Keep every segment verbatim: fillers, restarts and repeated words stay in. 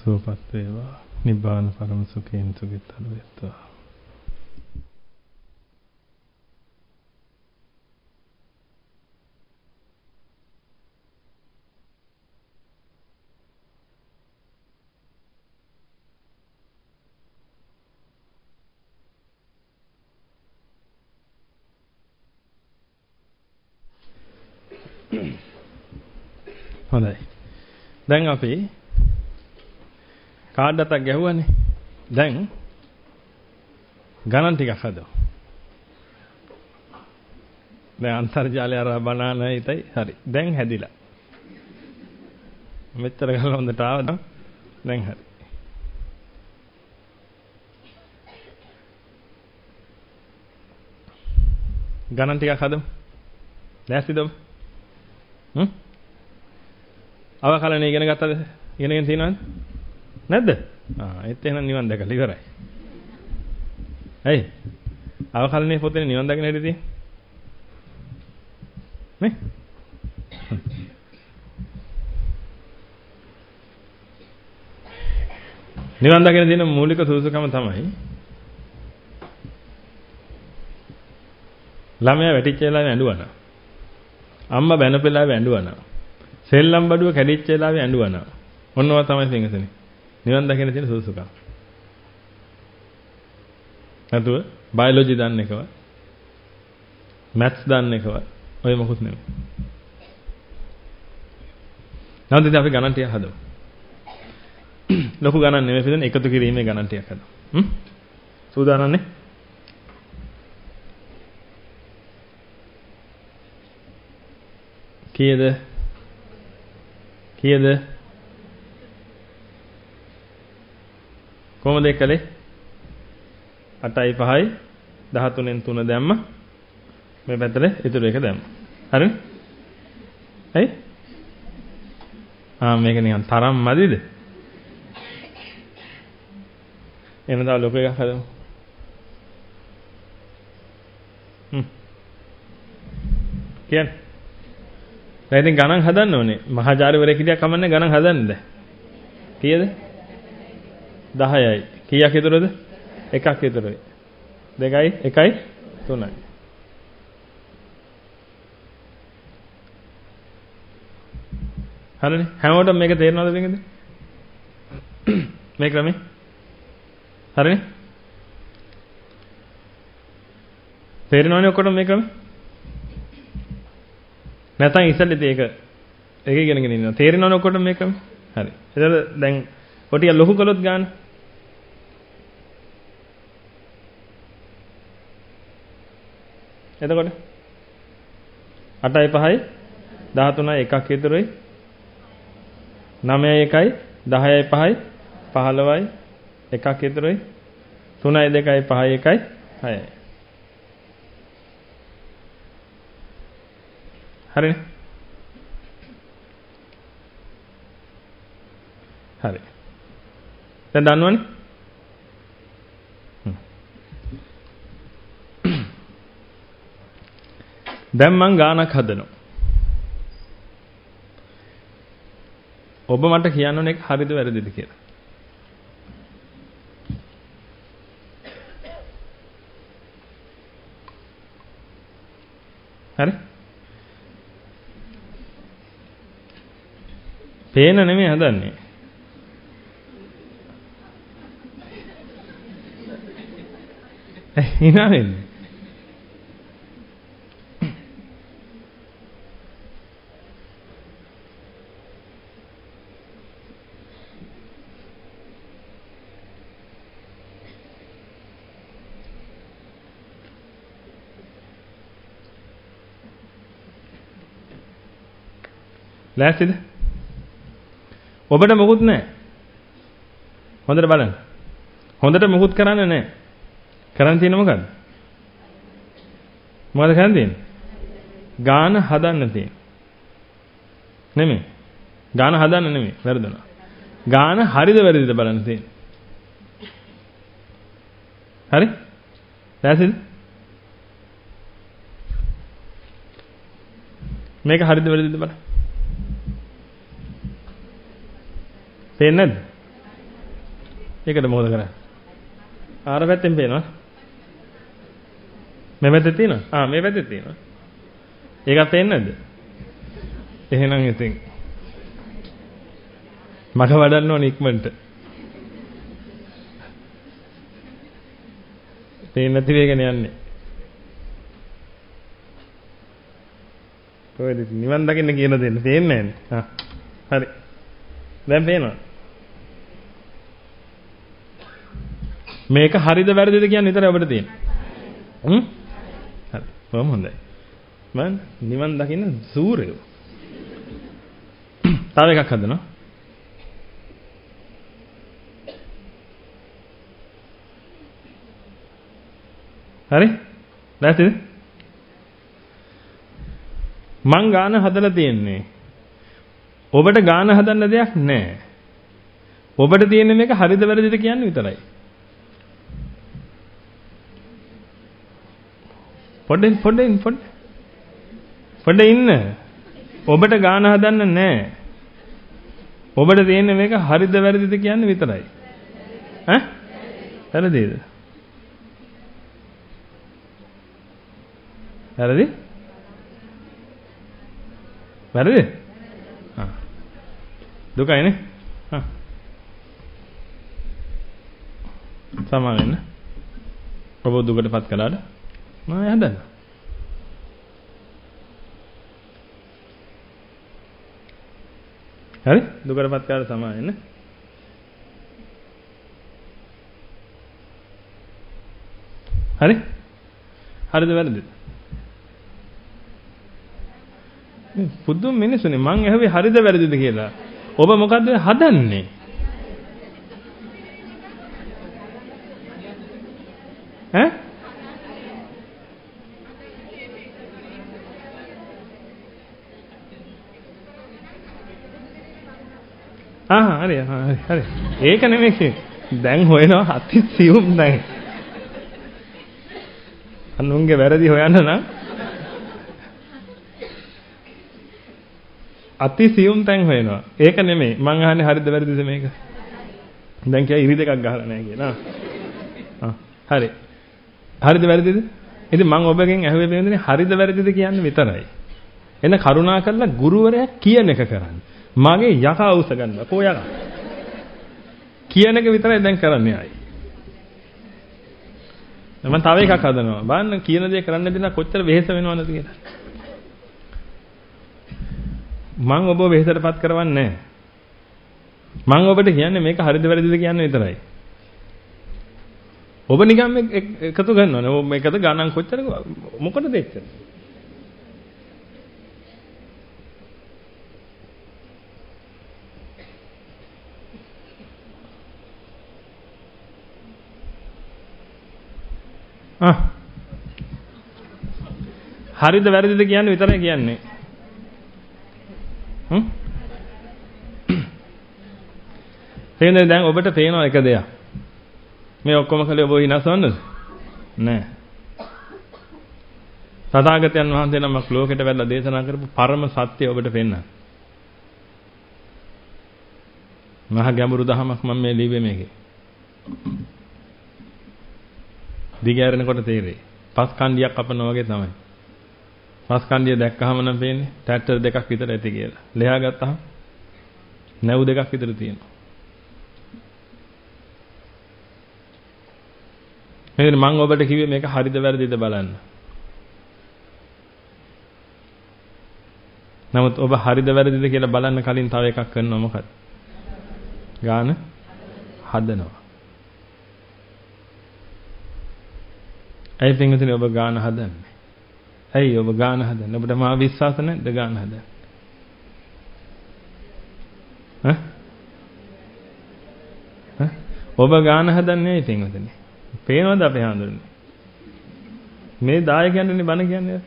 සුවපත් වේවා. නිබ්බාන පරම සුඛයෙන් සුඛිතව වේවා. හොඳයි. දැන් අපි කාඩ් එකක් ගැහුවානේ. දැන් ගණන් ටිකක් හදමු. දැන් අන්තර්ජාලය අර බනාන හිතයි. හරි. දැන් හැදිලා. මෙච්චර ගාලා හොඳට ආවද? දැන් හරි. ගණන් ටිකක් හදමු. දැස්තිද ඔබ? හ්ම්? අවකලන ඉගෙන ගත්තද? ඉගෙනගෙන තියෙනවද? නැද්ද? ආ ඒත් එහෙනම් නිවන් දැකලා ඉවරයි. ඇයි? අවකලනේ පොතේ නිවන් දැකගෙන හිටියේ තියෙන්නේ. නේ? නිවන් දැකගෙන තියෙන මූලික සුසුකම තමයි ළමයා වැටිච්ච වෙලාවේ ඇඬුවනා. අම්මා බැනපෙලාවේ ඇඬුවනා. සෙල්ලම් බඩුව කැඩිච්ච වෙලාවේ ඇඬුවනා. ඔන්නවා තමයි සිංහසනේ. නිවන් දකින්න තියෙන සුසුකම්. නැතුව බයොලොජි දන්න එකව, මැත්ස් දන්න එකව ඔය මොකුත් නෙමෙයි. නැවත ඉතින් අපි ගණන් ටික හදමු. ලොකු ගණන් නෙමෙයි පිටින් එකතු කිරීමේ ගණන් ටිකක් හදමු. හ්ම්? සූදානම්නේ? කීයද? කීයද? කොහොමද එක්කලේ? අටයි පහයි දහතුනෙන් තුන දැම්ම. මේ පැත්තට ඉතුරු එක දැම්ම. හරිනේ? ඇයි? ආ මේක නිකන් තරම් මදිද? එන තව ලොකු එකක් හදමු. හ්ම්. කියන්නේ දැන් ඉතින් ගණන් හදන්න ඕනේ. මහාචාර්යවරයෙක් හිටියා කමන්නේ ගණන් හදන්නද? කීයද? දහයයි. කීයක් විතරද? එකක් විතරයි. දෙකයි, එකයි, තුනයි. හරිනේ. හැමෝටම මේක තේරෙනවද මේකද? මේ ක්‍රමේ? හරිනේ? තේරෙනවනේ ඔක්කොටම මේ ක්‍රමේ? නැත්නම් ඉස්සෙල්ලා ඉතින් ඒක ඒක ඉගෙනගෙන ඉන්නවා. තේරෙනවනේ ඔක්කොටම මේ ක්‍රමේ? හරි. එතකොට දැන් කොටිය ලොකු කළොත් ගන්න. එතකොට අටයි පහයි දහතුනයි එකක් විතරයි. නවයයි එකයි දහයයි පහයි පහළොවයි එකක් විතරයි. තුනයි දෙකයි පහයි එකයි හයයි. හරිනේ? හරි. දැන් දන්නවනේ? දැන් මං ගානක් හදනවා. ඔබ මට කියන්න ඕනේ හරිද වැරදිද කියලා. හරි? පේන නෙමෙයි හදන්නේ. හිනා වෙන්නේ. ලෑස්තිද? ඔබට මොකුත් නැහැ. හොඳට බලන්න. හොඳට මොකුත් කරන්න නැහැ. කරන්න තියෙන්නේ මොකද්ද? මොකද කරන්න තියෙන්නේ? ගාන හදන්න තියෙන්නේ. නෙමෙයි. ගාන හදන්න නෙමෙයි. වැරදුනා. ගාන හරිද වැරදිද බලන්න තියෙන්නේ. හරි? ලෑස්තිද? මේක හරිද වැරදිද බලන්න. පේන්නේ නැද්ද? ඒකට මොකද කරන්නේ? ආර පැත්තෙන් පේනවා. මේ පැත්තේ තියෙනවා. ආ මේ පැත්තේ තියෙනවා. ඒකත් පේන්නේ නැද්ද? එහෙනම් ඉතින් මග වඩන්න ඕනේ ඉක්මනට. පේන්නේ නැති වේගන යන්නේ. කොහෙද නිවන් දකින්න කියන දෙන්න පේන්නේ නැහැ. ආ හරි. දැන් පේනවා. මේක හරිද වැරදිද කියන්නේ විතරයි ඔබට තියෙන්නේ. හ්ම්? හරි. කොහොම හොඳයි. මම නිවන් දකින්න සූරයෝ. තව එකක් හදනවා. හරි? නැතිද? මං ගාන හදලා තියෙන්නේ. ඔබට ගාන හදන්න දෙයක් නැහැ. ඔබට තියෙන්නේ මේක හරිද වැරදිද කියන්නේ විතරයි. පොඩ්ඩෙන් පොඩ්ඩෙන් පොඩ්ඩ පොඩ්ඩ ඉන්න. ඔබට ගාන හදන්න නැහැ. ඔබට තියෙන්නේ මේක හරිද වැරදිද කියන්නේ විතරයි. ඈ? වැරදිද? වැරදි? වැරදි? ආ. දුකයිනේ. ආ. සමාන වෙන්න. ඔබ දුකටපත් කළාද? මම හදන්න. හරි? දුකටපත් කළාට සමාන වෙන්න. හරි? හරිද වැරදිද? පුදුම මිනිස්සුනේ මං ඇහුවේ හරිද වැරදිද කියලා. ඔබ මොකද්ද හදන්නේ? ඈ? ආ හරි හරි හරි. ඒක නෙමෙයි. දැන් හොයනවා අති සියුම් දැන්. අනුන්ගේ වැරදි හොයන්න නම් අති සියුම් තැන් හොයනවා. ඒක නෙමෙයි. මං අහන්නේ හරිද වැරදිද මේක? දැන් කිය ඉරි දෙකක් ගහලා නැහැ කියලා. ආ හරි. හරිද වැරදිද? ඉතින් මං ඔබගෙන් ඇහුවේ වෙන්නේ හරිද වැරදිද කියන්නේ විතරයි. එන කරුණා කරලා ගුරුවරයා කියන එක කරන්න. මගේ යකා උස ගන්න. කෝ යකා? කියන එක විතරයි දැන් කරන්නේ ආයි. මම තව එකක් හදනවා. බලන්න කියන දේ කරන්න දෙන්න කොච්චර වෙහෙස වෙනවද කියලා. මං ඔබ වෙහෙසටපත් කරවන්නේ නැහැ. මං ඔබට කියන්නේ මේක හරිද වැරදිද කියන්නේ විතරයි. ඔබ නිකන් මේ එකතු කරනවනේ. ඔබ මේකද ගණන් කොච්චර මොකටද එච්චර? ආ හරිද වැරදිද කියන්නේ විතරයි කියන්නේ. හ්ම් එහෙනම් දැන් ඔබට පේනවා එක දෙයක්. මේ ඔක්කොම කලේ ඔබ විනාශවන්නද? නෑ. තථාගතයන් වහන්සේ නමක් ලෝකෙට වැදලා දේශනා කරපු පරම සත්‍ය ඔබට පෙන්නන. මහා ගැඹුරු දහමක් මම මේ ලිව්වේ මේකේ. දිගෑරෙනකොට තේරෙයි. පස් කණ්ඩියක් කපනවා වගේ තමයි. පස් කණ්ඩිය දැක්කහම නම් පේන්නේ ට්‍රැක්ටර් දෙකක් විතර ඇති කියලා. ලෙහා ගත්තහම නැව් දෙකක් විතර තියෙනවා. එහෙනම් මම ඔබට කිව්වේ මේක හරිද වැරදිද බලන්න. නමුත් ඔබ හරිද වැරදිද කියලා බලන්න කලින් තව එකක් කරනවා මොකක්ද? ගාන හදනවා. ඇයි පින්විතනේ ඔබ ගාන හදන්නේ? ඇයි ඔබ ගාන හදන්නේ? ඔබට මා විශ්වාස නැද්ද ගාන හදන්න? ඈ? ඈ? ඔබ ගාන හදන්නේ ඇයි පින්විතනේ? පේනවද අපේ හඳුරන්නේ? මේ දායකයන්ටනේ බණ කියන්නේ.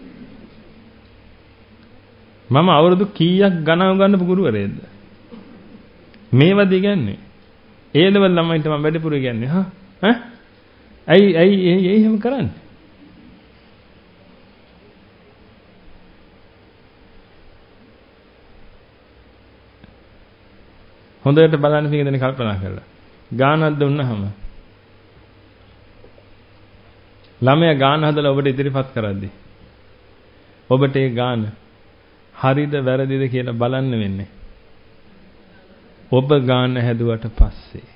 මම අවුරුදු කීයක් ගණන් උගන්වපු ගුරුවරයෙක්ද? මේවද ඉගන්නේ? ඒ ලෙවල් ළමයින්ට මම වැඩිපුර ඉගන්නේ. හා? ඈ? ඇයි ඇයි ඇයි එහෙම කරන්නේ? හොඳට බලන්න පිටින් කල්පනා කරලා. ගානක් දුන්නාම ළමයා ගාන හදලා ඔබට ඉදිරිපත් කරද්දී ඔබට ඒ ගාන හරිද වැරදිද කියලා බලන්න වෙන්නේ ඔබ ගාන හැදුවට පස්සේ.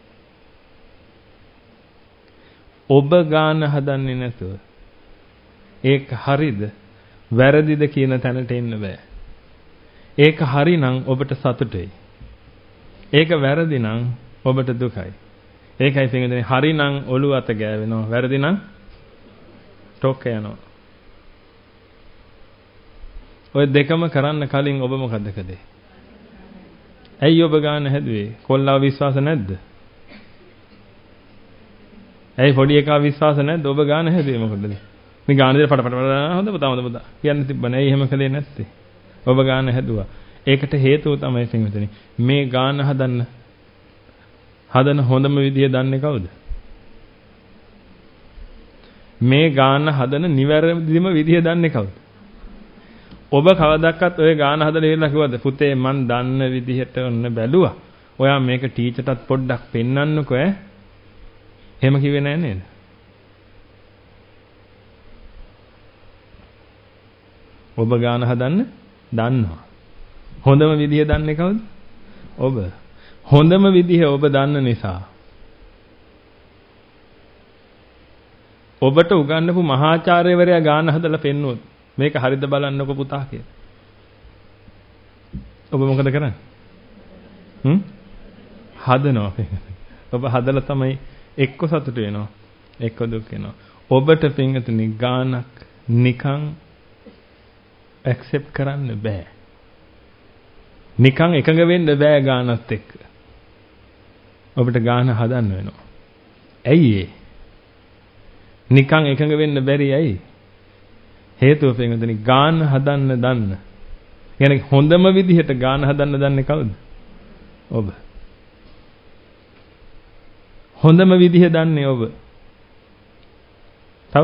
ඔබ ගාන හදන්නේ නැතුව ඒක හරිද වැරදිද කියන තැනට එන්න බෑ. ඒක හරිනම් ඔබට සතුටුයි. ඒක වැරදි නම් ඔබට දුකයි. ඒකයි පින්වතුනි හරිනම් ඔළුව අත ගෑවෙනවා වැරදි නම් ටොක් යනවා. ඔය දෙකම කරන්න කලින් ඔබ මොකද කළේ? ඇයි ඔබ ගාන හැදුවේ? කොල්ලා විශ්වාස නැද්ද? ඇයි පොඩි එකා විශ්වාස නැද්ද? ඔබ ගාන හැදුවේ මොකටද? මේ ගාන දෙල පට පට පට හොඳ පුතා හොඳ පුතා කියන්න තිබ්බනේ. ඇයි එහෙම කළේ නැත්තේ? ඔබ ගාන හැදුවා. ඒකට හේතුව තමයි පින්වතුනි මේ ගාන හදන්න හදන හොඳම විදිය දන්නේ කවුද? මේ ගාන හදන නිවැරදිම විදිය දන්නේ කවුද? ඔබ කවදාවත් ඔය ගාන හදලා ඉවරලා කිව්වද පුතේ මන් දන්න විදිහට ඔන්න බැලුවා. ඔයා මේක ටීචර්ටත් පොඩ්ඩක් පෙන්වන්නකෝ ඈ. එහෙම කිව්වේ නෑ නේද? ඔබ ගාන හදන්න දන්නවා. හොඳම විදිහ දන්නේ කවුද? ඔබ. හොඳම විදිහ ඔබ දන්න නිසා ඔබට උගන්වපු මහාචාර්යවරයා ගාන හදලා පෙන්නුවොත් මේක හරිද බලන්නකො පුතා කියලා. ඔබ මොකද කරන්නේ? හ්ම්? හදනවා. ඔබ හදලා තමයි එක්ක සතුට වෙනවා. එක්ක දුක් වෙනවා. ඔබට පින්වතුනි ගානක් නිකන් ඇක්සෙප්ට් කරන්න බෑ. නිකන් එකඟ වෙන්න බෑ ගානත් එක්ක. ඔබට ගාන හදන්න වෙනවා. ඇයි ඒ? නිකන් එකඟ වෙන්න බැරි ඇයි? හේතුව පින්වතුනි ගාන හදන්න දන්න. يعني හොඳම විදිහට ගාන හදන්න දන්නේ කවුද? ඔබ. හොඳම විදිහ දන්නේ ඔබ. තව?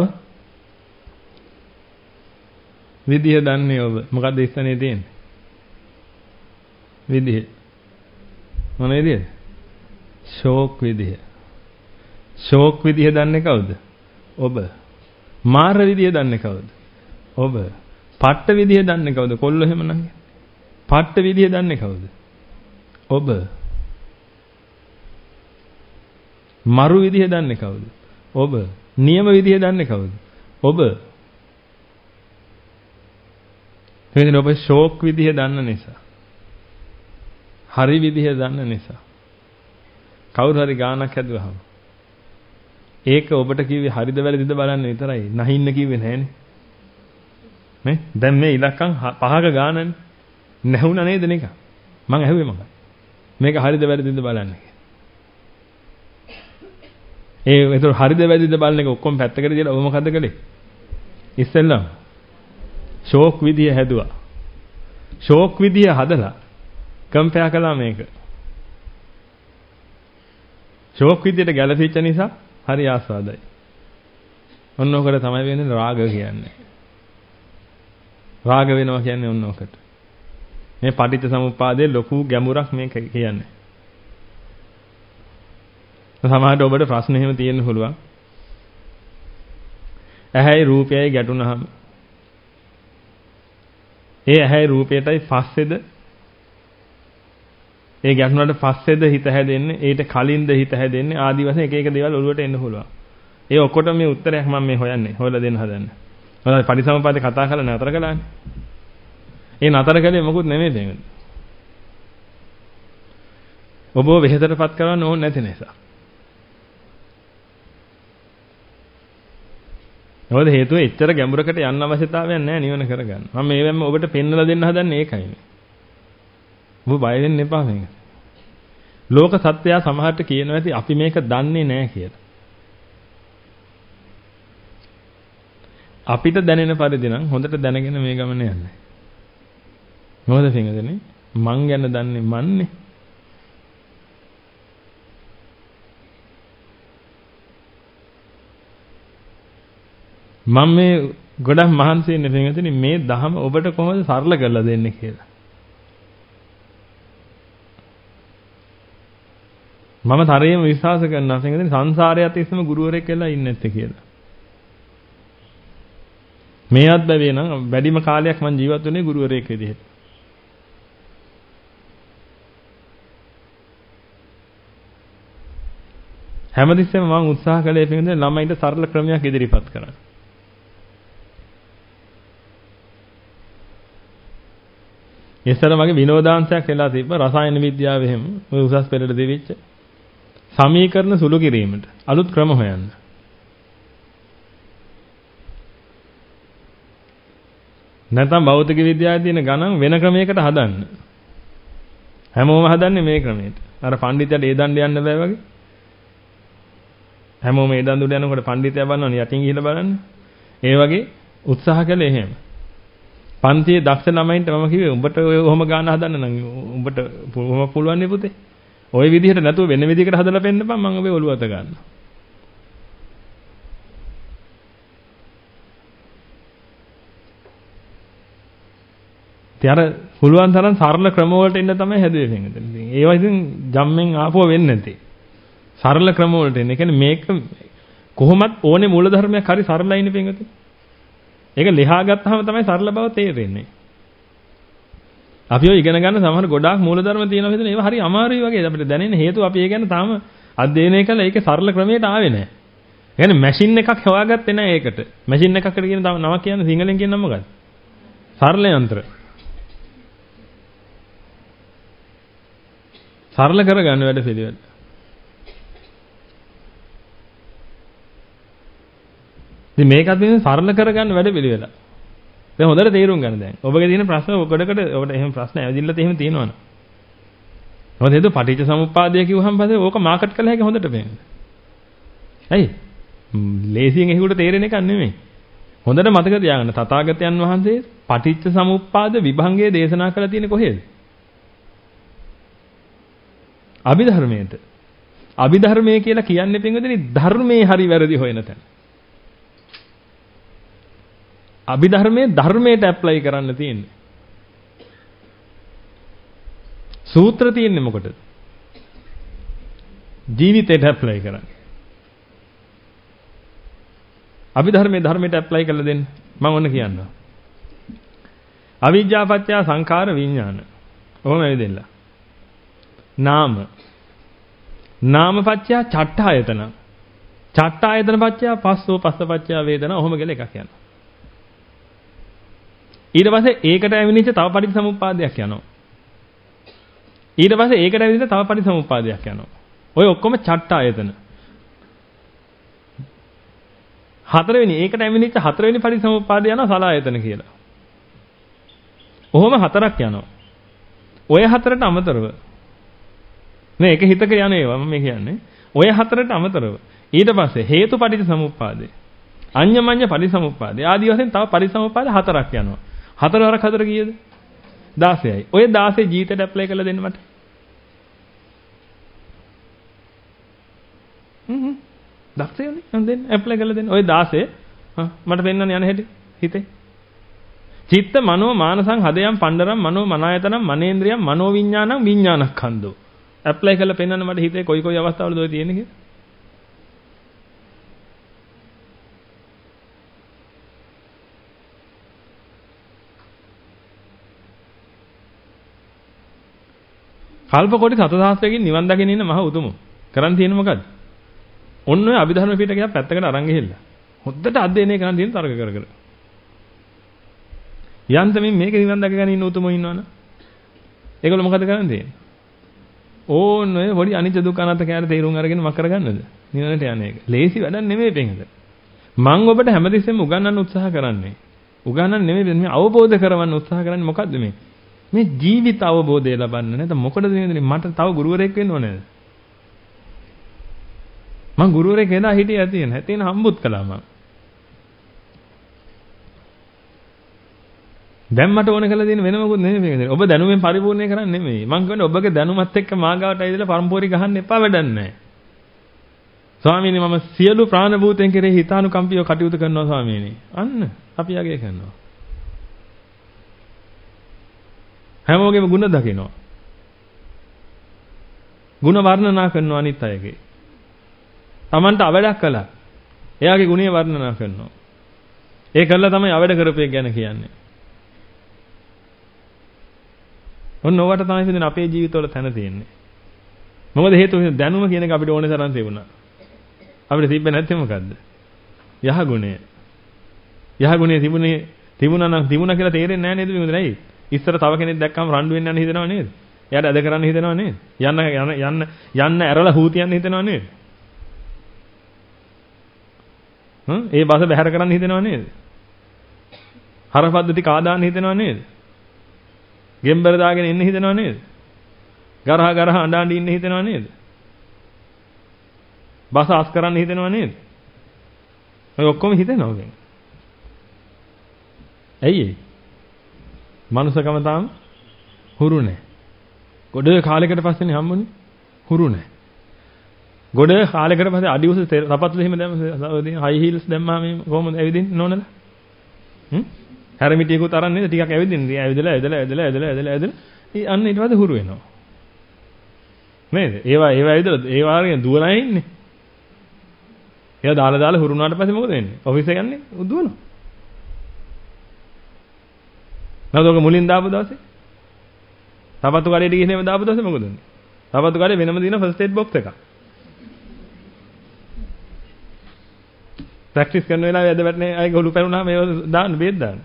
විදිහ දන්නේ ඔබ. මොකද්ද ඉස්සනේ තියෙන්නේ? විදිහ. මොන විදිහද? ෂෝක් විදිහ. ෂෝක් විදිහ දන්නේ කවුද? ඔබ. මාර විදිහ දන්නේ කවුද? ඔබ. පට්ට විදිහ දන්නේ කවුද? කොල්ලෝ එහෙම නම්. පට්ට විදිහ දන්නේ කවුද? ඔබ. මරු විදිහ දන්නේ කවුද? ඔබ. නියම විදිහ දන්නේ කවුද? ඔබ. එහෙනම් ඔබ ෂෝක් විදිහ දන්න නිසා. හරි විදිහ දන්න නිසා. කවුරු හරි ගානක් හැදුවහම ඒක ඔබට කිව්වේ හරිද වැරදිද බලන්න විතරයි. නැහින්න කිව්වේ නැහනේ. නේ? දැන් මේ ඉලක්කම් පහක ගානනේ. නැහුණා නේද නිකන්? මං ඇහුවේ මොකක්ද? මේක හරිද වැරදිද බලන්න. ඒ ඒතර හරිද වැරදිද බලන එක ඔක්කොම පැත්තකට දාලා ඔබ මොකද්ද කළේ? ඉස්සෙල්ලා ෂෝක් විදිය හැදුවා. ෂෝක් විදිය හදලා කම්පෙයා කළා මේක. ෂෝක් විදියට ගැළපෙච්ච නිසා හරි ආස්වාදයි. ඔන්න ඔකට තමයි වෙන්නේ රාග කියන්නේ. රාග වෙනවා කියන්නේ ඔන්න ඔකට. මේ පටිච්ච සමුප්පාදයේ ලොකු ගැඹුරක් මේක කියන්නේ. සමහරවිට ඔබට ප්‍රශ්න එහෙම තියෙන්න පුළුවන්. ඇහැයි රූපයයි ගැටුණාම ඒ ඇහැයි රූපයටයි පස්සේද ඒ ගැටුණාට පස්සේද හිත හැදෙන්නේ ඊට කලින්ද හිත හැදෙන්නේ ආදි වශයෙන් එක එක දේවල් ඔළුවට එන්න පුළුවන්. ඒ ඔක්කොටම මේ උත්තරයක් මම මේ හොයන්නේ හොයලා දෙන්න හදන්නේ. මොකද පටිසමුප්පාදේ කතා කරලා නතර කළානේ. ඒ නතර කළේ මොකුත් නෙමෙයි දෙන්නේ. ඔබව වෙහෙසටපත් කරන්න ඕනේ නැති නිසා. මොකද හේතුව එච්චර ගැඹුරකට යන්න අවශ්‍යතාවයක් නැහැ නිවන කරගන්න. මම මේවෙන්ම ඔබට පෙන්වලා දෙන්න හදන්නේ ඒකයි මේ. ඔබ බය වෙන්න එපා මේක. ලෝක සත්‍යය සමහරට කියනවා ඇති අපි මේක දන්නේ නැහැ කියලා. අපිට දැනෙන පරිදි නම් හොඳට දැනගෙන මේ ගමන යන්නේ. මොකද පින්වදනේ මං ගැන දන්නේ මන්නේ. මම මේ ගොඩක් මහන්සි වෙන්නේ පින්වදනේ මේ දහම ඔබට කොහොමද සරල කරලා දෙන්නේ කියලා. මම තරයේම විශ්වාස කරනවා සංගතනේ සංසාරයත් ඉස්සම ගුරුවරයෙක් වෙලා ඉන්නේ නැත්තේ කියලා. මේවත් බැවේ නම් වැඩිම කාලයක් මම ජීවත් වුණේ ගුරුවරයෙක් විදිහට. හැමතිස්සෙම මම උත්සාහ කළේ පිටින් ළමයින්ට සරල ක්‍රමයක් ඉදිරිපත් කරන්න. ඉස්සර මගේ විනෝදාංශයක් වෙලා තිබ්බ රසායන විද්‍යාවේ හැම ඔය උසස් පෙළට දෙවිච්ච සමීකරණ සුළු කිරීමට අලුත් ක්‍රම හොයන්න. නැත්නම් භෞතික විද්‍යාවේ තියෙන ගණන් වෙන ක්‍රමයකට හදන්න. හැමෝම හදන්නේ මේ ක්‍රමයට. අර පඬිතුයාට ඒ දණ්ඩ යන්න බෑ වගේ. හැමෝම ඒ දණ්ඩ උඩ යනකොට පඬිතුයා බලනවනේ යටින් ගිහිල්ලා බලන්න. ඒ වගේ උත්සාහ කළේ එහෙම. පන්තියේ දක්ෂ ළමයින්ට මම කිව්වේ උඹට ඔය ඔහොම ගාන හදන්න නම් උඹට කොහොම පුළුවන් නේ පුතේ. ওই විදිහට නැතුව වෙන විදිහකට හදලා පෙන්නපන් මම ඔබේ ඔළුව අත ගන්නවා. තියර පුළුවන් තරම් සරල ක්‍රම වලට එන්න තමයි හැදුවේ වෙන්නේ. ඉතින් ඒවා ඉතින් ජම්මෙන් ආපුව වෙන්නේ නැති. සරල ක්‍රම වලට එන්න. ඒ කියන්නේ මේක කොහොමත් ඕනේ මූලධර්මයක් හරි සරලයිනේ පින්වතුනි. ඒක ලියා ගත්තාම තමයි සරල බව තේරෙන්නේ. අපි ඔය ඉගෙන ගන්න සමහර ගොඩාක් මූලධර්ම තියෙනවා හිතන ඒවා හරි අමාරුයි වගේ අපිට දැනෙන හේතුව අපි ඒ ගැන තාම අධ්‍යයනය කළා ඒකේ සරල ක්‍රමයට ආවේ නැහැ. ඒ කියන්නේ මැෂින් එකක් හොයාගත්තේ නැහැ ඒකට. මැෂින් එකකට කියන නමක් කියන්නේ සිංහලෙන් කියන නම මොකක්ද? සරල යන්ත්‍ර. සරල කරගන්න වැඩ පිළිවෙල. ඉතින් මේකත් මේ සරල කරගන්න වැඩ පිළිවෙල. දැන් හොඳට තේරුම් ගන්න දැන්. ඔබගේ තියෙන ප්‍රශ්න ඔකඩකට ඔබට එහෙම ප්‍රශ්න ඇවිදින්නත් එහෙම තියෙනවනේ. මොකද හේතුව පටිච්ච සමුප්පාදය කිව්වහම පස්සේ ඕක මාකට් කළ හැකි හොඳට පේන්නේ. ඇයි? ලේසියෙන් එහෙකට තේරෙන එකක් නෙමෙයි. හොඳට මතක තියාගන්න තථාගතයන් වහන්සේ පටිච්ච සමුප්පාද විභංගයේ දේශනා කළා තියෙන්නේ කොහේද? අභිධර්මයේද? අභිධර්මයේ කියලා කියන්නේ පින්වදිනේ ධර්මයේ හරි වැරදි හොයන තැන. අභිධර්මයේ ධර්මයට ඇප්ලයි කරන්න තියෙන්නේ. සූත්‍ර තියෙන්නේ මොකටද? ජීවිතයට ඇප්ලයි කරන්න. අභිධර්මයේ ධර්මයට ඇප්ලයි කරලා දෙන්න. මම ඔන්න කියන්නවා. අවිජ්ජා පත්‍ය සංඛාර විඥාන. ඔහොම ඇවිදෙන්න. නාම. නාම පත්‍ය චට්ඨායතන. චට්ඨායතන පත්‍ය පස්සෝ පස්ස පත්‍ය වේදනා. ඔහොම කියලා එකක් යනවා. ඊට පස්සේ ඒකට ඇවිනිච්ච තව පටිච්චසමුප්පාදයක් යනවා. ඊට පස්සේ ඒකට ඇවිදින තව පටිච්චසමුප්පාදයක් යනවා. ඔය ඔක්කොම චට්ඨායතන. හතරවෙනි ඒකට ඇවිනිච්ච හතරවෙනි පටිච්චසමුප්පාදය යනවා සලආයතන කියලා. ඔහොම හතරක් යනවා. ඔය හතරට අමතරව නේ එක හිතක යන ඒවා මම කියන්නේ. ඔය හතරට අමතරව ඊට පස්සේ හේතු පටිච්චසමුප්පාදේ අඤ්ඤමඤ්ඤ පටිච්චසමුප්පාදේ ආදී වශයෙන් තව පටිච්චසමුප්පාද හතරක් යනවා. හතර වරක් හතර කීයද? දාසයයි. ඔය දාසය ජීවිතයට ඇප්ලයි කරලා දෙන්න මට. හ්ම් හ්ම්. දාසයනේ මම දෙන්න ඇප්ලයි කරලා දෙන්න. ඔය දාසය හා මට පෙන්නන්න යන හැටි හිතේ. චිත්ත මනෝ මානසං හදයන් පණ්ඩරම් මනෝ මනායතනම් මනේන්ද්‍රියම් මනෝ විඥානං විඥානස්කන්ධෝ. ඇප්ලයි කරලා පෙන්නන්න මට හිතේ කොයි කොයි අවස්ථාවලද ඔය තියෙන්නේ කියලා. කල්ප කොටි සතසහස්‍රයකින් නිවන් දකින්න ඉන්න මහ උතුම. කරන් තියෙන්නේ මොකද්ද? ඔන්න ඔය අභිධර්ම පිටකයක් පැත්තකට අරන් ගිහිල්ලා. හොද්දට අධ්‍යයනය කරන් තියෙන තරක කර කර. යන්තමින් මේක නිවන් දකගෙන ඉන්න උතුමෝ ඉන්නවනේ. ඒගොල්ලෝ මොකද කරන් තියෙන්නේ? ඕන්න ඔය පොඩි අනිත්‍ය දුක්ඛ අනාත්ම කැර තේරුම් අරගෙන මක් කරගන්නද? නිවනට යන්නේ ඒක. ලේසි වැඩක් නෙමෙයි පෙන්කද. මම ඔබට හැමතිස්සෙම උගන්වන්න උත්සාහ කරන්නේ. උගන්වන්න නෙමෙයි මේ අවබෝධ කරවන්න උත්සාහ කරන්නේ මොකද්ද මේ? මේ ජීවිත අවබෝධය ලබන්න නැත්නම් මොකටද මේ මට තව ගුරුවරයෙක් වෙන්න ඕනේද? මං ගුරුවරයෙක් වෙනා හිටියා තියෙන. හැතේන හම්බුත් කළා මං. දැන් මට ඕන කරලා දෙන්න වෙන මොකුත් නෙමෙයි. ඔබ දැනුමෙන් පරිපූර්ණේ කරන්නේ නෙමෙයි. මං කියන්නේ ඔබගේ දැනුමත් එක්ක මාගාවට ඇවිදලා පරම්පෝරි ගහන්න එපා වැඩක් නැහැ. ස්වාමීනි මම සියලු ප්‍රාණ භූතෙන් කෙරෙහි හිතානුකම්පිතව කටයුතු කරනවා ස්වාමීනි. අන්න අපි යගේ කරනවා. හැමෝගෙම ಗುಣ දකිනවා. ಗುಣ වර්ණනා කරනවා අනිත් අයගේ. Tamanට අවඩක් කළා. එයාගේ ගුණය වර්ණනා කරනවා. ඒ කළා තමයි අවඩ කරපේ ගැන කියන්නේ. ඔන්න ඔකට තමයි ඉතින් අපේ ජීවිතවල තැන තියෙන්නේ. මොකද හේතුව දැනුම කියන එක අපිට ඕනේ තරම් තිබුණා. අපිට තිබ්බේ නැත්තේ මොකද්ද? යහ ගුණය. යහ ගුණය තිබුණේ තිබුණා නම් තිබුණා කියලා තේරෙන්නේ නැහැ නේද මේකද නැයි? ඉස්සර තව කෙනෙක් දැක්කම රණ්ඩු වෙන්න යන්න හිතනව නේද? එයාට ඇද කරන්න හිතනව නේද? යන්න යන්න යන්න යන්න ඇරලා හූතියන්න හිතනව නේද? හ්ම් ඒ බස බැහැර කරන්න හිතනව නේද? හර පද්ධති කාදාන්න හිතනව නේද? ගෙම්බර දාගෙන ඉන්න හිතනව නේද? ගරහ ගරහ අඬ අඬ ඉන්න හිතනව නේද? බස අස් කරන්න හිතනව නේද? ඔය ඔක්කොම හිතෙනවා දැන්. ඇයි ඒ? මනුස්සකම තාම හුරු නැහැ. ගොඩ කාලයකට පස්සේනේ හම්බුනේ. හුරු නැහැ. ගොඩ කාලයකට පස්සේ අඩි උස සපත්තු එහෙම දැම්ම හයි හීල්ස් දැම්මා මේ කොහොමද ඇවිදින්නේ නෝනලා? හ්ම්? හැරමිටියකුත් අරන් නේද ටිකක් ඇවිදින්නේ. ඇවිදලා ඇවිදලා ඇවිදලා ඇවිදලා ඇවිදලා ඇවිදලා අන්න ඊට පස්සේ හුරු වෙනවා. නේද? ඒවා ඒවා ඇවිදලා ඒ වාරේ දුවලා ඉන්නේ. එයා දාලා දාලා හුරු වුණාට පස්සේ මොකද වෙන්නේ? ඔෆිස් එක යන්නේ දුවනවා. නේද? මුලින් දාපු දවසේ සපත්තු කඩේට ගිහින් එහෙම දාපු දවසේ මොකද වෙන්නේ? සපත්තු කඩේ වෙනම දින ෆස්ට් එඩ් බොක්ස් එකක්. ප්‍රැක්ටිස් කරන වෙලාවේ ඇද වැටෙන්නේ අය ගොළු පැරුණාම ඒව දාන්න බේත් දාන්න.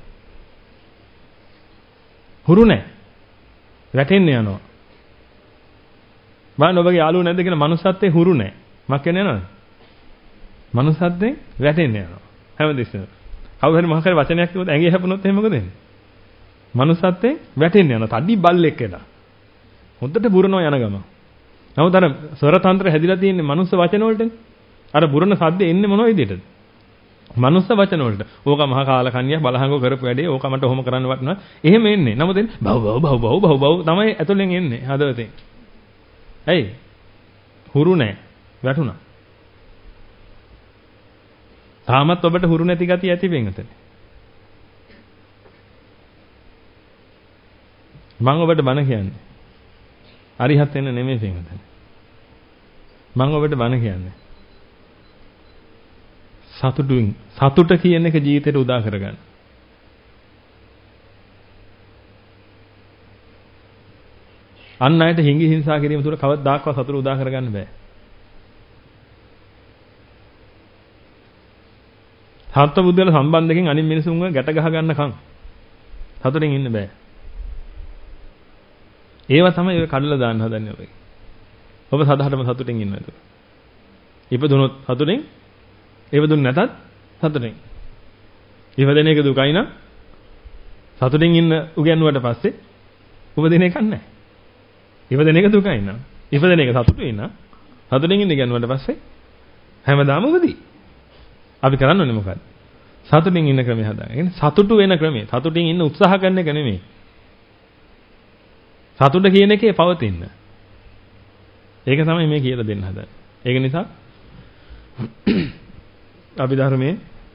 හුරු නැහැ. වැටෙන්නේ යනවා. බලන්න ඔබගේ යාළුවෝ නැද්ද කියලා මනුස්සත්වයේ හුරු නැහැ. මක් කියන්නේ නේද? මනුස්සත්වයෙන් වැටෙන්නේ යනවා. හැමදෙස්සම. කවුරු හරි මොකක් හරි වචනයක් කිව්වොත් ඇඟේ හැපුණොත් එහෙම මොකද වෙන්නේ? මනුස්සත්වයෙන් වැටෙන්නේ යනවා. තඩි බල්ලෙක් කියලා. හොද්දට බුරනවා යන ගම. නමුත් අර ස්වර තන්ත්‍ර හැදිලා තියෙන්නේ මනුස්ස වචන වලටනේ. අර බුරන සද්ද එන්නේ මොන විදිහටද? මනුස්ස වචන වලට. ඕක මහා කාලකන්‍යක් බලහංගෝ කරපු වැඩේ. ඕක මට ඔහොම කරන්න වටනවා. එහෙම එන්නේ. නමුත් එන්නේ බව් බව් බව් බව් බව් බව් තමයි ඇතුලෙන් එන්නේ හදවතෙන්. ඇයි? හුරු නැහැ. වැටුණා. තාමත් ඔබට හුරු නැති ගතිය ඇති වෙන්නේ. මම ඔබට බණ කියන්නේ. අරිහත් වෙන්න නෙමෙයි පින්වතුනි. මම ඔබට බණ කියන්නේ. සතුටුන් සතුට කියන එක ජීවිතේට උදා කරගන්න. අන් අයට හිඟි හිංසා කිරීම තුළ කවදාකවත් සතුට උදා කරගන්න බෑ. සත්ව බුද්ධල සම්බන්ධයෙන් අනිත් මිනිසුන්ව ගැට ගහ ගන්නකම් සතුටින් ඉන්න බෑ. ඒවා තමයි ඔය කඩලා දාන්න හදන්නේ ඔබ. ඔබ සදාහටම සතුටින් ඉන්න නේද? ඉපදුනොත් සතුටින්, ඉපදුන නැතත් සතුටින්. ඉපදෙන එක දුකයි නම් සතුටින් ඉන්න උගන්වුවට පස්සේ උපදින එකක් නැහැ. ඉපදෙන එක දුකයි නම්, ඉපදෙන එක සතුටුයි නම් සතුටින් ඉන්න ඉගන්වුවට පස්සේ හැමදාම උපදී. අපි කරන්න ඕනේ මොකද්ද? සතුටින් ඉන්න ක්‍රමය හදාගන්න. සතුටු වෙන ක්‍රමය. සතුටින් ඉන්න උත්සාහ කරන එක නෙමෙයි. සතුට කියන එකේ පවතින්න. ඒක තමයි මේ කියලා දෙන්න හදන්නේ. ඒක නිසා අපි ධර්මයේ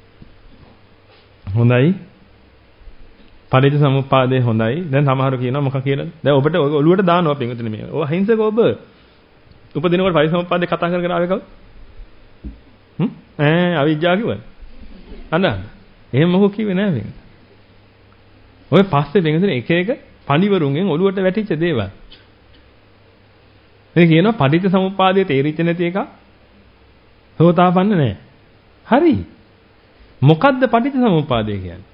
හොඳයි පරිදි සමුප්පාදේ හොඳයි. දැන් සමහරව කියනවා මොකක් කියලාද? දැන් ඔබට ඔළුවට දානවා පිටුතුනේ මේ. ඔය හිංසක ඔබ උපදිනකොට පරිදි සමුප්පාදේ කතා කර කර ආවේ කවුද? හ්ම් ඈ අවිජ්ජා කිව්වද? අන්න. එහෙම මොකක් කිව්වේ නෑ මේක. ඔය පස්සේ පිටුතුනේ එක එක පඬිවරුන්ගෙන් ඔළුවට වැටිච්ච දේවල්. මේ කියනවා පටිච්ච සමුප්පාදයේ තේරිච්ච නැති එක සෝතාපන්න නෑ. හරි. මොකද්ද පටිච්ච සමුප්පාදය කියන්නේ?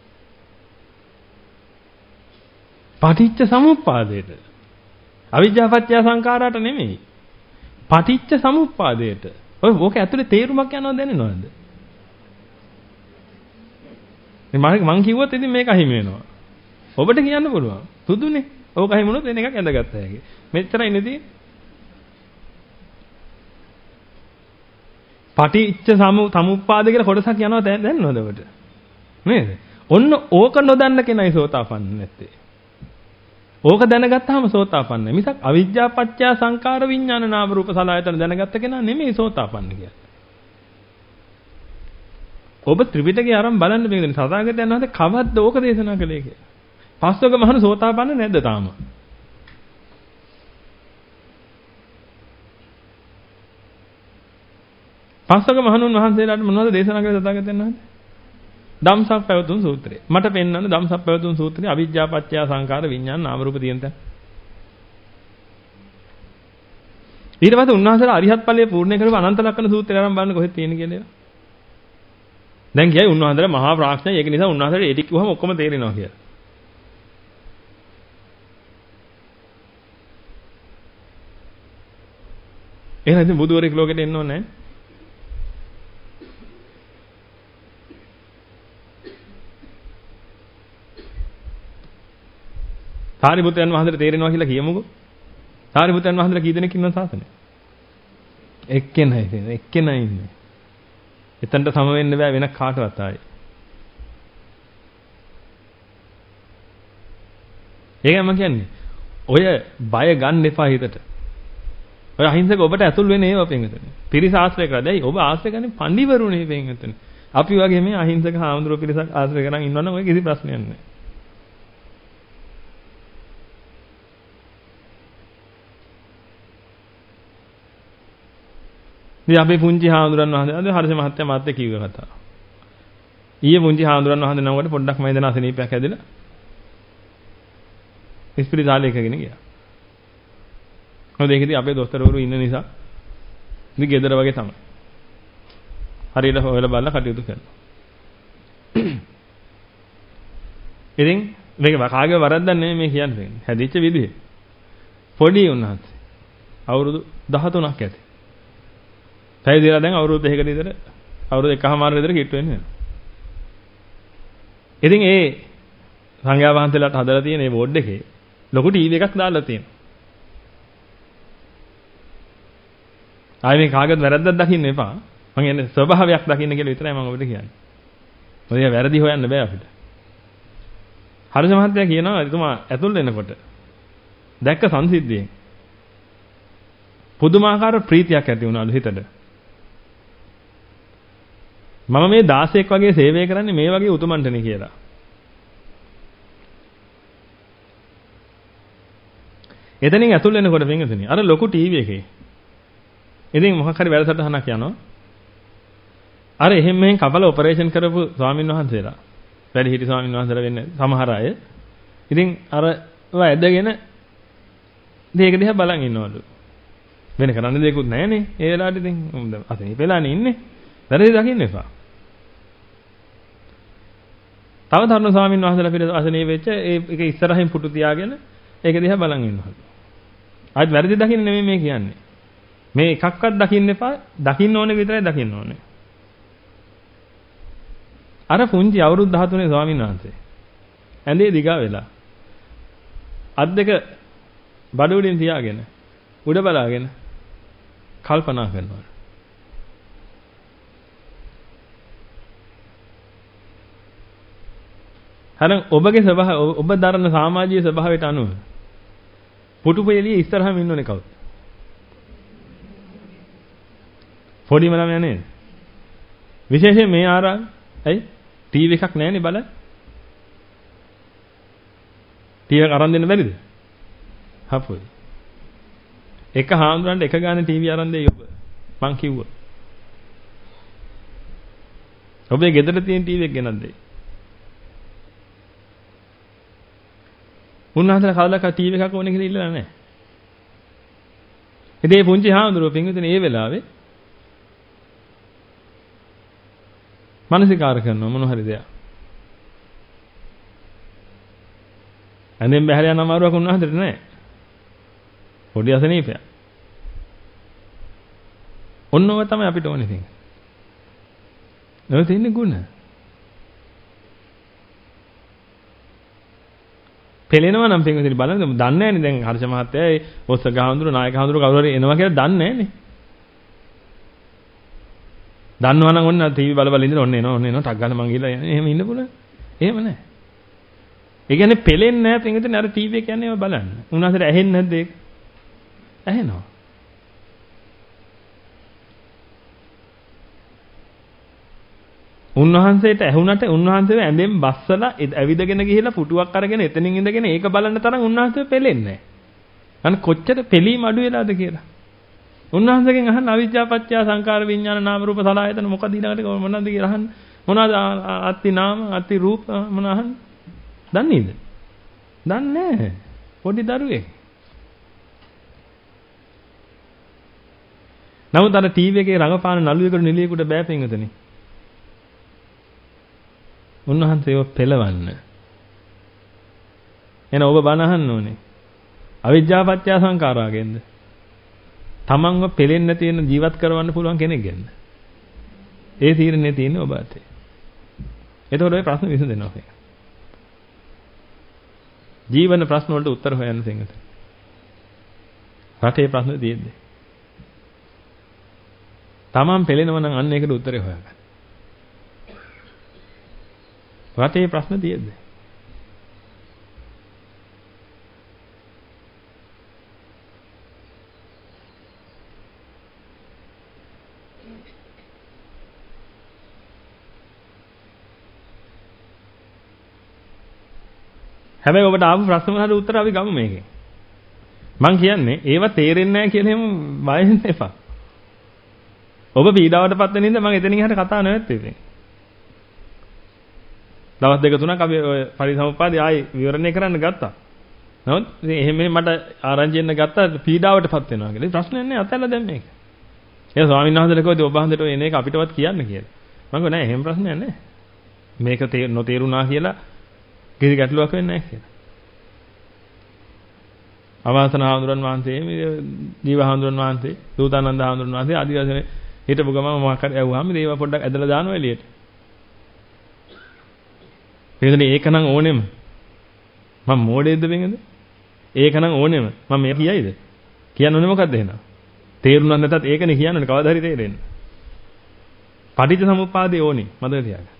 පටිච්ච සමුප්පාදයට. අවිජ්ජා පත්‍ය සංඛාරාට නෙමෙයි. පටිච්ච සමුප්පාදයට. ඔය ඕක ඇතුලේ තේරුමක් යනවා දැනෙනවද? මේ මම මං කිව්වොත් ඉතින් මේක අහිමි වෙනවා. ඔබට කියන්න පුළුවන්. සුදුනේ. ඕක අහිමි වුණොත් වෙන එකක් ඇඳගත්ත හැකි. මෙච්චරයි නේද? පටිච්ච සමුප්පාද කියලා කොටසක් යනවා දැන්නවද ඔබට? නේද? ඔන්න ඕක නොදන්න කෙනයි සෝතාපන්න නැත්තේ. ඕක දැනගත්තාම සෝතාපන්නයි. මිසක් අවිජ්ජා පත්‍ය සංකාර විඥාන නාම රූප සලආයතන දැනගත්ත කෙනා නෙමෙයි සෝතාපන්න කියන්නේ. ඔබ ත්‍රිපිටකය අරන් බලන්න මේකනේ සදාගත යනවාද කවද්ද ඕක දේශනා කළේ කියලා. පස්වක මහණ සෝතාපන්න නැද්ද තාම? පස්වග මහණුන් වහන්සේලාට මොනවද දේශනා කළේ තථාගතයන් වහන්සේ? ධම්සක් පැවතුම් සූත්‍රය. මට පෙන්වන්න ධම්සක් පැවතුම් සූත්‍රය අවිජ්ජා පත්‍ය සංඛාර විඥාන නාම රූප තියෙන තැන. ඊට පස්සේ උන්වහන්සේලා අරිහත් ඵලයේ පූර්ණ කරව අනන්ත ලක්ෂණ සූත්‍රය අරන් බලන්න කොහෙද තියෙන්නේ කියලා. දැන් කියයි උන්වහන්සේලා මහා ප්‍රඥා ඒක නිසා උන්වහන්සේලා ඒ ටික කිව්වම ඔක්කොම තේරෙනවා කියලා. එහෙනම් ඉතින් බුදුවරයෙක් ලෝකෙට එන්න ඕනේ නැහැ. සාරිපුත්‍රයන් වහන්සේට තේරෙනවා කියලා කියමුකෝ. සාරිපුත්‍රයන් වහන්සේලා කී දෙනෙක් ඉන්නවද සාසනේ? එක්කෙනයි ඉන්නේ. එක්කෙනයි ඉන්නේ. එතනට සම වෙන්න බෑ වෙන කාටවත් ආයේ. ඒකම කියන්නේ ඔය බය ගන්න එපා හිතට. ඔය අහිංසක ඔබට ඇතුල් වෙන්නේ ඒව පෙන්වතනේ. පිරිස ආශ්‍රය කරලා. දැයි ඔබ ආශ්‍රය කරන්නේ පඬිවරුනේ පෙන්වතනේ. අපි වගේ මේ අහිංසක හාමුදුරුවෝ පිරිසක් ආශ්‍රය කරන් ඉන්නවනම් ඔය කිසි ප්‍රශ්නයක් නැහැ. ඉතින් අපේ පුංචි හාමුදුරන් වහන්සේ අද හර්ෂ මහත්තයා මාත් එක්ක කිව්ව කතාව. ඊයේ පුංචි හාමුදුරන් වහන්සේ නමකට පොඩ්ඩක් මයිදන අසනීපයක් හැදෙලා ඉස්පිරිතාලේ එකගෙන ගියා. මොකද ඒකදී අපේ දොස්තරවරු ඉන්න නිසා ඉතින් ගෙදර වගේ තමයි. හරියට හොයලා බලලා කටයුතු කරනවා. ඉතින් මේක කාගේ වරද්දක් නෙමෙයි මේ කියන්නේ. හැදිච්ච විදිහ. පොඩි උන්වහන්සේ. අවුරුදු දහතුනක් ඇති. පැවිදිලා දැන් අවුරුදු දෙකකට විතර අවුරුදු එකමාර විතර කිට්ටු වෙන්නේ. ඉතින් ඒ සංඝයා වහන්සේලාට හදලා තියෙන මේ බෝඩ් එකේ ලොකු ටීවී එකක් දාලා තියෙනවා. ආයේ මේ කාගේද වැරද්දක් දකින්න එපා. මම කියන්නේ ස්වභාවයක් දකින්න කියලා විතරයි මම ඔබට කියන්නේ. මොකද වැරදි හොයන්න බෑ අපිට. හර්ෂ මහත්තයා කියනවා එතුමා ඇතුල් වෙනකොට දැක්ක සංසිද්ධියෙන් පුදුමාකාර ප්‍රීතියක් ඇති වුණාලු හිතට. මම මේ දාසයෙක් වගේ සේවය කරන්නේ මේ වගේ උතුමන්ටනේ කියලා. එතනින් ඇතුල් වෙනකොට වෙන්ගතනේ අර ලොකු ටීවී එකේ. ඉතින් මොකක් හරි වැඩසටහනක් යනවා. අර එහෙම මෙහෙන් කපල ඔපරේෂන් කරපු ස්වාමින් වහන්සේලා. වැඩි හිටි ස්වාමින් වහන්සේලා වෙන්නේ සමහර අය. ඉතින් අර ඒවා ඇදගෙන මේක දිහා බලන් ඉන්නවලු. වෙන කරන්න දෙයක්වත් නැහනේ. ඒ වෙලාවට ඉතින් අතේ වෙලානේ ඉන්නේ. වැරදි දකින්න එපා. තව තරුණ ස්වාමීන් වහන්සේලා පිට අසනේ වෙච්ච ඒ ඒක ඉස්සරහින් පුටු තියාගෙන ඒක දිහා බලන් ඉන්නවලු. ආයෙත් වැරදි දකින්න නෙමෙයි මේ කියන්නේ. මේ එකක්වත් දකින්න එපා. දකින්න ඕනේ විතරයි දකින්න ඕනේ. අර පුංචි අවුරුදු දහතුනේ ස්වාමීන් වහන්සේ ඇඳේ දිගා වෙලා අත් දෙක බඩ උඩින් තියාගෙන උඩ බලාගෙන කල්පනා කරනවා. හරි ඔබගේ ස්වභාවය ඔබ දරන සමාජීය ස්වභාවයට අනුව පුටු පෙළියේ ඉස්සරහම ඉන්නෝනේ කවුද? පොඩිම ළමයා නේද? විශේෂයෙන් මේ ආරා ඇයි ටීවී එකක් නැහැනේ බලන්න. ටීවී එක අරන් දෙන්න බැරිද? හපොයි. එක හාමුදුරන්ට එක ගානේ ටීවී අරන් දෙයි ඔබ. මං කිව්වා. ඔබේ ගෙදර තියෙන ටීවී එක ගෙනත් දෙයි. උන්වහන්සේලා කවදාක ටීවී එකක් ඕනේ කියලා ඉල්ලලා නැහැ. ඉතින් මේ පුංචි හාමුදුරුවෝ පින්විතනේ ඒ වෙලාවේ මානසිකාර කරනවා මොන හරි දෙයක්. ඇඳෙන් බහැර යන අමාරුවක් උන්වහන්සේට නැහැ. පොඩි අසනීපයක්. ඔන්නෝව තමයි අපිට ඕනේ ඉතින්. නෝ තියෙන්නේ ගුණ. පෙලෙනවා නම් පින්විතනි බලන්න දන්නේ නැහැනේ දැන් හර්ෂ මහත්තයා ඒ ඔස්සග හඳුරු නායක හඳුරු කවුරු හරි එනවා කියලා දන්නේ නැහැනේ. දන්නවා නම් ඔන්න ටීවී බල බල ඉඳලා ඔන්න එනවා ඔන්න එනවා ටක් ගාලා මං ගිහලා එහෙම ඉන්න පුළුවන්. එහෙම නැහැ. ඒ කියන්නේ පෙලෙන්නේ නැහැ පින්විතනි අර ටීවී එක කියන්නේ ඒවා බලන්න. උන්වහන්සේට ඇහෙන්නේ නැද්ද ඒක? ඇහෙනවා. උන්වහන්සේට ඇහුණට උන්වහන්සේව ඇඳෙන් බස්සලා ඇවිදගෙන ගිහිලා පුටුවක් අරගෙන එතනින් ඉඳගෙන ඒක බලන්න තරම් උන්වහන්සේ පෙලෙන්නේ නැහැ. අන්න කොච්චර පෙලීම අඩු වෙලාද කියලා. උන්වහන්සේගෙන් අහන්න අවිජ්ජා පත්‍ය සංකාර විඥාන නාම රූප සලආයතන මොකද ඊළඟට මොනවද කියලා අහන්න. මොනවද අත්ති නාම අත්ති රූප මොන අහන්න? දන්නේද? දන්නේ නැහැ. පොඩි දරුවෙක්. නමුත් අර ටීවී එකේ රඟපාන නළුවෙකුට නිලියෙකුට බෑ පින්වතුනි. උන්වහන්සේව පෙළවන්න. එන ඔබ බණ අහන්න ඕනේ. අවිජ්ජා පත්‍ය සංකාරාගෙන්ද? තමන්ව පෙලෙන්න තියෙන ජීවත් කරවන්න පුළුවන් කෙනෙක්ගෙන්ද? ඒ තීරණේ තියෙන්නේ ඔබ අතේ. එතකොට ඔය ප්‍රශ්න විසඳෙනවා. ජීවන ප්‍රශ්න වලට උත්තර හොයන්න තියෙනවා. රටේ ප්‍රශ්න තියෙන්නේ. තමන් පෙලෙනවා නම් අන්න ඒකට උත්තරේ හොයාගන්න. රටේ ප්‍රශ්න තියෙන්නේ. හැබැයි ඔබට ආපු ප්‍රශ්න වලට උත්තර අපි ගමු මේකෙන්. මං කියන්නේ ඒව තේරෙන්නේ නැහැ කියලා එහෙම බය වෙන්න එපා. ඔබ පීඩාවටපත් වෙන ඉඳන් මම එතනින් එහාට කතා නැවැත්තුවේ. දවස් දෙක තුනක් අපි ඔය පරිසම්පාදේ ආයි විවරණය කරන්න ගත්තා. නමුත් ඉතින් එහෙම මට ආරංචි වෙන්න ගත්තා පීඩාවටපත් වෙනවා කියලා. ප්‍රශ්නයක් නැහැ අතල්ලා දැන් මේක. ඒ ස්වාමීන් වහන්සේලා කිව්වද ඔබ හන්දට එන එක අපිටවත් කියන්න කියලා. මම කිව්වා නෑ එහෙම ප්‍රශ්නයක් නැහැ. මේක නොතේරුණා කියලා කිසි ගැටලුවක් වෙන්නේ නැහැ කියලා. අවාසන හාමුදුරන් වහන්සේ, ජීව හාමුදුරන් වහන්සේ, දූතානන්ද හාමුදුරන් වහන්සේ ආදී වශයෙන් හිටපු ගමන් මොකක් හරි ඇහුවාම ඒවා පොඩ්ඩක් ඇදලා දානවා එළියට. එතන ඒකනම් ඕනෙම. මම මෝඩෙද්ද වෙන්නේ? ඒකනම් ඕනෙම. මම මේ කියයිද? කියන්නේ මොකද්ද එහෙනම්? තේරුණා නැතත් ඒකනේ කියන්නේ කවදා හරි තේරෙන්නේ. පටිච්ච සමුප්පාදේ ඕනේ මතක තියාගන්න.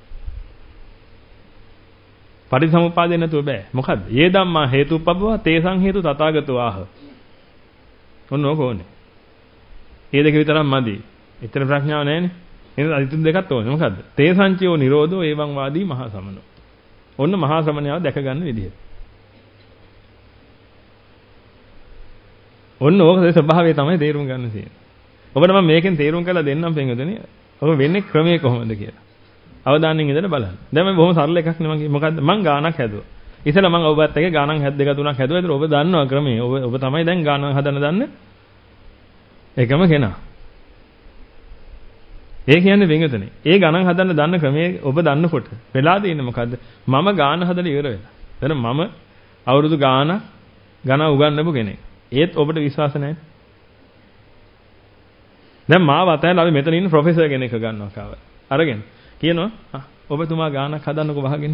පටිච්චසමුප්පාදේ නැතුව බෑ. මොකද්ද? යේ ධම්මා හේතුප්පබව තේසං හේතු තථාගතෝ ආහ. ඔන්න ඕක ඕනේ. ඒ දෙක විතරක් මදි. එතන ප්‍රඥාව නැහැනේ. එහෙනම් අනිත් දෙකත් ඕනේ. මොකද්ද? තේසංචයෝ නිරෝධෝ එවං වාදී මහා සමනෝ. ඔන්න මහා සමනයාව දැක ගන්න විදිහ. ඔන්න ඕකේ ස්වභාවය තමයි තේරුම් ගන්න තියෙන්නේ. ඔබට මම මේකෙන් තේරුම් කරලා දෙන්නම් පෙන්වදනේ. ඔබ වෙන්නේ ක්‍රමයේ කොහොමද කියලා. අවධානයෙන් ඉඳලා බලන්න. දැන් මම බොහොම සරල එකක් නේ මගේ. මොකද්ද? මං ගානක් හැදුවා. ඉතල මං ඔබත් එක්ක ගානක් හැද දෙක තුනක් හැදුවා. ඒතර ඔබ දන්නවා ක්‍රමයේ. ඔබ ඔබ තමයි දැන් ගානක් හදන්න දන්නේ. එකම කෙනා. ඒ කියන්නේ වෙංගතනේ. ඒ ගණන් හදන්න දන්න ක්‍රමයේ ඔබ දන්නකොට වෙලා තියෙන්නේ මොකද්ද? මම ගාන හදලා ඉවර වෙලා. දැන් මම අවුරුදු ගාන ගණ උගන්වපු කෙනෙක්. ඒත් ඔබට විශ්වාස නැහැ. දැන් මාව අතහැරලා අපි මෙතන ඉන්න ප්‍රොෆෙසර් කෙනෙක් ගන්නවා කාව. අරගෙන කියනවා ඔබතුමා ගානක් හදන්නකෝ වහගෙන.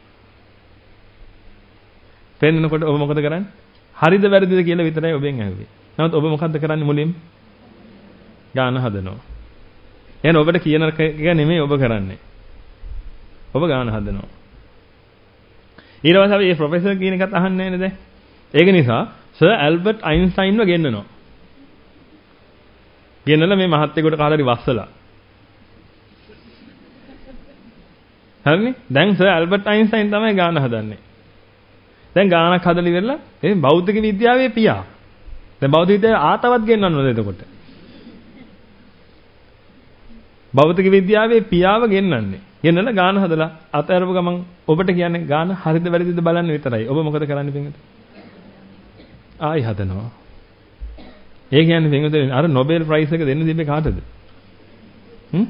පෙන්නකොට ඔබ මොකද කරන්නේ? හරිද වැරදිද කියලා විතරයි ඔබෙන් අහුවේ. නමුත් ඔබ මොකද්ද කරන්නේ මුලින්ම? ගාන හදනවා. එහෙනම් ඔබට කියන එක නෙමෙයි ඔබ කරන්නේ. ඔබ ගාන හදනවා. ඊට පස්සේ අපි මේ ප්‍රොෆෙසර් කියන එකත් අහන්නේ නැහැ නේද? ඒක නිසා සර් ඇල්බර්ට් අයින්ස්ටයින්ව ගෙන්නනවා. ගෙන්නලා මේ මහත්තයෙකුට කාලා හරි වස්සලා. හරිනේ? දැන් සර් ඇල්බර්ට් අයින්ස්ටයින් තමයි ගාන හදන්නේ. දැන් ගානක් හදලා ඉවරලා ඒ භෞතික විද්‍යාවේ පියා. දැන් භෞතික විද්‍යාවේ ආතවත් ගෙන්නන්නවද එතකොට? භෞතික විද්‍යාවේ පියාව ගෙන්නන්නේ. ගෙන්නලා ගාන හදලා අතහැරපු ගමන් ඔබට කියන්නේ ගාන හරිද වැරදිද බලන්න විතරයි. ඔබ මොකද කරන්නේ පින්වතුනි? ආයි හදනවා. ඒ කියන්නේ පින්වතුනි අර නොබෙල් ප්‍රයිස් එක දෙන්න තිබ්බේ කාටද? හ්ම්?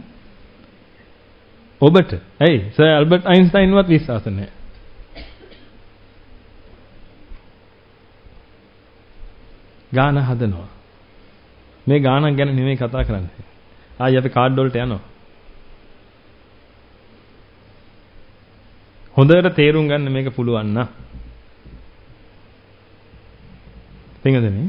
ඔබට. ඇයි? සර් ඇල්බර්ට් අයින්ස්ටයින්වත් විශ්වාස නැහැ. ගාන හදනවා. මේ ගානක් ගැන නෙමෙයි කතා කරන්නේ. ආයි අපි කාඩ් වලට යනවා. හොඳට තේරුම් ගන්න මේක පුළුවන් නා. තේරෙන්නේ?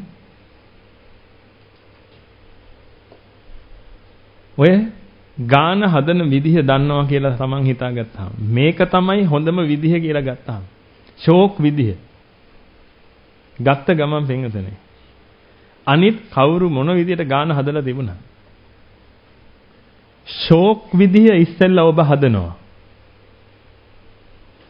ඔය ගාන හදන විදිහ දන්නවා කියලා තමන් හිතාගත්තාම මේක තමයි හොඳම විදිහ කියලා ගත්තාම ෂෝක් විදිහ ගත්ත ගමන් පෙන්වතනේ අනිත් කවුරු මොන විදිහට ගාන හදලා තිබුණා ෂෝක් විදිහ ඉස්සෙල්ලා ඔබ හදනවා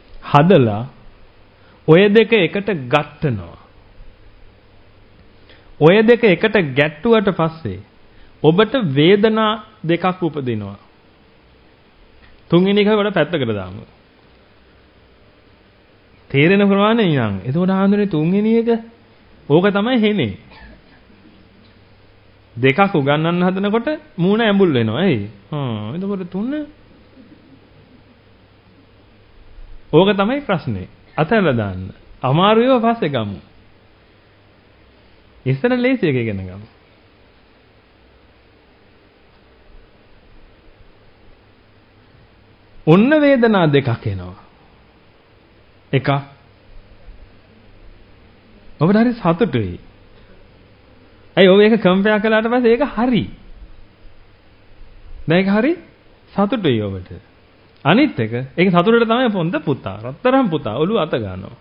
හදලා ඔය දෙක එකට ගත්තනවා ඔය දෙක එකට ගැට්ටුවට පස්සේ ඔබට වේදනා දෙකක් උපදිනවා. තුන්වෙනි එක වල පැත්තකට දාමු. තේරෙන ප්‍රමාණය ඉතින්. එතකොට ආන්දරේ තුන්වෙනි එක ඕක තමයි හෙනේ. දෙකක් උගන්නන්න හදනකොට මූණ ඇඹුල් වෙනවා. එයි. හා එතකොට තුන ඕක තමයි ප්‍රශ්නේ. අතහැරලා දාන්න. අමාරුව පස්සේ ගමු. ඉස්සර ලේසි එක ඉගෙන ගමු. ඔන්න වේදනා දෙකක් එනවා. එක ඔබට හරි සතුටුයි. අය ඔබ ඒක කම්පෙයාර් කළාට පස්සේ ඒක හරි. දැන් ඒක හරි සතුටුයි ඔබට. අනිත් එක ඒක සතුටට තමයි පොන්ද පුතා. රත්තරන් පුතා ඔළුව අත ගන්නවා.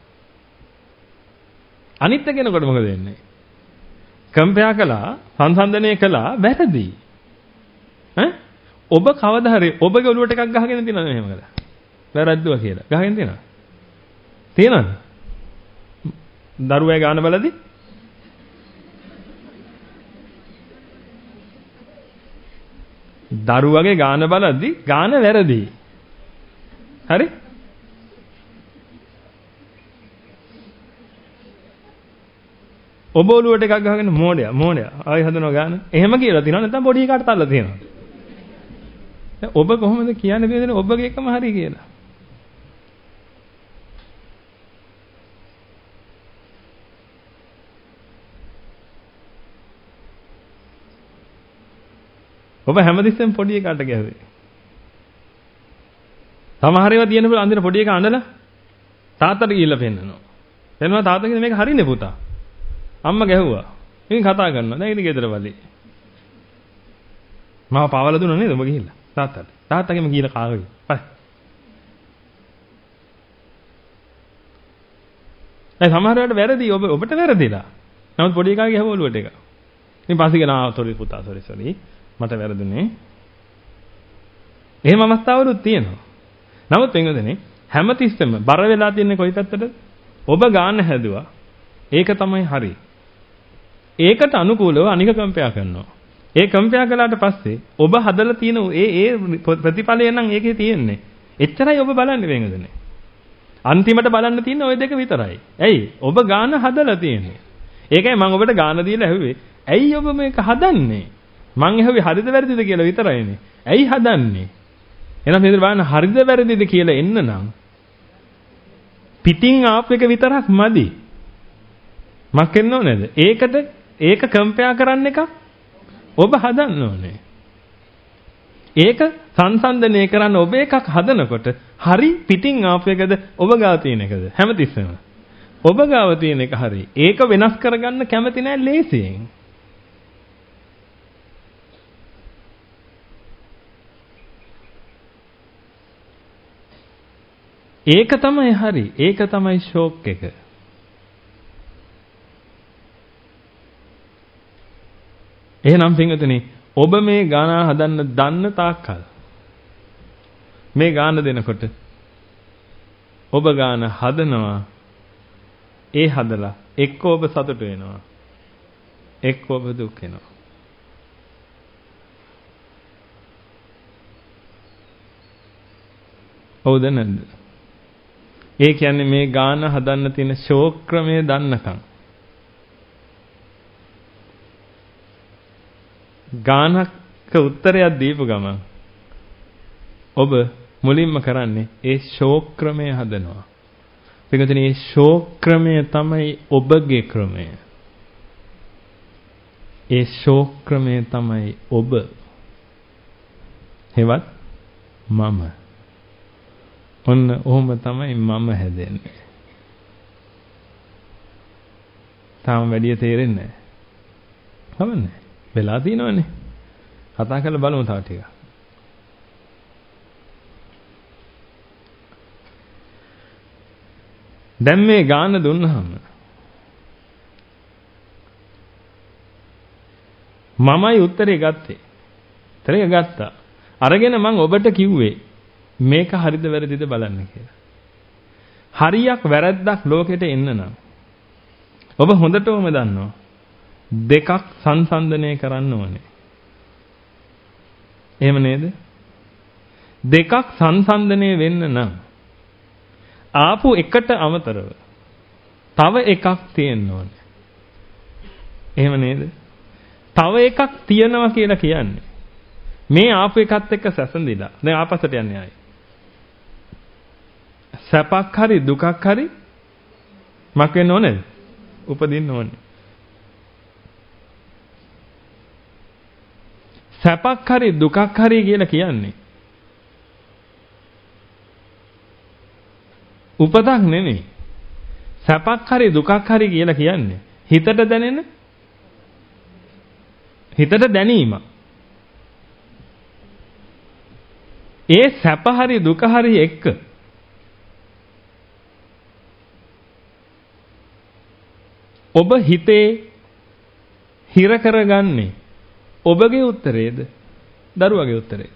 අනිත් එක එනකොට මොකද වෙන්නේ? කම්පෙයාර් කළා, සංසන්දනය කළා වැරදි. ඈ ඔබ කවදා හරි ඔබගේ ඔළුවට එකක් ගහගෙන තියනවද මෙහෙම කළා? වැරද්දුවා කියලා. ගහගෙන තියනවද? තියනවද? දරුවා ගාන බලද්දි දරුවගේ ගාන බලද්දි ගාන වැරදි. හරි? ඔබ ඔළුවට එකක් ගහගෙන මෝඩයා මෝඩයා ආයි හදනවා ගාන. එහෙම කියලා තියනවා නැත්නම් පොඩි එකාට තල්ලා තියනවා. දැන් ඔබ කොහොමද කියන්නේ දෙන්නේ ඔබගේ එකම හරි කියලා? ඔබ හැමතිස්සෙම පොඩි එකාට ගැහුවේ. සමහර ඒවා තියෙන බල අන්දින පොඩි එකා අඬලා තාත්තට ගිහිල්ලා පෙන්නනවා. පෙන්නවා තාත්තා කියන මේක හරිනේ පුතා. අම්මා ගැහුවා. ඉතින් කතා කරනවා. දැන් ඉතින් ගෙදර වලේ. මාව පාවලා දුන්නා නේද ඔබ ගිහිල්ලා තාත්තට. තාත්තගෙම ගිහිල්ලා කාගේ. බයි. ඒ සමහර වෙලාවට වැරදි ඔබ ඔබට වැරදිලා. නමුත් පොඩි එකා ගැහුව ඔළුවට එක. ඉතින් පස්සේ කියනවා සෝරි පුතා සෝරි සෝරි. මට වැරදුනේ. එහෙම අවස්ථාවලුත් තියෙනවා. නමුත් එංගදනේ හැමතිස්සෙම බර වෙලා තියන්නේ කොයි පැත්තටද? ඔබ ගාන හැදුවා. ඒක තමයි හරි. ඒකට අනුකූලව අනික කම්පෙයාර් කරනවා. ඒ කම්පෙයාර් කළාට පස්සේ ඔබ හදලා තියෙන ඒ ඒ ප්‍රතිඵලය නම් ඒකේ තියෙන්නේ. එච්චරයි ඔබ බලන්නේ වෙනදනේ. අන්තිමට බලන්න තියෙන්නේ ওই දෙක විතරයි. ඇයි? ඔබ ගාන හදලා තියෙන්නේ. ඒකයි මම ඔබට ගාන දීලා ඇහුවේ. ඇයි ඔබ මේක හදන්නේ? මං ඇහුවේ හරිද වැරදිද කියලා විතරයිනේ. ඇයි හදන්නේ? එහෙනම් මෙතන බලන්න හරිද වැරදිද කියලා එන්න නම් පිටින් ආප් එක විතරක් මදි. මක් වෙන්න ඕනේද? ඒකට ඒක කම්පෙයාර් කරන්න එක ඔබ හදන්න ඕනේ. ඒක සංසන්දනය කරන්න ඔබ එකක් හදනකොට හරි පිටින් ආප් එකද ඔබ ගාව තියෙන එකද? හැමතිස්සෙම. ඔබ ගාව තියෙන එක හරි. ඒක වෙනස් කරගන්න කැමති නෑ ලේසියෙන්. ඒක තමයි හරි. ඒක තමයි ෂෝක් එක. එහෙනම් පින්වතුනි ඔබ මේ ගාන හදන්න දන්න තාක්කල් මේ ගාන දෙනකොට ඔබ ගාන හදනවා. ඒ හදලා එක්ක ඔබ සතුට වෙනවා. එක්ක ඔබ දුක් වෙනවා. හවුද නැද්ද? ඒ කියන්නේ මේ ගාන හදන්න තියෙන ෂෝක් ක්‍රමය දන්නකම් ගානක උත්තරයක් දීපු ගමන් ඔබ මුලින්ම කරන්නේ ඒ ෂෝක් ක්‍රමය හදනවා. පිටුදින මේ ෂෝක් ක්‍රමය තමයි ඔබගේ ක්‍රමය. ඒ ෂෝක් ක්‍රමය තමයි ඔබ. හෙවත් මම. ඔන්න ඔහොම තමයි මම හැදෙන්නේ. තාම වැඩි තේරෙන්නේ නැහැ. හවන්නේ. වෙලා තියෙනවනේ. කතා කරලා බලමු තව ටිකක්. දැන් මේ ගාන දුන්නාම මමයි උත්තරේ ගත්තේ. උත්තරේ ගත්තා. අරගෙන මම ඔබට කිව්වේ මේක හරිද වැරදිද බලන්න කියලා. හරියක් වැරද්දක් ලෝකෙට එන්න නම් ඔබ හොඳටම දන්නවා දෙකක් සංසන්දනය කරන්න ඕනේ. එහෙම නේද? දෙකක් සංසන්දනය වෙන්න නම් ආපු එකට අමතරව තව එකක් තියෙන්න ඕනේ. එහෙම නේද? තව එකක් තියනවා කියලා කියන්නේ මේ ආපු එකත් එක්ක සැසඳිලා දැන් ආපස්සට යන්නේ ආයි. සැපක් හරි දුකක් හරි මක් වෙන්න ඕනේද? උපදින්න ඕනේ. සැපක් හරි දුකක් හරි කියලා කියන්නේ උපතක් නෙමෙයි. සැපක් හරි දුකක් හරි කියලා කියන්නේ හිතට දැනෙන හිතට දැනීම. ඒ සැප හරි දුක හරි එක්ක ඔබ හිතේ හිර කරගන්නේ ඔබගේ උත්තරේද දරුවගේ උත්තරේද?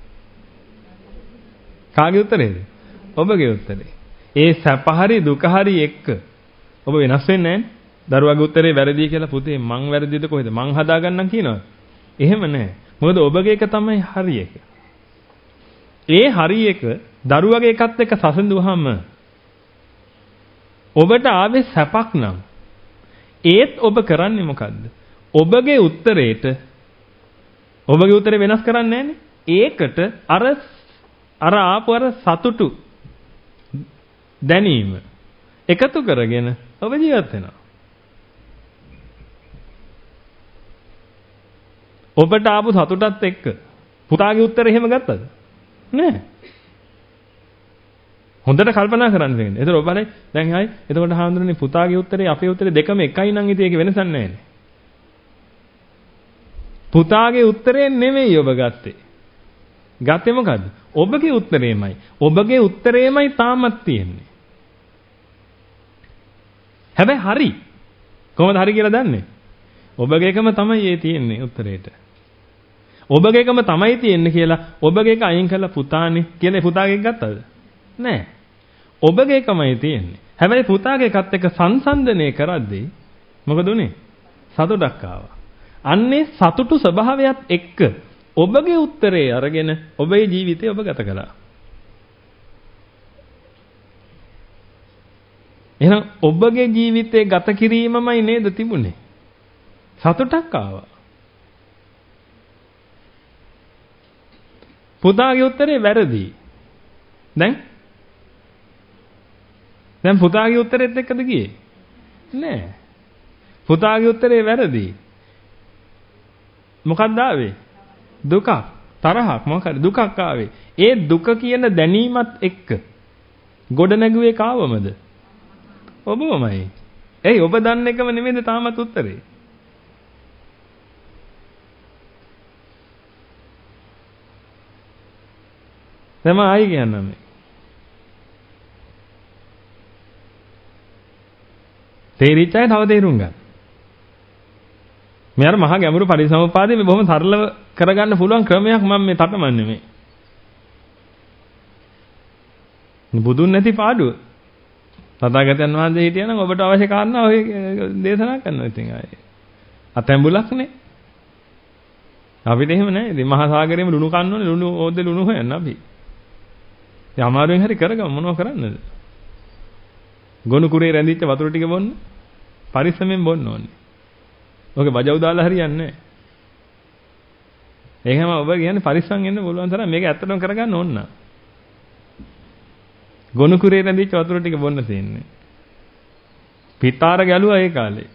කාගේ උත්තරේද? ඔබගේ උත්තරේ. ඒ සැප හරි දුක හරි එක්ක ඔබ වෙනස් වෙන්නේ නැහැ. දරුවගේ උත්තරේ වැරදි කියලා පුතේ මං වැරදිද කොහෙද මං හදාගන්නම් කියනවා. එහෙම නැහැ. මොකද ඔබගේ එක තමයි හරි එක. ඒ හරි එක දරුවගේ එකත් එක්ක සසඳුවාම ඔබට ආවේ සැපක් නම් ඒත් ඔබ කරන්නේ මොකද්ද? ඔබගේ උත්තරේට ඔබගේ උත්තරේ වෙනස් කරන්නේ නැහනේ. ඒකට අර අර ආපු අර සතුටු දැනීම එකතු කරගෙන ඔබ ජීවත් වෙනවා. ඔබට ආපු සතුටත් එක්ක පුතාගේ උත්තරේ එහෙම ගත්තද? නෑ. හොඳට කල්පනා කරන්න වෙන්නේ. ඒතර ඔබ බලයි දැන් හයි එතකොට හාමුදුරනේ පුතාගේ උත්තරේ අපේ උත්තරේ දෙකම එකයි නම් ඉතින් ඒක වෙනසක් නෑනේ. පුතාගේ උත්තරේ නෙමෙයි ඔබ ගත්තේ. ගත්තේ මොකද්ද? ඔබගේ උත්තරේමයි. ඔබගේ උත්තරේමයි තාමත් තියෙන්නේ. හැබැයි හරි. කොහොමද හරි කියලා දන්නේ? ඔබගේ එකම තමයි ඒ තියෙන්නේ උත්තරේට. ඔබගේ එකම තමයි තියෙන්නේ කියලා ඔබගේ එක අයින් කරලා පුතානේ කියලා පුතාගේ එක ගත්තද? නෑ. ඔබගේ එකමයි තියෙන්නේ. හැබැයි පුතාගේ එකත් එක්ක සංසන්දනය කරද්දී මොකද උනේ? සතුටක් ආවා. අන්නේ සතුටු ස්වභාවයත් එක්ක ඔබගේ උත්තරේ අරගෙන ඔබේ ජීවිතය ඔබ ගත කළා. එහෙනම් ඔබගේ ජීවිතේ ගත කිරීමමයි නේද තිබුණේ? සතුටක් ආවා. පුතාගේ උත්තරේ වැරදි. දැන් දැන් පුතාගේ උත්තරෙත් එක්කද ගියේ? නෑ. පුතාගේ උත්තරේ වැරදි. මොකක්ද ආවේ? දුකක්, තරහක් මොකක්ද දුකක් ආවේ. ඒ දුක කියන දැනීමත් එක්ක ගොඩ නැගුවේ කාවමද? ඔබමයි. එයි ඔබ දන්න එකම නෙමෙයිද තාමත් උත්තරේ? දැන් ආයි කියන්නම් මේ. තේරිච්ච අය තව තේරුම් ගන්න. මේ අර මහා ගැඹුරු පරිසම්පාදයේ මේ බොහොම සරලව කරගන්න පුළුවන් ක්‍රමයක් මම මේ තටමන්නේ මේ. බුදුන් නැති පාඩුව. තථාගතයන් වහන්සේ හිටියනම් ඔබට අවශ්‍ය කාරණා ඔය දේශනා කරනවා ඉතින් ආයේ. අතැඹුලක්නේ. අපිට එහෙම නැහැ. ඉතින් මහා සාගරේම ලුණු කන්න ඕනේ ලුණු ඕද්දේ ලුණු හොයන්න අපි. ඉතින් අමාරුවෙන් හරි කරගමු මොනව කරන්නද? ගොනු කුරේ රැඳිච්ච වතුර ටික බොන්න පරිස්සමෙන් බොන්න ඕනේ. ඔගේ බජව් දාලා හරියන්නේ නැහැ. ඒකම ඔබ කියන්නේ පරිස්සම් වෙන්න පුළුවන් තරම් මේක ඇත්තටම කරගන්න ඕන නා. ගොනු කුරේ රැඳිච්ච වතුර ටික බොන්න තියෙන්නේ. පිටාර ගැලුවා ඒ කාලේ.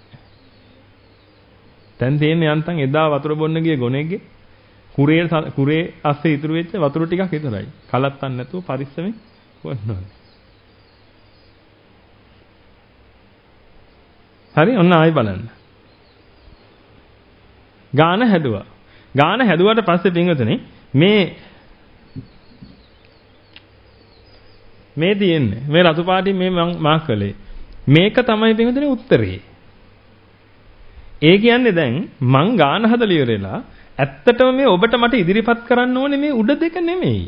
දැන් තියෙන්නේ යන්තම් එදා වතුර බොන්න ගිය ගොනෙක්ගේ කුරේ කුරේ අස්සේ ඉතුරු වෙච්ච වතුර ටිකක් විතරයි. කලත්තන් නැතුව පරිස්සමෙන් බොන්න ඕනේ. හරි ඔන්න ආයි බලන්න. ගාන හැදුවා. ගාන හැදුවට පස්සේ පින්වතුනි මේ මේ තියෙන්නේ මේ රතු පාටින් මේ මම මාක් කළේ. මේක තමයි පින්වතුනි උත්තරේ. ඒ කියන්නේ දැන් මං ගාන හදලා ඉවරලා ඇත්තටම මේ ඔබට මට ඉදිරිපත් කරන්න ඕනේ මේ උඩ දෙක නෙමෙයි.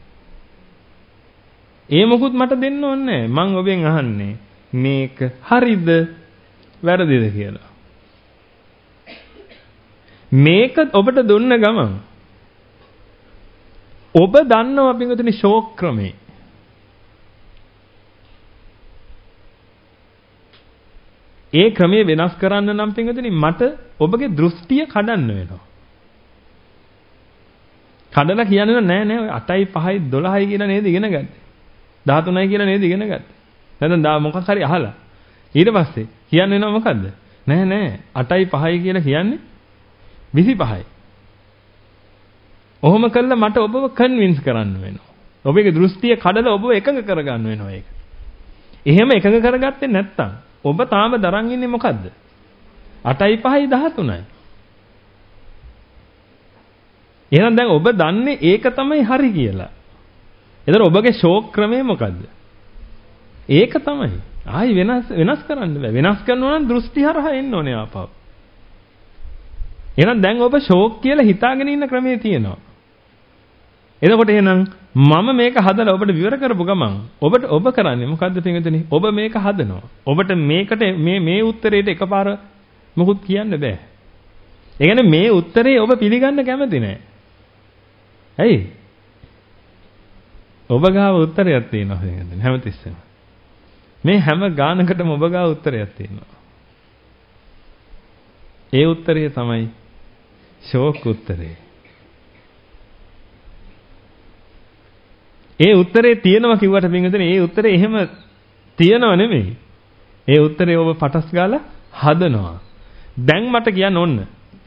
ඒ මොකුත් මට දෙන්න ඕනේ නැහැ. මං ඔබෙන් අහන්නේ මේක හරිද වැරදිද කියලා. මේක ඔබට දුන්න ගමන් ඔබ දන්නවා පින්වතුනි ෂෝක් ක්‍රමේ. ඒ ක්‍රමයේ වෙනස් කරන්න නම් පින්වතුනි මට ඔබගේ දෘෂ්ටිය කඩන්න වෙනවා. කඩලා කියන්නේ නෑ නෑ ඔය අටයි පහයි දොළහයි කියලා නේද ඉගෙන ගත්තේ. දහතුනයි කියලා නේද ඉගෙන ගත්තේ. නැත්නම් දා මොකක් හරි අහලා. ඊට පස්සේ කියන්නේ නෝ මොකද්ද? නෑ නෑ අටයි පහයි කියලා කියන්නේ විසි පහයි. ඔහොම කළා මට ඔබව කන්වින්ස් කරන්න වෙනවා. ඔබගේ දෘෂ්ටිය කඩලා ඔබව එකඟ කරගන්න වෙනවා ඒක. එහෙම එකඟ කරගත්තේ නැත්තම් ඔබ තාම දරන් ඉන්නේ මොකද්ද? අටයි පහයි දහතුනයි. එහෙනම් දැන් ඔබ දන්නේ ඒක තමයි හරි කියලා. එතන ඔබගේ ෂෝක් ක්‍රමය මොකද්ද? ඒක තමයි. ආයි වෙනස් වෙනස් කරන්න බෑ. වෙනස් කරනවා නම් දෘෂ්ටි හරහා එන්න ඕනේ ආපහු. එහෙනම් දැන් ඔබ ෂෝක් කියලා හිතාගෙන ඉන්න ක්‍රමයේ තියෙනවා. එතකොට එහෙනම් මම මේක හදලා ඔබට විවර කරපු ගමන් ඔබට ඔබ කරන්නේ මොකද්ද පින්විතනි? ඔබ මේක හදනවා. ඔබට මේකට මේ මේ උත්තරේට එකපාර මොකුත් කියන්න බෑ. ඒ කියන්නේ මේ උත්තරේ ඔබ පිළිගන්න කැමති නෑ. ඇයි? ඔබ ගාව උත්තරයක් තියෙනවා පින්විතනි හැමතිස්සෙම. මේ හැම ගානකටම ඔබ ගාව උත්තරයක් තියෙනවා. ඒ උත්තරය තමයි ෂෝක් උත්තරේ. ඒ උත්තරේ තියෙනවා කිව්වට පින්විතනේ ඒ උත්තරේ එහෙම තියෙනව නෙමෙයි. ඒ උත්තරේ ඔබ පටස් ගාලා හදනවා. දැන් මට කියන්න ඕන.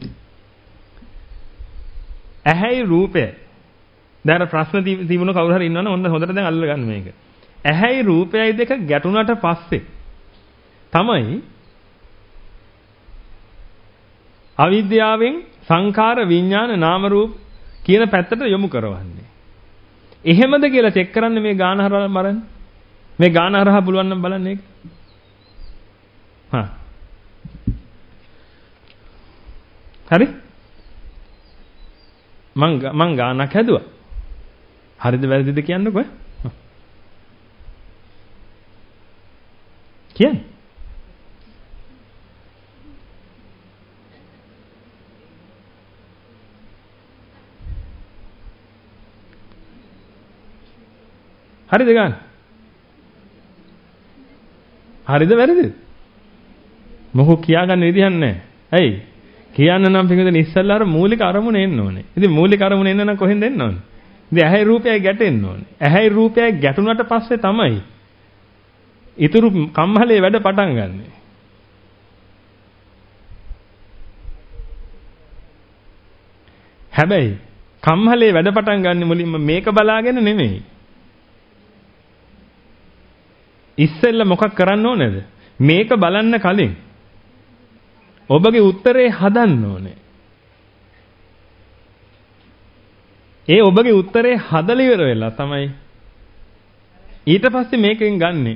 ඇහැයි රූපය. දැන් ප්‍රශ්න තිබුණ කවුරු හරි ඉන්නවනේ ඔන්න හොඳට දැන් අල්ල ගන්න මේක. ඇහැයි රූපයයි දෙක ගැටුණට පස්සේ තමයි අවිද්‍යාවෙන් සංඛාර විඥාන නාම රූප කියන පැත්තට යොමු කරවන්නේ. එහෙමද කියලා චෙක් කරන්න මේ ගාන හරහා බලන්න. මේ ගාන හරහා පුළුවන් නම් බලන්න ඒක. හා. හරි? මං මං ගානක් හැදුවා. හරිද වැරදිද කියන්නකෝ. කියන්නේ. හරිද ගන්න? හරිද වැරදිද? මොකෝ කියාගන්න විදිහක් නැහැ. ඇයි? කියන්න නම් පිටින් ඉස්සල්ලා අර මූලික අරමුණ එන්න ඕනේ. ඉතින් මූලික අරමුණ එන්න නම් කොහෙන්ද එන්න ඕනේ? ඉතින් ඇහැයි රූපයයි ගැටෙන්න ඕනේ. ඇහැයි රූපයයි ගැටුණට පස්සේ තමයි ඊතුරු කම්මලේ වැඩ පටන් ගන්නෙ. හැබැයි කම්මලේ වැඩ පටන් ගන්න මුලින්ම මේක බලාගෙන නෙමෙයි. ඉස්සෙල්ලා මොකක් කරන්න ඕනේද? මේක බලන්න කලින් ඔබගේ උත්තරේ හදන්න ඕනේ. ඒ ඔබගේ උත්තරේ හදලා ඉවර වෙලා තමයි ඊට පස්සේ මේකෙන් ගන්නෙ.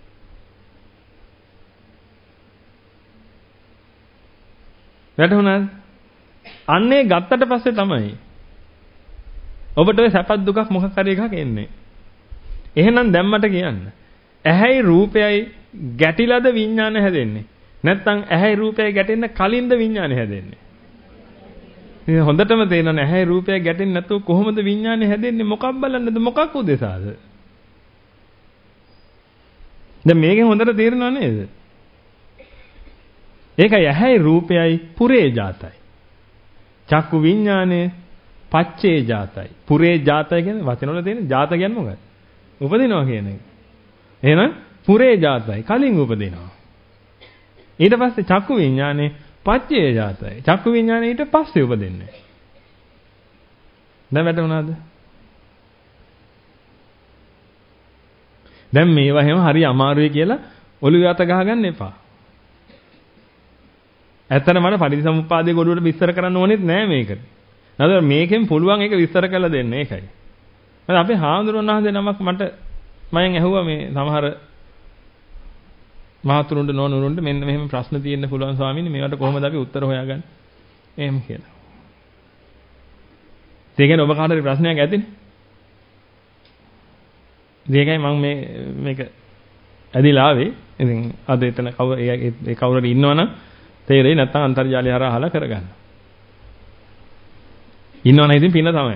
වැටුණාද? අන්නේ ගත්තට පස්සේ තමයි ඔබට ඔය සැපත් දුකක් මොකක් හරි එකක් එන්නේ. එහෙනම් දැන් මට කියන්න. ඇහැයි රූපයයි ගැටිලාද විඥාන හැදෙන්නේ? නැත්නම් ඇහැයි රූපයයි ගැටෙන්න කලින්ද විඥානය හැදෙන්නේ? ඉතින් හොඳටම තේරෙනවා ඇහැයි රූපයයි ගැටෙන්නේ නැතුව කොහොමද විඥානය හැදෙන්නේ? මොකක් බලන්නද? මොකක් උදෙසාද? දැන් මේකෙන් හොඳට තේරෙනව නේද? ඒකයි ඇහැයි රූපයයි පුරේ ජාතයි. චක්කු විඥානය පච්චේ ජාතයි. පුරේ ජාතයි කියන්නේ වචන වල තියෙන ජාත කියන්නේ මොකක්ද? උපදිනවා කියන එක. එහෙනම් පුරේ ජාතයි කලින් උපදිනවා. ඊට පස්සේ චක්කු විඥානේ පච්චේ ජාතයි. චක්කු විඥානේ ඊට පස්සේ උපදින්නේ. දැන් වැටුණාද? දැන් මේවා හැම හරි අමාරුයි කියලා ඔළුවේ අත ගහගන්න එපා. ඇත්තට මට පටිච්චසමුප්පාදයේ ගොඩුවට විස්තර කරන්න ඕනෙත් නෑ මේකට. නේද? මේකෙන් පුළුවන් ඒක විස්තර කරලා දෙන්න ඒකයි. මොකද අපේ හාමුදුරුවෝ වහන්සේ නමක් මට මම ඇහුවා මේ සමහර මහතුරුන්ට නෝනුරුන්ට මෙන්න මෙහෙම ප්‍රශ්න තියෙන්න පුළුවන් ස්වාමීනි මේවට කොහොමද අපි උත්තර හොයාගන්නේ? එහෙම කියලා. ඒ කියන්නේ ඔබ කාටද ප්‍රශ්නයක් ඇතිනේ? ඒකයි මම මේ මේක ඇදිලා ආවේ. ඉතින් අද එතන කවුරු ඒ කවුරුරි ඉන්නවනම් තේරෙයි නැත්නම් අන්තර්ජාලය හරහා අහලා කරගන්න. ඉන්නවනේ ඉතින් පින තමයි.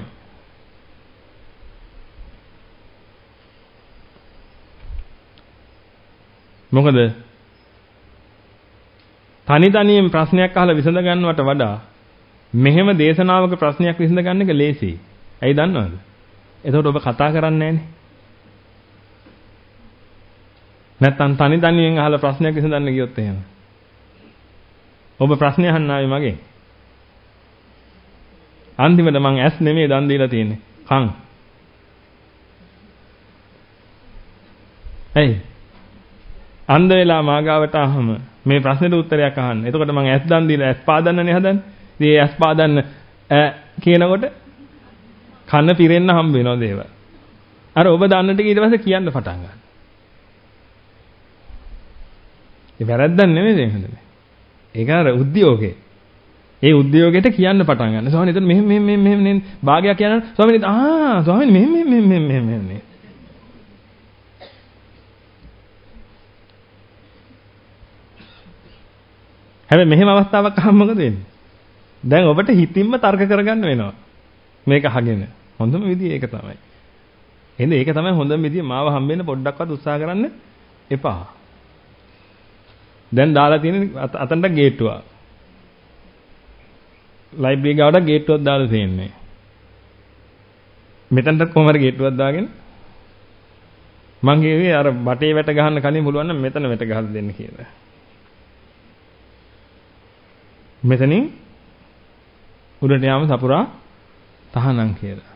මොකද තනි තනියෙන් ප්‍රශ්නයක් අහලා විසඳ ගන්නවට වඩා මෙහෙම දේශනාවක ප්‍රශ්නයක් විසඳ ගන්න එක ලේසියි. ඇයි දන්නවද? එතකොට ඔබ කතා කරන්නේ නැහනේ. නැත්තම් තනි තනියෙන් අහලා ප්‍රශ්නයක් විසඳන්න ගියොත් එහෙම. ඔබ ප්‍රශ්න අහන්න ආවේ මගෙන්. අන්තිමට මං ඇස් නෙමෙයි දන් දීලා තියෙන්නේ. කන්. ඇයි? අන්ධ වෙලා මාගාවට ආවම මේ ප්‍රශ්නෙට උත්තරයක් අහන්න. එතකොට මං ඇස් දන් දීලා ඇස් පාදන්නනේ හදන්නේ. ඉතින් ඒ ඇස් පාදන්න ඈ කියනකොට කන පිරෙන්න හම්බ වෙනවා දේවල්. අර ඔබ දන්න ටික ඊට පස්සේ කියන්න පටන් ගන්නවා. ඒ වැරද්දක් නෙමෙයි දෙන්නේ. ඒක අර උද්‍යෝගේ. ඒ උද්‍යෝගයට කියන්න පටන් ගන්න. ස්වාමීනි එතන මෙහෙම මෙහෙම මෙහෙම මෙහෙම භාගයක් කියනවා. ස්වාමීනි ආ ස්වාමීනි මෙහෙම මෙහෙම මෙහෙම මෙහෙම මෙහෙම. හැබැයි මෙහෙම අවස්ථාවක් අහම මොකද වෙන්නේ? දැන් ඔබට හිතින්ම තර්ක කරගන්න වෙනවා. මේක අහගෙන. හොඳම විදිය ඒක තමයි. එහෙනම් ඒක තමයි හොඳම විදිය මාව හම්බෙන්න පොඩ්ඩක්වත් උත්සාහ කරන්න එපා. දැන් දාලා තියෙන අතන්ට ගේට්ටුවක්. ලයිබ්‍රරි ගාවට ගේට්ටුවක් දාලා තියෙන්නේ. මෙතනට කොහමද ගේට්ටුවක් දාගෙන මං කිව්වේ අර බටේ වැට ගහන්න කලින් පුළුවන් නම් මෙතන වැට ගහලා දෙන්න කියලා. මෙතනින් උඩට යාම සපුරා තහනම් කියලා.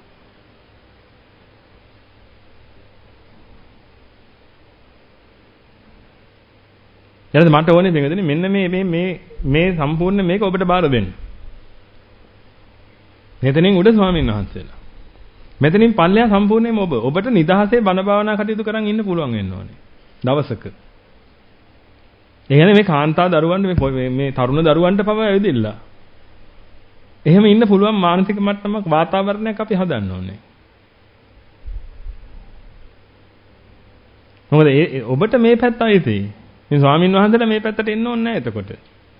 ඊළඟට මට ඕනේ දෙන්නේ මෙන්න මේ මේ මේ මේ සම්පූර්ණ මේක ඔබට බාර දෙන්න. මෙතනින් උඩ ස්වාමීන් වහන්සේලා. මෙතනින් පල්ලෙහා සම්පූර්ණයෙන්ම ඔබ. ඔබට නිදහසේ බණ භාවනා කටයුතු කරන් ඉන්න පුළුවන් වෙන්න ඕනේ. දවසක. ඒ කියන්නේ මේ කාන්තා දරුවන්ට මේ මේ තරුණ දරුවන්ට පව ඇවිදින්න. එහෙම ඉන්න පුළුවන් මානසික මට්ටමක් වාතාවරණයක් අපි හදන්න ඕනේ. මොකද ඒ ඔබට මේ පැත්ත අයිතියි. මේ ස්වාමීන් වහන්සේලා මේ පැත්තට එන්න ඕනේ නැහැ එතකොට.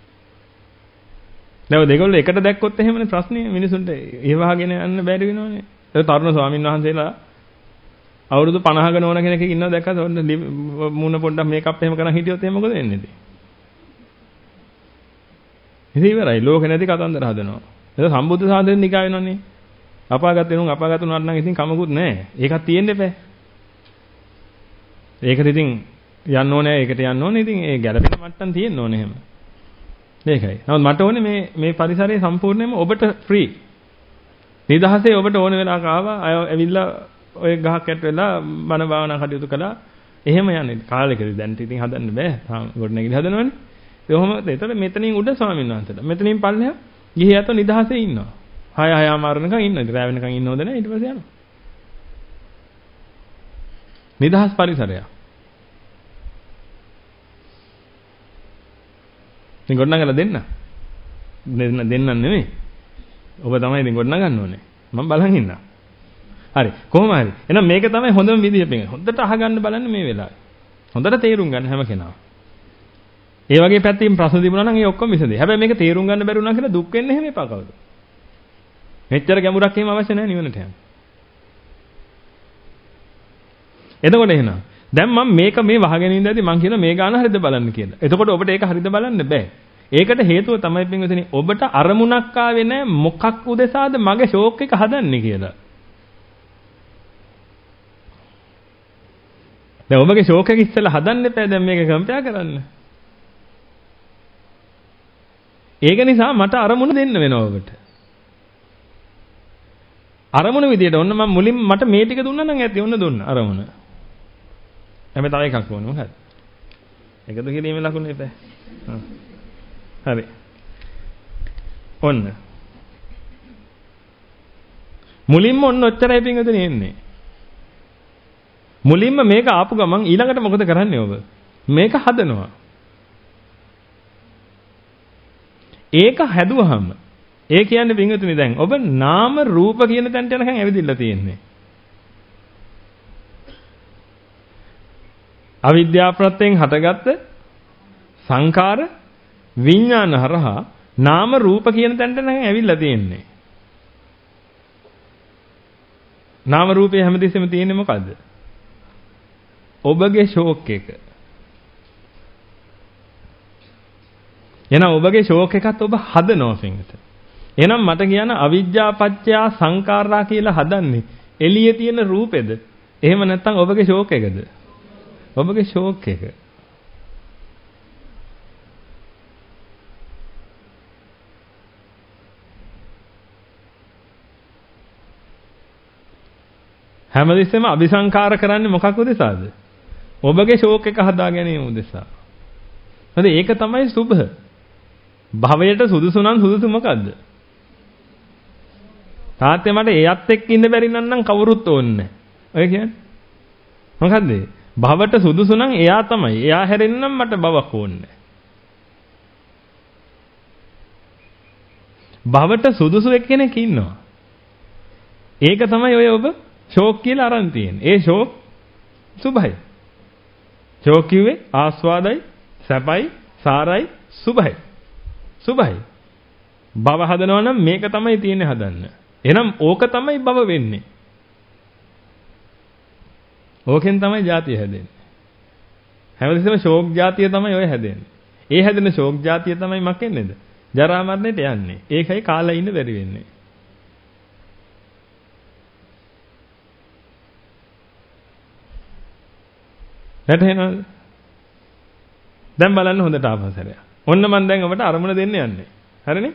දැන් දෙගොල්ලෝ එකට දැක්කොත් එහෙමනේ ප්‍රශ්නේ මිනිසුන්ට ඒ වහගෙන යන්න බැරි වෙනවනේ. ඒ තරුණ ස්වාමීන් වහන්සේලා අවුරුදු පනහක නෝන කෙනෙක් ඉන්නව දැක්කද ඔන්න මූණ පොඩ්ඩක් මේකප් එහෙම කරන් හිටියොත් එහෙම මොකද වෙන්නේ ඉතින්? ඉතින් ඉවරයි ලෝකේ නැති කතන්දර හදනවා. ඒක සම්බුද්ධ සාධනෙ නිකා වෙනවනේ. අපාගත වෙනුන් අපාගත උනාට නම් ඉතින් කමකුත් නැහැ. ඒකක් තියෙන්න එපා. ඒකට ඉතින් යන්න ඕනේ ඒකට යන්න ඕනේ ඉතින් ඒ ගැළපෙන මට්ටම් තියෙන්න ඕනේ එහෙම. ඒකයි. නමුත් මට ඕනේ මේ මේ පරිසරයේ සම්පූර්ණයෙන්ම ඔබට ෆ්‍රී. නිදහසේ ඔබට ඕන වෙලාවක ආවා අය ඇවිල්ලා ඔය ගහක් යට වෙලා බණ භාවනා කටයුතු කළා. එහෙම යන්නේ. කාලෙකදී දැන් ඉතින් හදන්න බෑ. ගොඩනැගිලි හදනවනේ. ඒ කොහොමද? ඒතර මෙතනින් උඩ ස්වාමීන් වහන්සේලා. මෙතනින් පල්ලෙහා ගිහි යතෝ නිදහසේ ඉන්නවා. හය හය ආමාරණකම් ඉන්නවා. ඉතින් රැ වෙනකන් ඉන්න ඕද නැහැ. ඊට පස්සේ යනවා. නිදහස් පරිසරයක්. ඉතින් ගොඩනගලා දෙන්න. දෙන්න දෙන්න නෙමෙයි. ඔබ තමයි ඉතින් ගොඩනගන්න ඕනේ. මම බලන් ඉන්නම්. හරි. කොහොම හරි. එහෙනම් මේක තමයි හොඳම විදිය පෙන්න. හොඳට අහගන්න බලන්න මේ වෙලාවේ. හොඳට තේරුම් ගන්න හැම කෙනාම. ඒ වගේ පැත්තකින් ප්‍රශ්න තිබුණා නම් ඒ ඔක්කොම විසඳේ. හැබැයි මේක තේරුම් ගන්න බැරි වුණා කියලා දුක් වෙන්න එහෙම එපා කවුද. මෙච්චර ගැඹුරක් එහෙම අවශ්‍ය නැහැ නිවනට යන්න. එතකොට එහෙනම් දැන් මම මේක මේ වහගෙන ඉඳද්දි මං කියන මේ ගාන හරියද බලන්න කියලා. එතකොට ඔබට ඒක හරියද බලන්න බෑ. ඒකට හේතුව තමයි පින්වතුනි ඔබට අරමුණක් ආවේ නැහැ මොකක් උදෙසාද මගේ ෂෝක් එක හදන්නේ කියලා. දැන් ඔබගේ ෂෝක් එක ඉස්සෙල්ලා හදන්න එපා දැන් මේක කම්පෙයා කරන්න. ඒක නිසා මට අරමුණ දෙන්න වෙනවා ඔබට. අරමුණ විදියට ඔන්න මම මුලින් මට මේ ටික දුන්නා නම් ඇති ඔන්න දුන්න අරමුණ. හැබැයි තව එකක් ඕනේ මොකද? එකතු කිරීමේ ලකුණ එපා. හරි. ඔන්න. මුලින්ම ඔන්න ඔච්චරයි පින්වතුනි එන්නේ. මුලින්ම මේක ආපු ගමන් ඊළඟට මොකද කරන්නේ ඔබ? මේක හදනවා. ඒක හැදුවහම ඒ කියන්නේ පින්වතුනි දැන් ඔබ නාම රූප කියන තැනට යනකම් ඇවිදින්න තියෙන්නේ. අවිද්‍යාව ප්‍රත්‍යයෙන් හටගත්ත සංකාර විඥාන හරහා නාම රූප කියන තැනට නම් ඇවිල්ලා තියෙන්නේ. නාම රූපේ හැමදෙස්සෙම තියෙන්නේ මොකද්ද? ඔබගේ ෂෝක් එක. එහෙනම් ඔබගේ ෂෝක් එකත් ඔබ හදනවා පින්විත. එහෙනම් මට කියන අවිජ්ජා පත්‍ය සංඛාරා කියලා හදන්නේ එළියේ තියෙන රූපෙද? එහෙම නැත්නම් ඔබගේ ෂෝක් එකද? ඔබගේ ෂෝක් එක. හැමදෙස්සෙම අபிසංකාර කරන්නේ මොකක් උදෙසාද? ඔබගේ ෂෝක් එක හදා ගැනීම උදෙසා. හරි ඒක තමයි සුභ. භවයට සුදුසු නම් සුදුසු මොකද්ද? තාත්තේ මට එයත් එක්ක ඉන්න බැරි නම් කවුරුත් ඕනේ නැහැ. ඔය කියන්නේ. මොකද්ද? භවට සුදුසු නම් එයා තමයි. එයා හැරෙන්න නම් මට භවක් ඕනේ නැහැ. භවට සුදුසු එක්කෙනෙක් ඉන්නවා. ඒක තමයි ඔය ඔබ ෂෝක් කියලා අරන් තියෙන්නේ. ඒ ෂෝක් සුභයි. ෂෝක් කිව්වේ ආස්වාදයි, සැපයි, සාරයි, සුභයි. සුභයි. භව හදනවා නම් මේක තමයි තියෙන්නේ හදන්න. එහෙනම් ඕක තමයි භව වෙන්නේ. ඕකෙන් තමයි ජාතිය හැදෙන්නේ. හැමතිස්සෙම ෂෝක් ජාතිය තමයි ඔය හැදෙන්නේ. ඒ හැදෙන ෂෝක් ජාතිය තමයි මක්කෙන්නේද? ජරා මරණයට යන්නේ. ඒකයි කාලා ඉන්න බැරි වෙන්නේ. නැතේනවද? දැන් බලන්න හොඳට ආපස්සට. ඔන්න මම දැන් ඔබට අරමුණ දෙන්න යන්නේ. හරිනේ?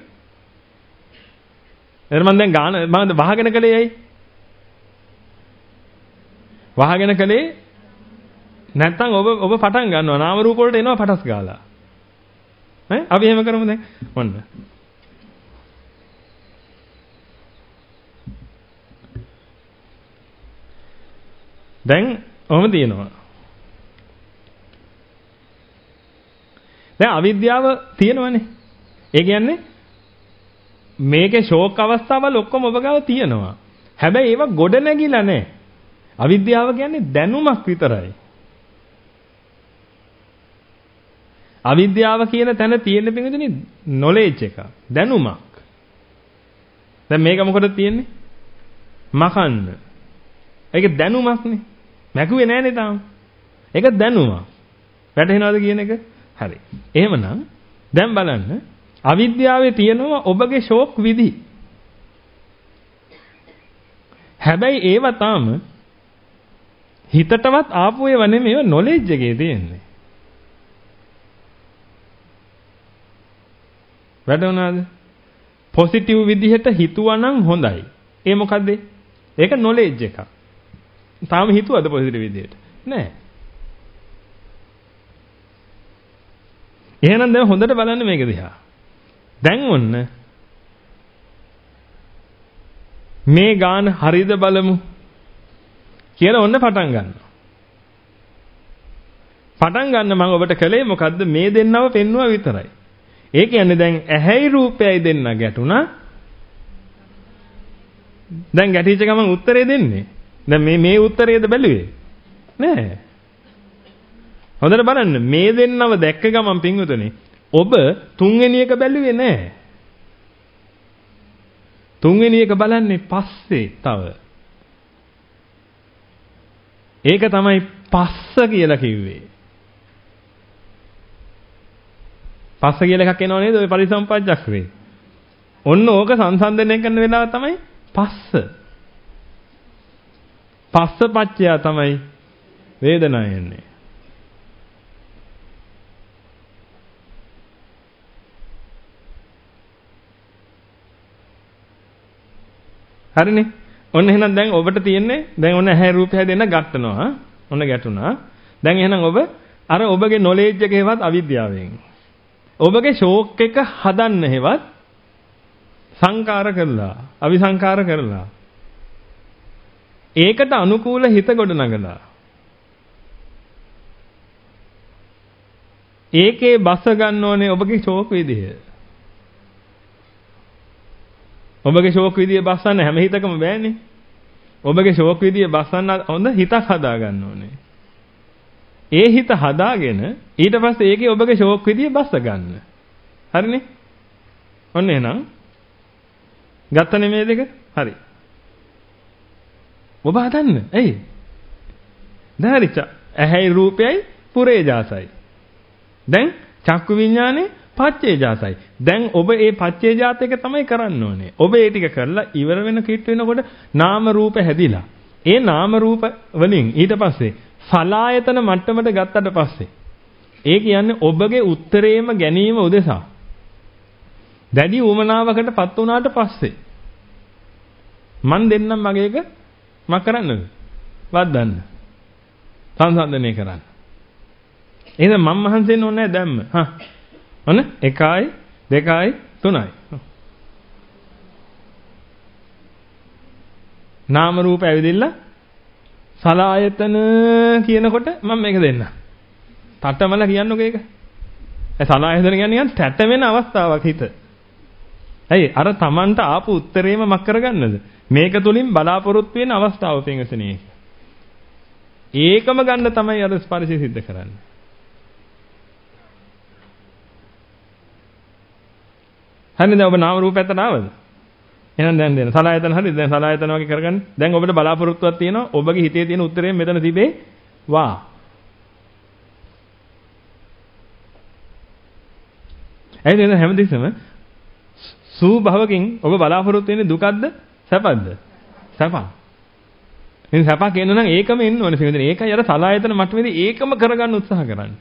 එතන මම දැන් ගාන මම වහගෙන කලේ ඇයි? වහගෙන කලේ නැත්තම් ඔබ ඔබ පටන් ගන්නවා නාම රූප වලට එනවා පටස් ගාලා. ඈ අපි එහෙම කරමු දැන්. ඔන්න. දැන් ඔහොම තියෙනවා. දැන් අවිද්‍යාව තියෙනවනේ. ඒ කියන්නේ මේකේ ෂෝක් අවස්ථාවල් ඔක්කොම ඔබ ගාව තියෙනවා. හැබැයි ඒවා ගොඩ නැගිලා නැහැ. අවිද්‍යාව කියන්නේ දැනුමක් විතරයි. අවිද්‍යාව කියන තැන තියෙන පිටුනේ නොලෙජ් එක. දැනුමක්. දැන් මේක මොකටද තියෙන්නේ? මකන්න. ඒක දැනුමක්නේ. මැකුවේ නෑනේ තාම. ඒක දැනුමක්. වැටහෙනවද කියන එක? හරි. එහෙමනම් දැන් බලන්න අවිද්‍යාවේ තියෙනවා ඔබගේ ෂෝක් විදි. හැබැයි ඒව තාම හිතටවත් ආපු ඒවා නෙමෙයි නොලෙජ් එකේ තියෙන්නේ. වැටුණාද? පොසිටිව් විදිහට හිතුවනම් හොඳයි. ඒ මොකද්ද? ඒක නොලෙජ් එකක්. තාම හිතුවද පොසිටිව් විදිහට? නෑ. එහෙනම් දැන් හොඳට බලන්න මේක දිහා. දැන් ඔන්න මේ ගාන හරිද බලමු කියලා ඔන්න පටන් ගන්නවා. පටන් ගන්න මම ඔබට කළේ මොකද්ද? මේ දෙන්නව පෙන්නුවා විතරයි. ඒ කියන්නේ දැන් ඇහැයි රූපයයි දෙන්න ගැටුණා. දැන් ගැටිච්ච ගමන් උත්තරේ දෙන්නේ. දැන් මේ මේ උත්තරේද බැලුවේ? නෑ. හොඳට බලන්න මේ දෙන්නව දැක්ක ගමන් පින්වතුනි ඔබ තුන්වෙනි එක බැලුවේ නෑ. තුන්වෙනි එක බලන්නේ පස්සේ තව. ඒක තමයි පස්ස කියලා කිව්වේ. පස්ස කියලා එකක් එනව නේද ඔය පරිසම්පජ්ජක්‍රේ. ඔන්න ඕක සංසන්දනය කරන වෙලාව තමයි පස්ස. පස්ස පච්චය තමයි වේදනාව එන්නේ. හරිනේ. ඔන්න එහෙනම් දැන් ඔබට තියෙන්නේ දැන් ඔන්න ඇහැ රූපය දෙන්න ගන්නවා. ඔන්න ගැටුණා. දැන් එහෙනම් ඔබ අර ඔබගේ නොලෙජ් එකේවත් අවිද්‍යාවෙන් ඔබගේ ෂෝක් එක හදන්න හේවත් සංකාර කරලා අවිසංකාර කරලා ඒකට අනුකූල හිත ගොඩ නගලා ඒකේ බස ගන්න ඕනේ ඔබගේ ෂෝක් විදිය. ඔබගේ ෂෝක් විදිය බස්සන්න හැම හිතකම බෑනේ. ඔබගේ ෂෝක් විදිය බස්සන්න හොඳ හිතක් හදා ගන්න ඕනේ. ඒ හිත හදාගෙන ඊට පස්සේ ඒකේ ඔබගේ ෂෝක් විදිය බස්ස ගන්න. හරිනේ? ඔන්න එහෙනම් ගත්තනේ මේ දෙක? හරි. ඔබ හදන්න. ඇයි? දැන් හරි ඇහැයි රූපයයි පුරේජාසයි. දැන් චක්කු විඥානේ පච්චේජාසයි. දැන් ඔබ ඒ පච්චේජාත එක තමයි කරන්න ඕනේ. ඔබ ඒ ටික කරලා ඉවර වෙන කිට් වෙනකොට නාම රූප හැදිලා. ඒ නාම රූප වලින් ඊට පස්සේ සලායතන මට්ටමට ගත්තට පස්සේ ඒ කියන්නේ ඔබගේ උත්තරේම ගැනීම උදෙසා දැඩි උමනාවකටපත් වුණාට පස්සේ මන් දෙන්නම් මගේ එක මක් කරන්නද? වද්දන්න. සංසන්දනය කරන්න. එහෙනම් මම මහන්සියෙන් ඕනේ නැහැ දැම්ම. හා. ඔන්න එකයි දෙකයි තුනයි. නාම රූප ඇවිදින්න සලායතන කියනකොට මම මේක දෙන්න. තටමල කියන්නකෝ ඒක. ඒ සලායතන කියන්නේ තැට වෙන අවස්ථාවක් හිත. ඇයි අර Tamanට ආපු උත්තරේම මක් කරගන්නද? මේක තුලින් බලාපොරොත්තු වෙන අවස්ථාව පින්වසනේ. ඒකම ගන්න තමයි අර ස්පර්ශය සිද්ධ කරන්නේ. හරිද? ඔබ නාම රූප පැත්තට ආවද? එහෙනම් දැන් දෙන්න. සලායතන හරිද? දැන් සලායතන වගේ කරගන්න. දැන් ඔබට බලාපොරොත්තුවක් තියෙනවා. ඔබගේ හිතේ තියෙන උත්තරේ මෙතන තිබේ. වා. ඇයි නේද හැමදෙස්සම සූ භවකින් ඔබ බලාපොරොත්තු වෙන්නේ දුකක්ද? සැපක්ද? සැපක්. ඉතින් සැපක් එන්න නම් ඒකම එන්න ඕනේ පිළිදෙන. ඒකයි අර සලායතන මට්ටමේදී ඒකම කරගන්න උත්සාහ කරන්නේ.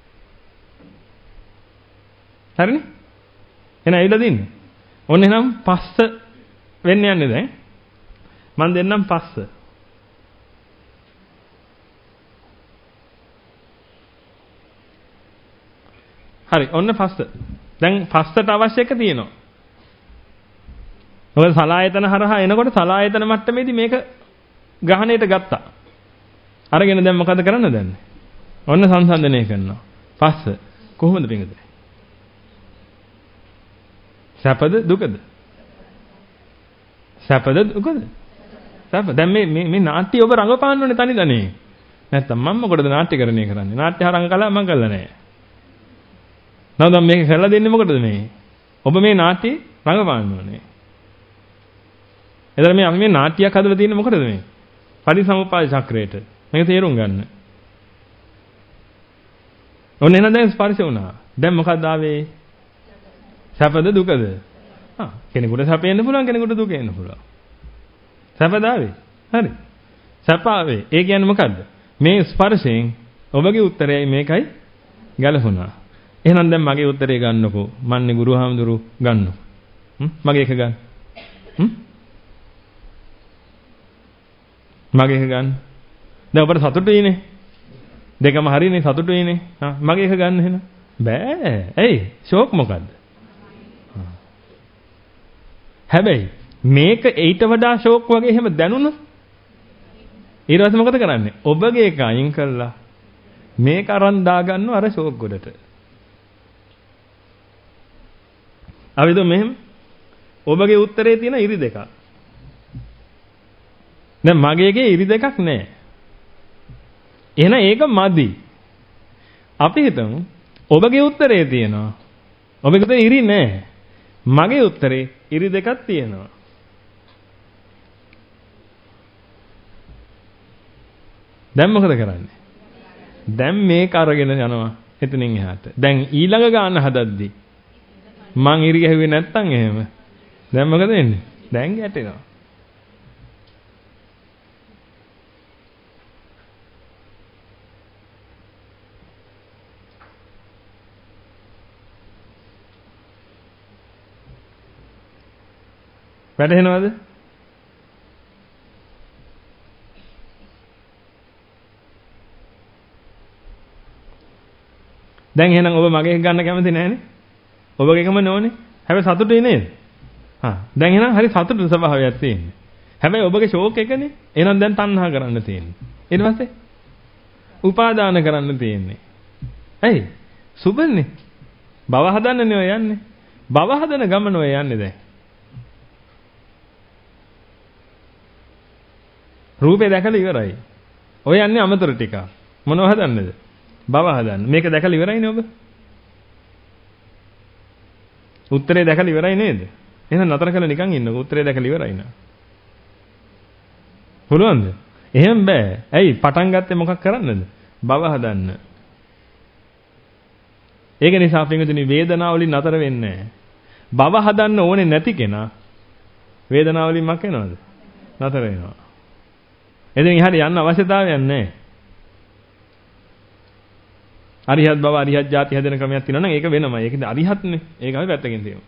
හරිනේ? එහෙනම් ඇවිල්ලා දින්නේ. ඔන්න එහෙනම් පස්ස වෙන්න යන්නේ දැන්. මම දෙන්නම් පස්ස. හරි ඔන්න පස්ස. දැන් පස්සට අවශ්‍ය එක තියෙනවා. මොකද සලායතන හරහා එනකොට සලායතන මට්ටමේදී මේක ග්‍රහණයට ගත්තා. අරගෙන දැන් මොකද කරන්න දැන්? ඔන්න සංසන්දනය කරනවා. පස්ස කොහොමද පින්ගද? සැපද දුකද? සැපද දුකද? සැප. දැන් මේ මේ මේ නාට්‍ය ඔබ රඟපාන්න ඕනේ තනි තනි. නැත්තම් මම මොකටද නාට්‍යකරණය කරන්නේ? නාට්‍ය හරංග කළා මම කළා නෑ. නැවතම් මේක කරලා දෙන්නේ මොකටද මේ? ඔබ මේ නාට්‍ය රඟපාන්න ඕනේ. එතන මේ අපි මේ නාට්‍යයක් හදලා තියෙන්නේ මොකටද මේ? පරිසමුපාද චක්‍රයට. මේක තේරුම් ගන්න. ඔන්න එහෙනම් දැන් ස්පර්ශ වුණා. දැන් මොකක්ද ආවේ? සැපද දුකද? ආ කෙනෙකුට සැපෙන්න පුළුවන් කෙනෙකුට දුක එන්න පුළුවන්. සැපද ආවේ? හරි. සැප ආවේ. ඒ කියන්නේ මොකද්ද? මේ ස්පර්ශයෙන් ඔබගේ උත්තරයයි මේකයි ගැලපුණා. එහෙනම් දැන් මගේ උත්තරේ ගන්නකෝ. මන්නේ ගුරුහාමුදුරු ගන්නකෝ. හ්ම් මගේ එක ගන්න. හ්ම් මගේ එක ගන්න. දැන් ඔබට සතුටුයිනේ. දෙකම හරිනේ සතුටුයිනේ. හා මගේ එක ගන්න එහෙනම්. බෑ. ඇයි? ෂෝක් මොකද්ද? හැබැයි මේක ඊට වඩා ෂෝක් වගේ එහෙම දැනුණොත් ඊට පස්සේ මොකද කරන්නේ? ඔබගේ එක අයින් කළා මේක අරන් දාගන්නව අර ෂෝක් ගොඩට. අපිට මෙහෙම ඔබගේ උත්තරේ තියෙන ඉරි දෙකක්. දැන් මගේ එකේ ඉරි දෙකක් නැහැ. එහෙනම් ඒක මදි. අපි හිතමු ඔබගේ උත්තරේ තියෙනවා. ඔබගේ උත්තරේ ඉරි නැහැ. මගේ උත්තරේ ඉරි දෙකක් තියෙනවා. දැන් මොකද කරන්නේ? දැන් මේක අරගෙන යනවා එතනින් එහාට. දැන් ඊළඟ ගාන හදද්දි මං ඉරි ගැහුවේ නැත්තම් එහෙම. දැන් මොකද වෙන්නේ? දැන් ගැටෙනවා. වැටහෙනවද? දැන් එහෙනම් ඔබ මගේ එක ගන්න කැමති නැහැනේ. ඔබගේ එකම නෝනේ. හැබැයි සතුටුයි නේද? හා දැන් එහෙනම් හරි සතුටු ස්වභාවයක් තියෙන්නේ. හැබැයි ඔබගේ ෂෝක් එකනේ. එහෙනම් දැන් තණ්හා කරන්න තියෙන්නේ. ඊට පස්සේ උපාදාන කරන්න තියෙන්නේ. ඇයි? සුබන්නේ. භව හදන්නනේ ඔය යන්නේ. භව හදන ගමන ඔය යන්නේ දැන්. රූපේ දැකලා ඉවරයි. ඔය යන්නේ අමතර ටික. මොනව හදන්නද? භව හදන්න. මේක දැකලා ඉවරයිනේ ඔබ. උත්තරේ දැකලා ඉවරයි නේද? එහෙනම් නතර කරලා නිකන් ඉන්නකෝ. උත්තරේ දැකලා ඉවරයි නා. පුළුවන්ද? එහෙම බෑ. ඇයි පටන් ගත්තේ මොකක් කරන්නද? භව හදන්න. ඒක නිසා පින්විතනි වේදනාව වලින් නතර වෙන්නේ නැහැ. භව හදන්න ඕනේ නැති කෙනා වේදනාව වලින් මක් වෙනවද? නතර වෙනවා. එදින ඉහළ යන්න අවශ්‍යතාවයක් නැහැ. අරිහත් බව අරිහත් ಜಾති හැදෙන ක්‍රමයක් තියෙනවා නම් ඒක වෙනමයි. ඒකද අරිහත්නේ. ඒක අපි පැත්තකින් තියමු.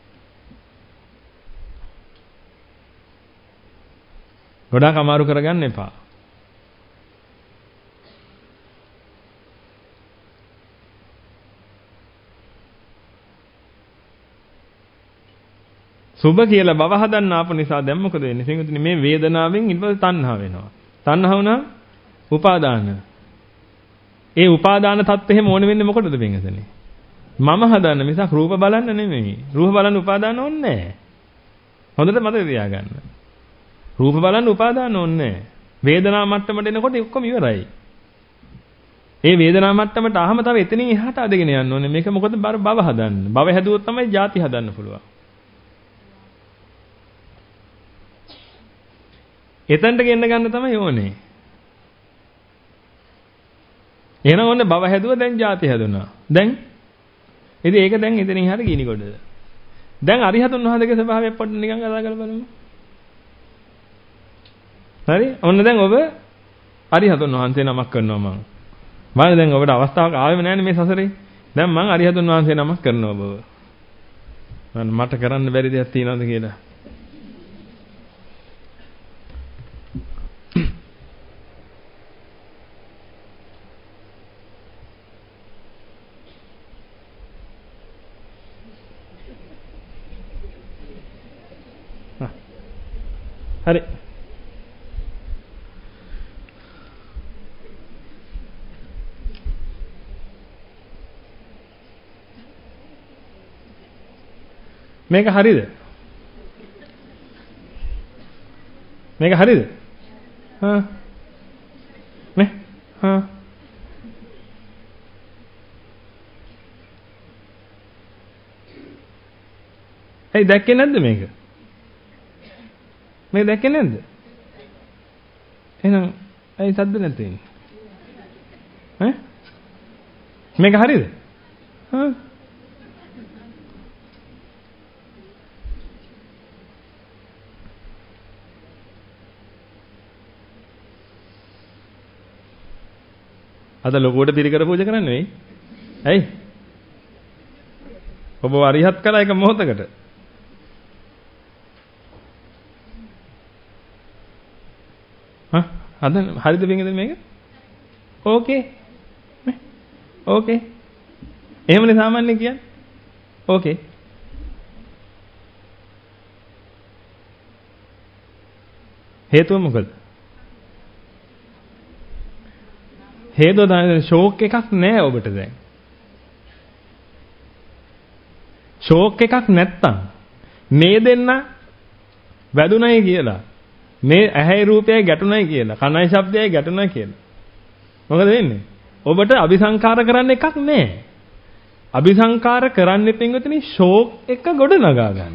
ගොඩාක් අමාරු කරගන්න එපා. සුභ කියලා භව හදන්න ආපු නිසා දැන් මොකද වෙන්නේ? සිංහතුනි මේ වේදනාවෙන් ඊළඟ තණ්හා වෙනවා. තණ්හා වුණා උපාදාන. ඒ උපාදාන තත්ත්වෙ හැම ඕනෙ වෙන්නේ මොකටද බෙන්ගසනේ? මම හදන්න මිසක් රූප බලන්න නෙමෙයි. රූප බලන්න උපාදාන ඕනේ නැහැ. හොඳට මතක තියාගන්න. රූප බලන්න උපාදාන ඕනේ නැහැ. වේදනා මට්ටමට එනකොට ඔක්කොම ඉවරයි. ඒ වේදනා මට්ටමට ආවම තව එතනින් එහාට අදගෙන යන්න ඕනේ. මේක මොකද භව හදන්න. භව හැදුවොත් තමයි ಜಾති හදන්න පුළුවන්. එතනට ගෙන්න ගන්න තමයි ඕනේ. එහෙනම් ඔන්න භව හැදුවා දැන් ಜಾති හැදුනා. දැන් ඉතින් ඒක දැන් එතනින් හරිය ගිනි කොටද. දැන් අරිහතුන් වහන්සේගේ ස්වභාවය පොඩ්ඩක් නිකන් කතා කරලා බලමු. හරි? ඔන්න දැන් ඔබ අරිහතුන් වහන්සේ නමක් කරනවා මම. මම දැන් ඔබට අවස්ථාවක් ආවෙම නැන්නේ මේ සසරේ. දැන් මම අරිහතුන් වහන්සේ නමක් කරනවා ඔබව. මට කරන්න බැරි දෙයක් තියනවද කියලා. හරි. මේක හරිද? මේක හරිද? හා නේ හා ඒ දැක්කේ නැද්ද මේක? මේ දැක්කේ නැද්ද? එහෙනම් ඇයි සද්ද නැත්තේ? ඈ? මේක හරිද? හා අද ලොකුවට පිළිකර පූජා කරන්නේ නෙවෙයි. ඇයි? ඔබ අරිහත් කළා එක මොහොතකට. හා අද හරිද බින්ගද මේක? ඕකේ. ඕකේ. එහෙමනේ සාමාන්‍යයෙන් කියන්නේ. ඕකේ. හේතුව මොකද? හේතුව තමයි ෂෝක් එකක් නැහැ ඔබට දැන්. ෂෝක් එකක් නැත්තම් මේ දෙන්න වැදුනයි කියලා මේ ඇහැයි රූපයයි ගැටුණයි කියලා කනයි ශබ්දයයි ගැටුණයි කියලා මොකද වෙන්නේ? ඔබට අபிසංකාර කරන්න එකක් නැහැ. අபிසංකාර කරන්නේ පින්වතුනි ෂෝක් එක ගොඩ නගා ගන්න.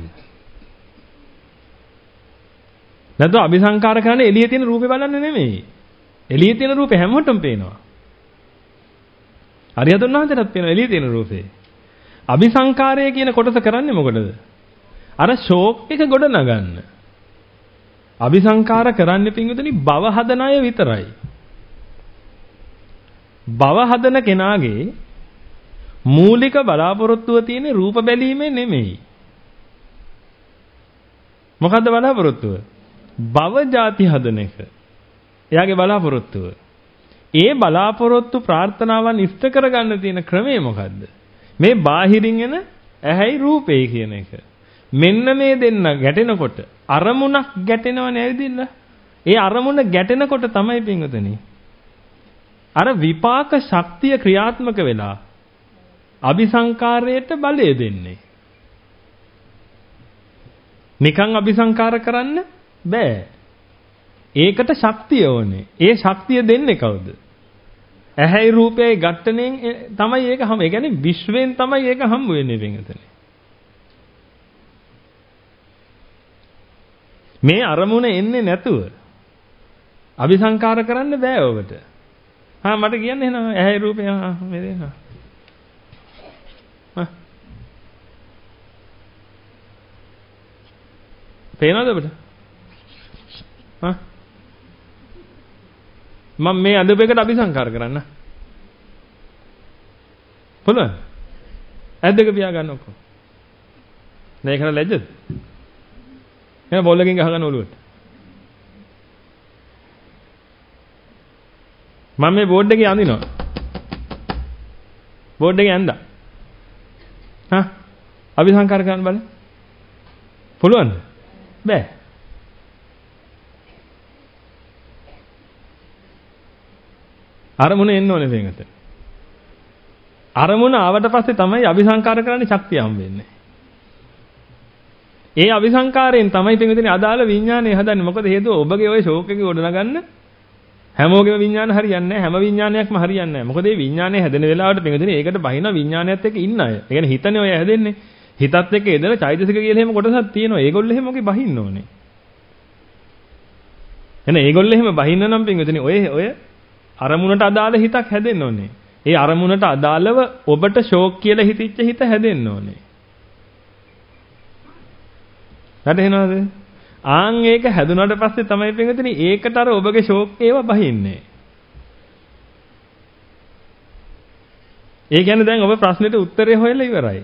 නැත්නම් අபிසංකාර කරන්නේ එළියේ තියෙන රූපේ බලන්න නෙමෙයි. එළියේ තියෙන රූපේ හැමෝටම පේනවා. අරියතුන් වහන්සේටත් පේනවා එළියේ තියෙන රූපේ. අபிසංකාරය කියන කොටස කරන්නේ මොකටද? අර ෂෝක් එක ගොඩ නගන්න. අபிසංකාර කරන්නේ පින්විතනි භව හදන අය විතරයි. භව හදන කෙනාගේ මූලික බලාපොරොත්තුව තියෙන්නේ රූප බැලීමේ නෙමෙයි. මොකද්ද බලාපොරොත්තුව? භව ಜಾති හදන එක. එයාගේ බලාපොරොත්තුව. ඒ බලාපොරොත්තු ප්‍රාර්ථනාවන් ඉෂ්ට කරගන්න තියෙන ක්‍රමය මොකද්ද? මේ බාහිරින් එන ඇහැයි රූපේ කියන එක. මෙන්න මේ දෙන්න ගැටෙනකොට අරමුණක් ගැටෙනව නේදින්න? ඒ අරමුණ ගැටෙනකොට තමයි පින්වතුනි අර විපාක ශක්තිය ක්‍රියාත්මක වෙලා අபிසංකාරයට බලය දෙන්නේ. නිකන් අபிසංකාර කරන්න බෑ. ඒකට ශක්තිය ඕනේ. ඒ ශක්තිය දෙන්නේ කවුද? ඇහැයි රූපයයි ඝට්ටණයෙන් තමයි ඒක හම්. ඒ කියන්නේ විශ්වයෙන් තමයි ඒක හම්බ වෙන්නේ වෙනතන. මේ අරමුණ එන්නේ නැතුව අபிසංකාර කරන්න බෑ ඔබට. හා මට කියන්න එනවා ඇහැ රූපේ ආ මේ දෙනවා. හා පේනවද ඔබට? හා මම මේ අදපෙකට අபிසංකාර කරන්න. පුළුවන්. ඇද්දක පියා ගන්න ඔක්කොම. නේ කරලා ලැජ්ජද? එහෙනම් බෝල් එකකින් ගහගන්න ඔළුවට. මම මේ බෝඩ් එකේ අඳිනවා. බෝඩ් එකේ ඇඳා. හා අபிසංකාර කරන්න බලන්න. පුළුවන්ද? බෑ. අරමුණ එන්න ඕනේ මේකට. අරමුණ ආවට පස්සේ තමයි අபிසංකාර කරන්න ශක්තිය හම් වෙන්නේ. ඒ අபிසංකාරයෙන් තමයි පින්විතනේ අදාළ විඥානය හදන්නේ. මොකද හේතුව ඔබගේ ওই ෂෝක් එකේ ගොඩනගන්න හැමෝගෙම විඥාන හරියන්නේ නැහැ. හැම විඥානයක්ම හරියන්නේ නැහැ. මොකද මේ විඥානය හැදෙන වෙලාවට පින්විතනේ ඒකට බහින විඥානයත් එක්ක ඉන්න අය. ඒ කියන්නේ හිතනේ ඔය හැදෙන්නේ. හිතත් එක්ක එදලා චෛතසික කියලා එහෙම කොටසක් තියෙනවා. ඒගොල්ලෝ එහෙම ඔගේ බහින්න ඕනේ. එහෙනම් ඒගොල්ලෝ එහෙම බහින්න නම් පින්විතනේ ඔය ඔය අරමුණට අදාළ හිතක් හැදෙන්න ඕනේ. ඒ අරමුණට අදාළව ඔබට ෂෝක් කියලා හිතිච්ච හිත හැදෙන්න ඕනේ. හරිනවද? ආන් ඒක හැදුනට පස්සේ තමයි පින්විතනි ඒකට අර ඔබගේ ෂෝක් ඒව බහින්නේ. ඒ කියන්නේ දැන් ඔබ ප්‍රශ්නෙට උත්තරේ හොයලා ඉවරයි.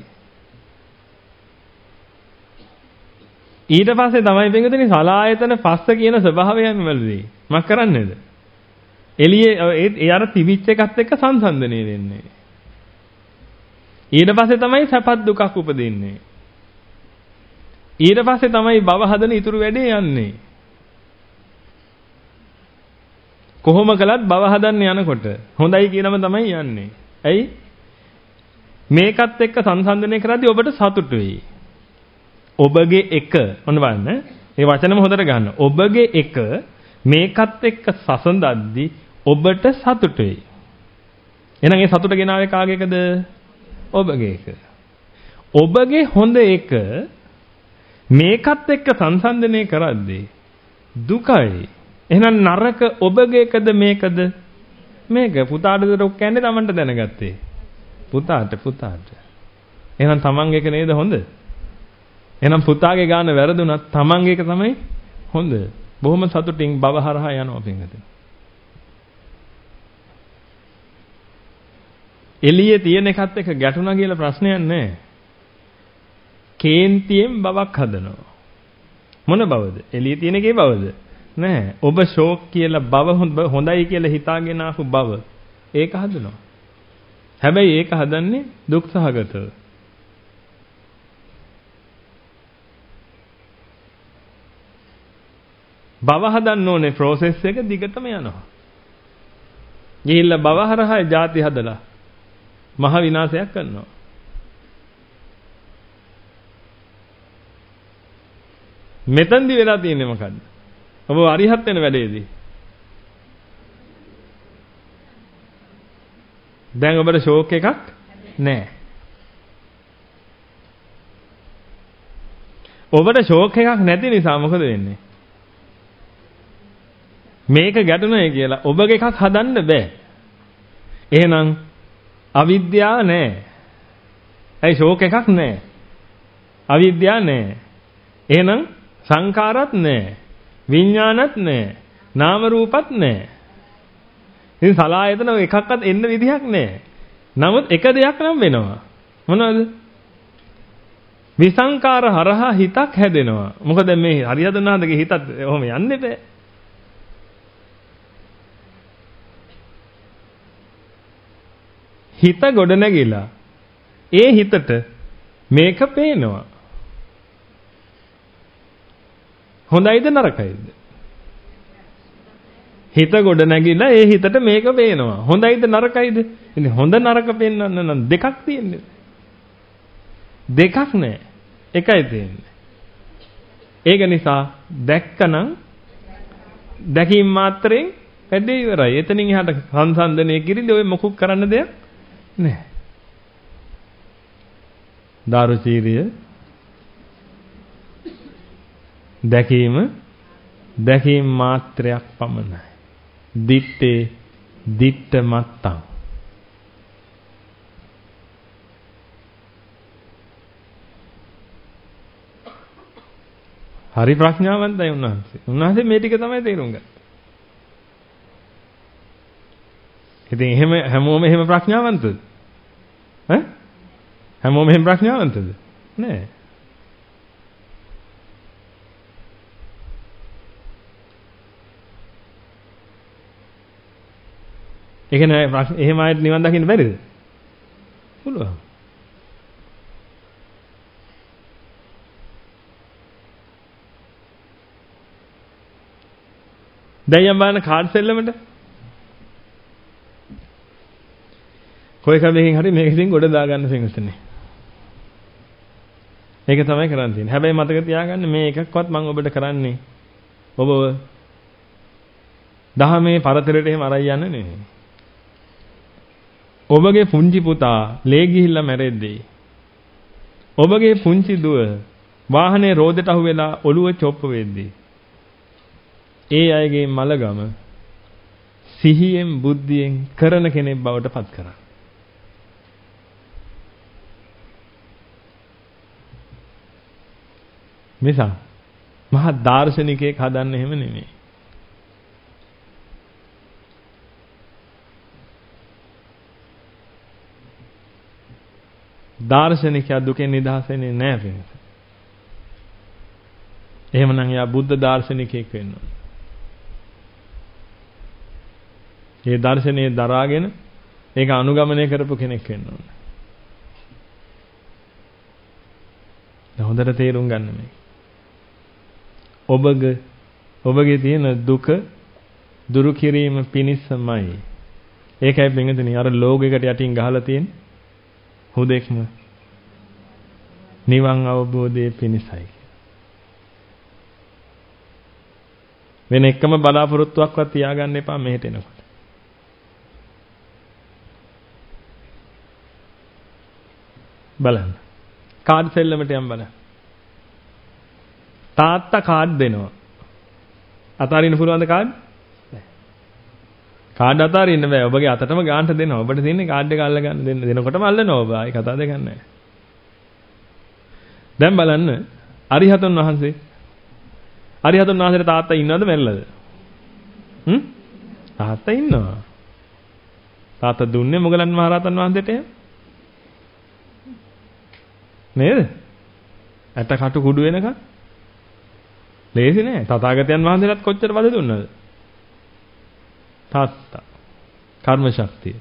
ඊට පස්සේ තමයි පින්විතනි සලායතන පස්ස කියන ස්වභාවයන් වලදී මක් කරන්නේද? එළියේ ඒ අර තිබිච්ච එකත් එක්ක සංසන්දනය වෙන්නේ. ඊට පස්සේ තමයි සැපත් දුකක් උපදින්නේ. ඊට පස්සේ තමයි භව හදන ඉතුරු වැඩේ යන්නේ. කොහොම කළත් භව හදන්න යනකොට හොඳයි කියනම තමයි යන්නේ. ඇයි? මේකත් එක්ක සංසන්දනය කරද්දී ඔබට සතුට වෙයි. ඔබගේ එක මොන බලන්න මේ වචනම හොඳට ගන්න. ඔබගේ එක මේකත් එක්ක සසඳද්දී ඔබට සතුට වෙයි. එහෙනම් ඒ සතුට ගෙනාවේ කාගේ එකද? ඔබගේ එක. ඔබගේ හොඳ එක මේකත් එක්ක සංසන්දනය කරද්දී දුකයි. එහෙනම් නරක ඔබගේ එකද මේකද? මේක පුතාටද රොක් කියන්නේ Tamanට දැනගත්තේ. පුතාට පුතාට. එහෙනම් Taman එක නේද හොඳ? එහෙනම් පුතාගේ ගාන වැරදුනත් Tamanගේ එක තමයි හොඳ. බොහොම සතුටින් භව හරහා යනවා පින්වතුනි. එළියේ තියෙන එකත් එක්ක ගැටුණා කියලා ප්‍රශ්නයක් නැහැ. කේන්තියෙන් බවක් හදනවා. මොන බවද? එළියේ තියෙන එකේ බවද? නැහැ. ඔබ ෂෝක් කියලා බව හොඳයි කියලා හිතාගෙන ආපු බව ඒක හදනවා. හැබැයි ඒක හදන්නේ දුක් සහගතව. බව හදන්න ඕනේ process එක දිගටම යනවා. ගිහිල්ලා බව හරහා ಜಾති හදලා මහ විනාශයක් කරනවා. මෙතෙන්දි වෙලා තියෙන්නේ මොකද්ද? ඔබ අරිහත් වෙන වැඩේදී. දැන් ඔබට ෂෝක් එකක් නැහැ. ඔබට ෂෝක් එකක් නැති නිසා මොකද වෙන්නේ? මේක ගැටුණයි කියලා ඔබගේ එකක් හදන්න බෑ. එහෙනම් අවිද්‍යාව නැහැ. ඒ ෂෝක් එකක් නැහැ. අවිද්‍යාව නැහැ. එහෙනම් සංකාරත් නැහැ. විඥානත් නැහැ. නාම රූපත් නැහැ. ඉතින් සලායතන එකක්වත් එන්න විදිහක් නැහැ. නමුත් එක දෙයක් නම් වෙනවා. මොනවද? විසංකාර හරහා හිතක් හැදෙනවා. මොකද මේ හරියදනාදගේ හිතත් ඔහොම යන්නේ බෑ. හිත ගොඩ නැගිලා ඒ හිතට මේක පේනවා. හොඳයිද නරකයිද? හිත ගොඩ නැගිලා ඒ හිතට මේක පේනවා. හොඳයිද නරකයිද? ඉතින් හොඳ නරක පෙන්වන්න නම් දෙකක් තියෙන්නේ. දෙකක් නෑ. එකයි තියෙන්නේ. ඒක නිසා දැක්කනම් දැකීම මාත්‍රයෙන් වැඩේ ඉවරයි. එතනින් එහාට සංසන්දනය කිරිලි ඔය මොකුත් කරන්න දෙයක් නැහැ. දාරුචීරිය දැකීම දැකීම මාත්‍රයක් පමණයි. දිත්තේ දිත්ත මත්තං. හරි ප්‍රඥාවන්තයි උන්වහන්සේ. උන්වහන්සේ මේ ටික තමයි තේරුම් ගන්නේ. ඉතින් එහෙම හැමෝම එහෙම ප්‍රඥාවන්තද? ඈ? හැමෝම එහෙම ප්‍රඥාවන්තද? නෑ. ඒක නෑ ප්‍රශ්න. එහෙම ආයෙත් නිවන් දකින්න බැරිද? පුළුවන්. දැන් යම් බලන්න කාඩ් සෙල්ලමට. කොයි කමකින් හරි මේක ඉතින් ගොඩ දාගන්න සිංහසනේ. ඒක තමයි කරන්න තියෙන්නේ. හැබැයි මතක තියාගන්න මේ එකක්වත් මම ඔබට කරන්නේ ඔබව දහමේ පරතරයට එහෙම අරයි යන්න නෙමෙයි. ඔබගේ පුංචි පුතා ලේ ගිහිල්ලා මැරෙද්දී ඔබගේ පුංචි දුව වාහනේ රෝදට අහු වෙලා ඔළුව චොප්ප වෙද්දී ඒ අයගේ මලගම සිහියෙන් බුද්ධියෙන් කරන කෙනෙක් බවට පත් කරා. මිසක් මහා දාර්ශනිකයෙක් හදන්න එහෙම නෙමෙයි. දාර්ශනිකයා දුකෙන් නිදහස් වෙන්නේ නැහැ පින්ස. එහෙමනම් යා බුද්ධ දාර්ශනිකයෙක් වෙන්න ඕන. ඒ දර්ශනයේ දරාගෙන ඒක අනුගමනය කරපු කෙනෙක් වෙන්න ඕන. දැන් හොඳට තේරුම් ගන්න මේ. ඔබගේ ඔබගේ තියෙන දුක දුරු කිරීම පිණිසමයි. ඒකයි පින්වතුනි අර ලෝකයකට යටින් ගහලා තියෙන හුදෙක්ම නිවන් අවබෝධයේ පිණිසයි. වෙන එකම බලාපොරොත්තුවක්වත් තියාගන්න එපා මෙහෙට එනකොට. බලන්න. කාඩ් සෙල්ලමට යම් බලන්න. තාත්තා කාඩ් දෙනවා. අතාරින්න පුළුවන්ද කාඩ්? නැහැ. කාඩ් අතාරින්න බෑ. ඔබගේ අතටම ගාන්ට දෙනවා. ඔබට තියෙන්නේ කාඩ් එක අල්ල ගන්න දෙන්න. දෙනකොටම අල්ලනවා ඔබ. ආයි කතා දෙකක් නැහැ. දැන් බලන්න අරිහතන් වහන්සේ. අරිහතන් වහන්සේට තාත්තා ඉන්නවද මැරිලාද? හ්ම්? තාත්තා ඉන්නවා. තාත්තා දුන්නේ මොගලන් මහරහතන් වහන්සේට එහෙම? නේද? ඇට කටු කුඩු වෙනකන් ලේසි නෑ. තථාගතයන් වහන්සේලාත් කොච්චර වද දුන්නද? තාත්තා. කර්ම ශක්තිය.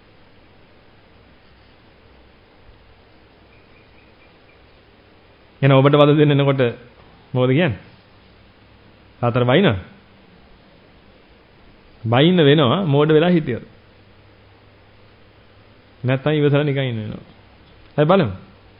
එන ඔබට වද දෙන්න එනකොට මොකද කියන්නේ? තාත්තට බයිනවා. බයින්න වෙනවා මෝඩ වෙලා හිටියොත්. නැත්තම් ඉවසලා නිකන් ඉන්න වෙනවා. හරි බලමු.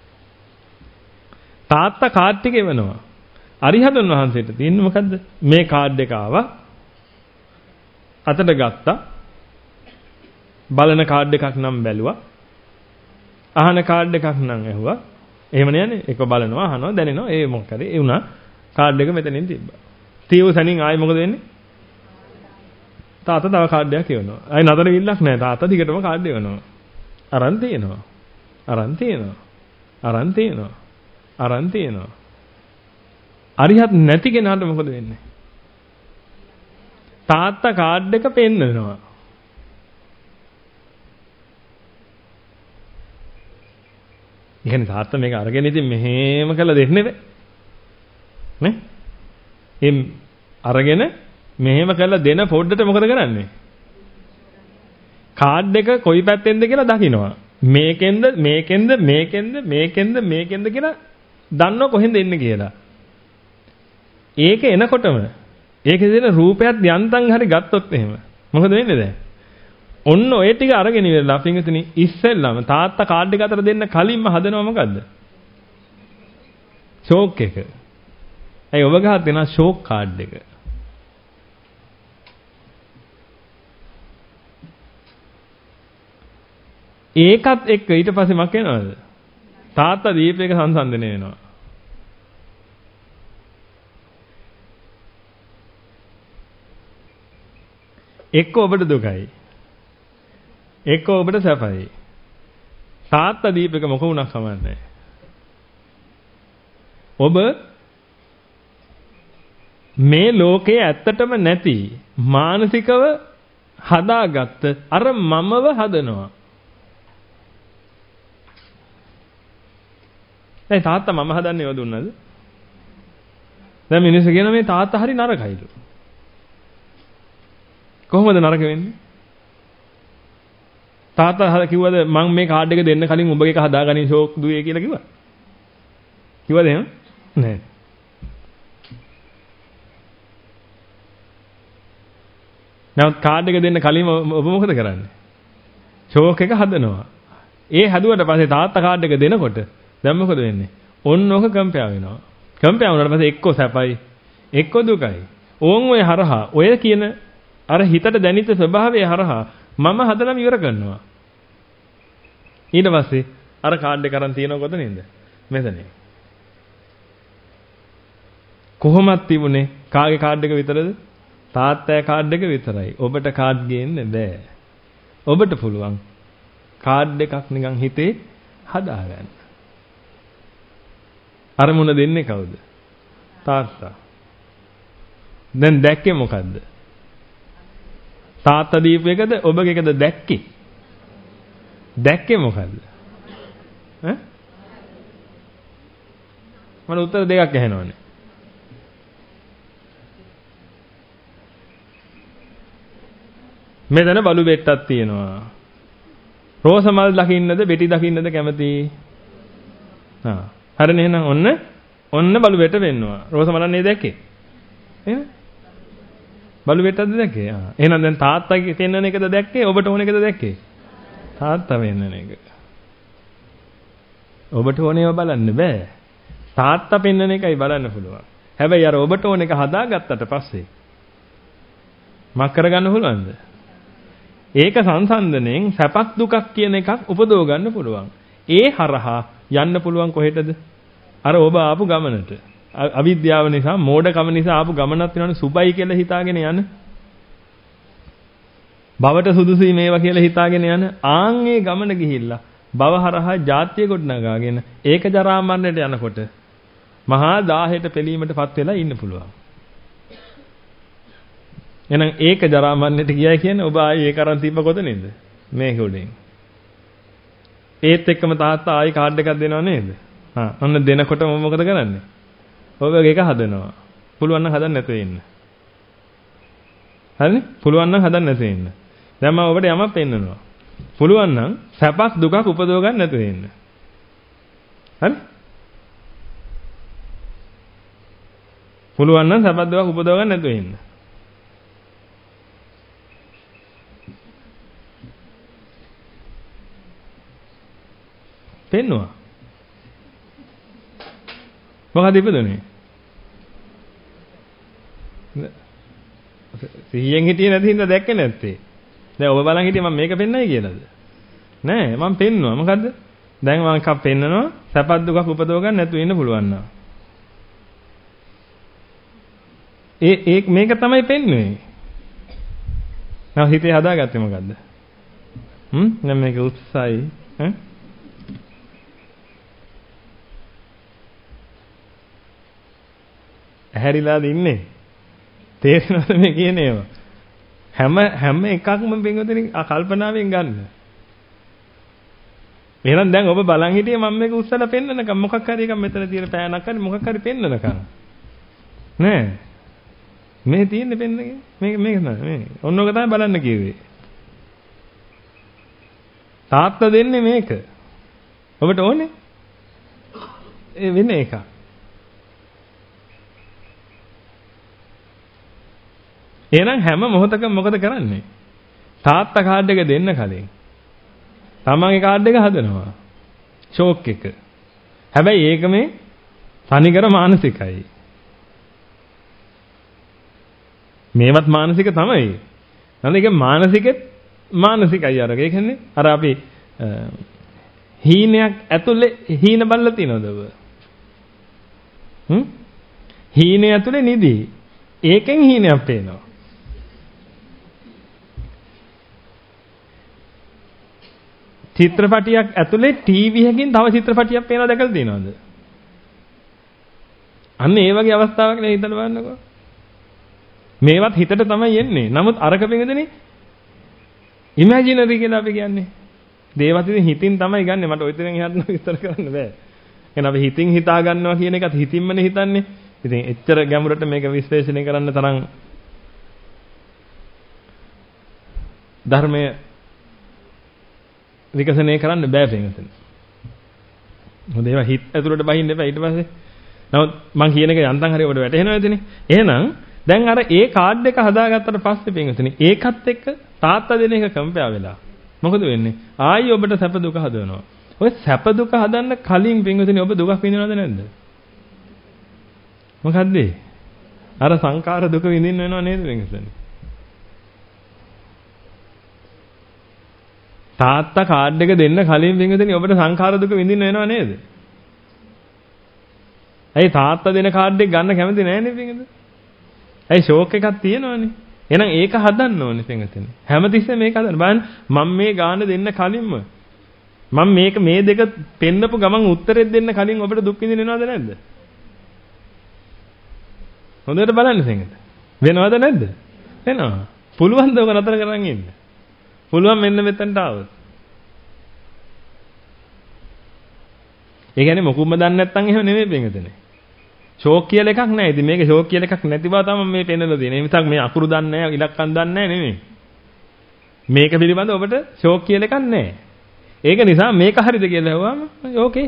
තාත්තා කාඩ් ටික එවනවා. අරිහතන් වහන්සේට තියෙන්නේ මොකද්ද? මේ කාඩ් එක ආවා. අතට ගත්තා. බලන කාඩ් එකක් නම් බැලුවා. අහන කාඩ් එකක් නම් ඇහුවා. එහෙම නෑනේ. එක බලනවා, අහනවා, දැනෙනවා. ඒ මොකද? ඒ වුණා. කාඩ් එක මෙතනින් තිබ්බා. තීව සනින් ආයෙ මොකද වෙන්නේ? තාත්තා තව කාඩ් එකක් එවනවා. ආයෙ නතර විල්ලක් නෑ. තාත්තා දිගටම කාඩ් එවනවා. අරන් තියෙනවා. අරන් තියෙනවා. අරන් තියෙනවා. අරන් තියෙනවා. අරිහත් නැති කෙනාට මොකද වෙන්නේ? තාත්තා කාඩ් එක පෙන්නනවා. ඉතින් තාත්තා මේක අරගෙන ඉතින් මෙහෙම කළා දෙන්නේ බෑ. නේ? එම් අරගෙන මෙහෙම කළා දෙන පොඩ්ඩට මොකද කරන්නේ? කාඩ් එක කොයි පැත්තෙන්ද කියලා දකින්නවා. මේකෙන්ද මේකෙන්ද මේකෙන්ද මේකෙන්ද මේකෙන්ද කියලා දන්නව කොහෙන්ද එන්නේ කියලා. ඒක එනකොටම ඒකේ දෙන රූපයත් යන්තම් හරි ගත්තොත් එහෙම මොකද වෙන්නේ දැන්? ඔන්න ඔය ටික අරගෙන ඉවරලා පින්විතනි ඉස්සෙල්ලාම තාත්තා කාඩ් එක අතර දෙන්න කලින්ම හදනවා මොකද්ද? ෂෝක් එක. ඇයි ඔබ ගහත් දෙනා ෂෝක් කාඩ් එක. ඒකත් එක්ක ඊට පස්සේ මක් වෙනවද? තාත්තා දීපේක සංසන්දනය වෙනවා. එක්ක ඔබට දුකයි. එක්ක ඔබට සැපයි. තාත්තා දීපේක මොක වුණක් කමන්නේ. ඔබ මේ ලෝකයේ ඇත්තටම නැති මානසිකව හදාගත්ත අර මමව හදනවා. ඒ තාත්තා මම හදන්නේ ඒව දුන්නද? දැන් මිනිස්සු කියන මේ තාත්තා හරි නරකයිලු. කොහොමද නරක වෙන්නේ? තාත්තා කිව්වද මම මේ කාඩ් එක දෙන්න කලින් උඹගේ එක හදාගනින් ෂෝක් දුවේ කියලා කිව්වා? කිව්වද එහෙම? නැහැ. නමුත් කාඩ් එක දෙන්න කලින් ඔබ මොකද කරන්නේ? ෂෝක් එක හදනවා. ඒ හදුවට පස්සේ තාත්තා කාඩ් එක දෙනකොට දැන් මොකද වෙන්නේ? ඔන්න ඔක කම්පැනි වෙනවා. කම්පැනි වුණාට පස්සේ එක්ක සැපයි එක්ක දුකයි. ඕන් ඔය හරහා ඔය කියන අර හිතට දැනිච්ච ස්වභාවය හරහා මම හදලා ඉවර කරනවා. ඊට පස්සේ අර කාඩ් එක අරන් තියනව කොතනින්ද? මෙතන. කොහොමද තිබුණේ? කාගේ කාඩ් එක විතරද? තාත්තාගේ කාඩ් එක විතරයි. ඔබට කාඩ් ගේන්න බෑ. ඔබට පුළුවන් කාඩ් එකක් නිකන් හිතේ හදාගන්න. අරමුණ දෙන්නේ කවුද? තාත්තා. දැන් දැක්කේ මොකද්ද? තාත්තා දීපු එකද ඔබගේ එකද දැක්කේ? දැක්කේ මොකද්ද? ඈ? මම උත්තර දෙකක් අහනවානේ. මෙතන බලු බෙට්ටක් තියෙනවා. රෝස මල් දකින්නද බෙටි දකින්නද කැමති? ආ. හරිනේ එහෙනම් ඔන්න ඔන්න බලු බෙට වෙන්නවා. රෝස මලක් නේ දැක්කේ? එහෙනම් බලු බෙට්ටක්ද දැක්කේ? ආ. එහෙනම් දැන් තාත්තා පෙන්නන එකද දැක්කේ? ඔබට ඕන එකද දැක්කේ? තාත්තා පෙන්නන එක. ඔබට ඕනේව බලන්න බෑ. තාත්තා පෙන්නන එකයි බලන්න පුළුවන්. හැබැයි අර ඔබට ඕන එක හදාගත්තට පස්සේ මක් කරගන්න පුළුවන්ද? ඒක සංසන්දනයෙන් සැපක් දුකක් කියන එකක් උපදව ගන්න පුළුවන්. ඒ හරහා යන්න පුළුවන් කොහෙටද? අර ඔබ ආපු ගමනට. අවිද්‍යාව නිසා, මෝඩකම නිසා ආපු ගමනක් වෙනවනේ සුබයි කියලා හිතාගෙන යන. භවට සුදුසුයි මේවා කියලා හිතාගෙන යන. ආන් ඒ ගමන ගිහිල්ලා භව හරහා ජාත්‍ය ගොඩනගාගෙන ඒක ජරා මරණයට යනකොට මහා දාහයට පෙලීමටපත් වෙලා ඉන්න පුළුවන්. එහෙනම් ඒක ජරා මරණයට ගියයි කියන්නේ ඔබ ආයේ ඒක අරන් තිබ්බ කොතනින්ද? මේක උඩින්. ඒත් එක්කම තාත්තා ආයි කාඩ් එකක් දෙනව නේද? හා ඔන්න දෙනකොට මම මොකද කරන්නේ? ඔබ ඒක හදනවා. පුළුවන් නම් හදන්න නැතුව ඉන්න. හරිනේ? පුළුවන් නම් හදන්න නැතුව ඉන්න. දැන් මම ඔබට යමක් පෙන්නනවා. පුළුවන් නම් සැපක් දුකක් උපදව ගන්න නැතුව ඉන්න. හරි? පුළුවන් නම් සැපක් දුකක් උපදව ගන්න නැතුව ඉන්න. පෙන්නවා. මොකද ඉපදුනේ? සිහියෙන් හිටියේ නැති හින්දා දැක්කේ නැත්තේ. දැන් ඔබ බලන් හිටියේ මම මේක පෙන්නයි කියලාද? නෑ මම පෙන්නවා. මොකද්ද? දැන් මම එකක් පෙන්නනවා සැපත් දුකක් උපදව ගන්න නැතුව ඉන්න පුළුවන් නා. ඒ ඒ මේක තමයි පෙන්වන්නේ. මම හිතේ හදාගත්තේ මොකද්ද? හ්ම් දැන් මේක උත්සාහයි ඈ ඇහැරිලාද ඉන්නේ? තේරෙනවද මේ කියන ඒවා? හැම හැම එකක්ම බෙන්ගොතෙන් කල්පනාවෙන් ගන්න. එහෙනම් දැන් ඔබ බලන් හිටියේ මම මේක උස්සලා පෙන්නනකම් මොකක් හරි එකක් මෙතන තියෙන පෑනක් හරි මොකක් හරි පෙන්නනකම්. නෑ. මේ තියෙන්නේ පෙන්නගේ. මේක මේක නෑ මේ. ඔන්නෝක තමයි බලන්න කිව්වේ. තාත්තා දෙන්නේ මේක. ඔබට ඕනේ? ඒ වෙන එකක්. එහෙනම් හැම මොහොතකම මොකද කරන්නේ? තාත්තා කාඩ් එක දෙන්න කලින් තමන්ගේ කාඩ් එක හදනවා. ෂෝක් එක. හැබැයි ඒක මේ තනිකර මානසිකයි. මේවත් මානසික තමයි. නේද? ඒක මානසිකෙත් මානසිකයි අර. ඒ කියන්නේ අර අපි හීනයක් ඇතුලේ හීන බල්ලා තියනවද ඔබ? හ්ම්? හීනේ ඇතුලේ නිදි. ඒකෙන් හීනයක් පේනවා. චිත්‍රපටියක් ඇතුලේ ටීවී එකකින් තව චිත්‍රපටියක් පේනවා දැකලා තියෙනවද? අන්න ඒ වගේ අවස්ථාවක් නේ හිතන්න බලන්නකෝ. මේවත් හිතට තමයි එන්නේ. නමුත් අරක පිළිදෙනේ ඉමේජිනරි කියලා අපි කියන්නේ. දේවත් ඉතින් හිතින් තමයි ගන්නෙ. මට ওই තරම් එහාට විස්තර කරන්න බෑ. එහෙනම් අපි හිතින් හිතා ගන්නවා කියන එකත් හිතින්මනේ හිතන්නේ. ඉතින් එච්චර ගැඹුරට මේක විශ්ලේෂණය කරන්න තරම් ධර්මයේ විකසනය කරන්න බෑ පින්වතුනි. මොකද ඒවා හිත ඇතුළට බහින්න එපා ඊට පස්සේ. නමුත් මම කියන එක යන්තම් හරි ඔබට වැටහෙනවදනේ. එහෙනම් දැන් අර ඒ කාඩ් එක හදාගත්තට පස්සේ පින්වතුනි ඒකත් එක්ක තාත්තා දෙන එක කම්පයා වෙලා. මොකද වෙන්නේ? ආයි ඔබට සැප දුක හදවනවා. ඔය සැප දුක හදන්න කලින් පින්වතුනි ඔබ දුකක් විඳිනවද නැද්ද? මොකද්ද? අර සංකාර දුක විඳින්න වෙනව නේද පින්වතුනි? තාත්තා කාඩ් එක දෙන්න කලින් පින්වතුනි ඔබට සංඛාර දුක විඳින්න වෙනව නේද? ඇයි තාත්තා දෙන කාඩ් එක ගන්න කැමති නැන්නේ පින්වතුනි? ඇයි ෂෝක් එකක් තියෙනවනේ. එහෙනම් ඒක හදන්න ඕනේ පින්වතුනි. හැමතිස්සෙම මේක හදන්න. බලන්න මම මේ ගාන දෙන්න කලින්ම මම මේක මේ දෙක පෙන්නපු ගමන් උත්තරෙත් දෙන්න කලින් ඔබට දුක් විඳින්න වෙනවද නැද්ද? හොඳට බලන්න පින්වතුනි. වෙනවද නැද්ද? වෙනවා. පුළුවන් ද ඔක නතර කරන් ඉන්න? පුළුවන් මෙන්න මෙතනට ආවොත්. ඒ කියන්නේ මොකුම්ම දන්නේ නැත්නම් එහෙම නෙමෙයි පින්වතුනි. ෂෝක් කියලා එකක් නැහැ. ඉතින් මේක ෂෝක් කියලා එකක් නැති බව තමයි මේ පෙන්නලා තියෙන්නේ. ඒ මිසක් මේ අකුරු දන්නේ නැහැ, ඉලක්කම් දන්නේ නැහැ නෙමෙයි. මේක පිළිබඳව ඔබට ෂෝක් කියලා එකක් නැහැ. ඒක නිසා මේක හරිද කියලා අහුවාම ඕකේ.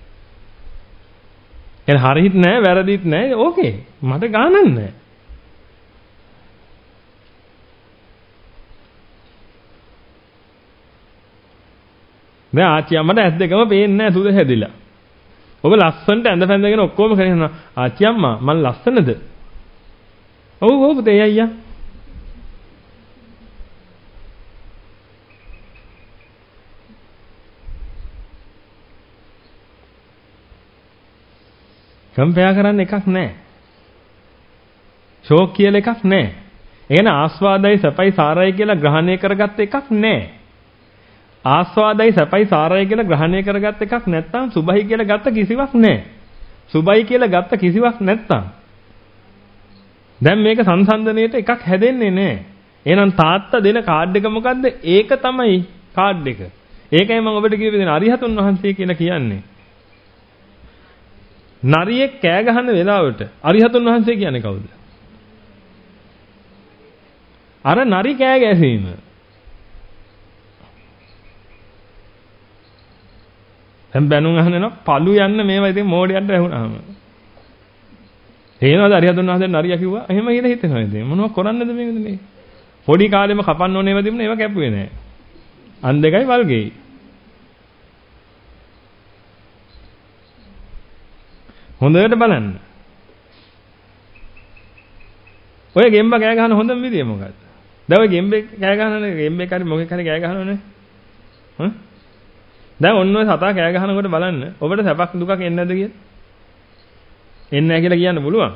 එහෙනම් හරිත් නැහැ, වැරදිත් නැහැ. ඕකේ. මට ගානක් නැහැ. දැන් ආච්චි අම්මට ඇස් දෙකම පේන්නේ නැහැ සුද හැදිලා. ඔබ ලස්සනට ඇඳ පැඳගෙන ඔක්කොම කරනවා. ආච්චි අම්මා මම ලස්සනද? ඔව් ඔව් පුතේ අයියා. කම්පෙයා කරන්න එකක් නැහැ. ෂෝක් කියලා එකක් නැහැ. එහෙනම් ආස්වාදයි සැපයි සාරයි කියලා ග්‍රහණය කරගත්ත එකක් නැහැ. ආස්වාදයි සැපයි සාරයි කියලා ග්‍රහණය කරගත්ත එකක් නැත්නම් සුභයි කියලා ගත්ත කිසිවක් නැහැ. සුභයි කියලා ගත්ත කිසිවක් නැත්නම් දැන් මේක සංසන්දනයේට එකක් හැදෙන්නේ නැහැ. එහෙනම් තාත්තා දෙන කාඩ් එක මොකද්ද? ඒක තමයි කාඩ් එක. ඒකයි මම ඔබට කියපු දෙන අරිහතුන් වහන්සේ කියලා කියන්නේ. නරියෙක් කෑ ගහන වෙලාවට අරිහතුන් වහන්සේ කියන්නේ කවුද? අර නරි කෑ ගැසීම. දැන් බැනුම් අහනවා පළු යන්න මේවා ඉතින් මෝඩයන්ට ඇහුණාම. තේනවද අරිහතුන් වහන්සේ නරියා කිව්වා? එහෙම කියලා හිතෙනවා ඉතින්. මොනවද කරන්නද මේකනේ? පොඩි කාලෙම කපන්න ඕනේ ඒවා තිබුණා ඒවා කැපුවේ නෑ. අන් දෙකයි වල්ගෙයි. හොඳට බලන්න. ඔය ගෙම්බ කෑ ගහන හොඳම විදිය මොකක්ද? දැන් ඔය ගෙම්බේ කෑ ගහනනේ ගෙම්බේ කාරි මොකෙක් හරි කෑ ගහනවනේ. හ්ම්? දැන් ඔන්න ඔය සතා කෑ ගහනකොට බලන්න ඔබට සැපක් දුකක් එන්නේ නැද්ද කියලා? එන්නේ නැහැ කියලා කියන්න පුළුවන්.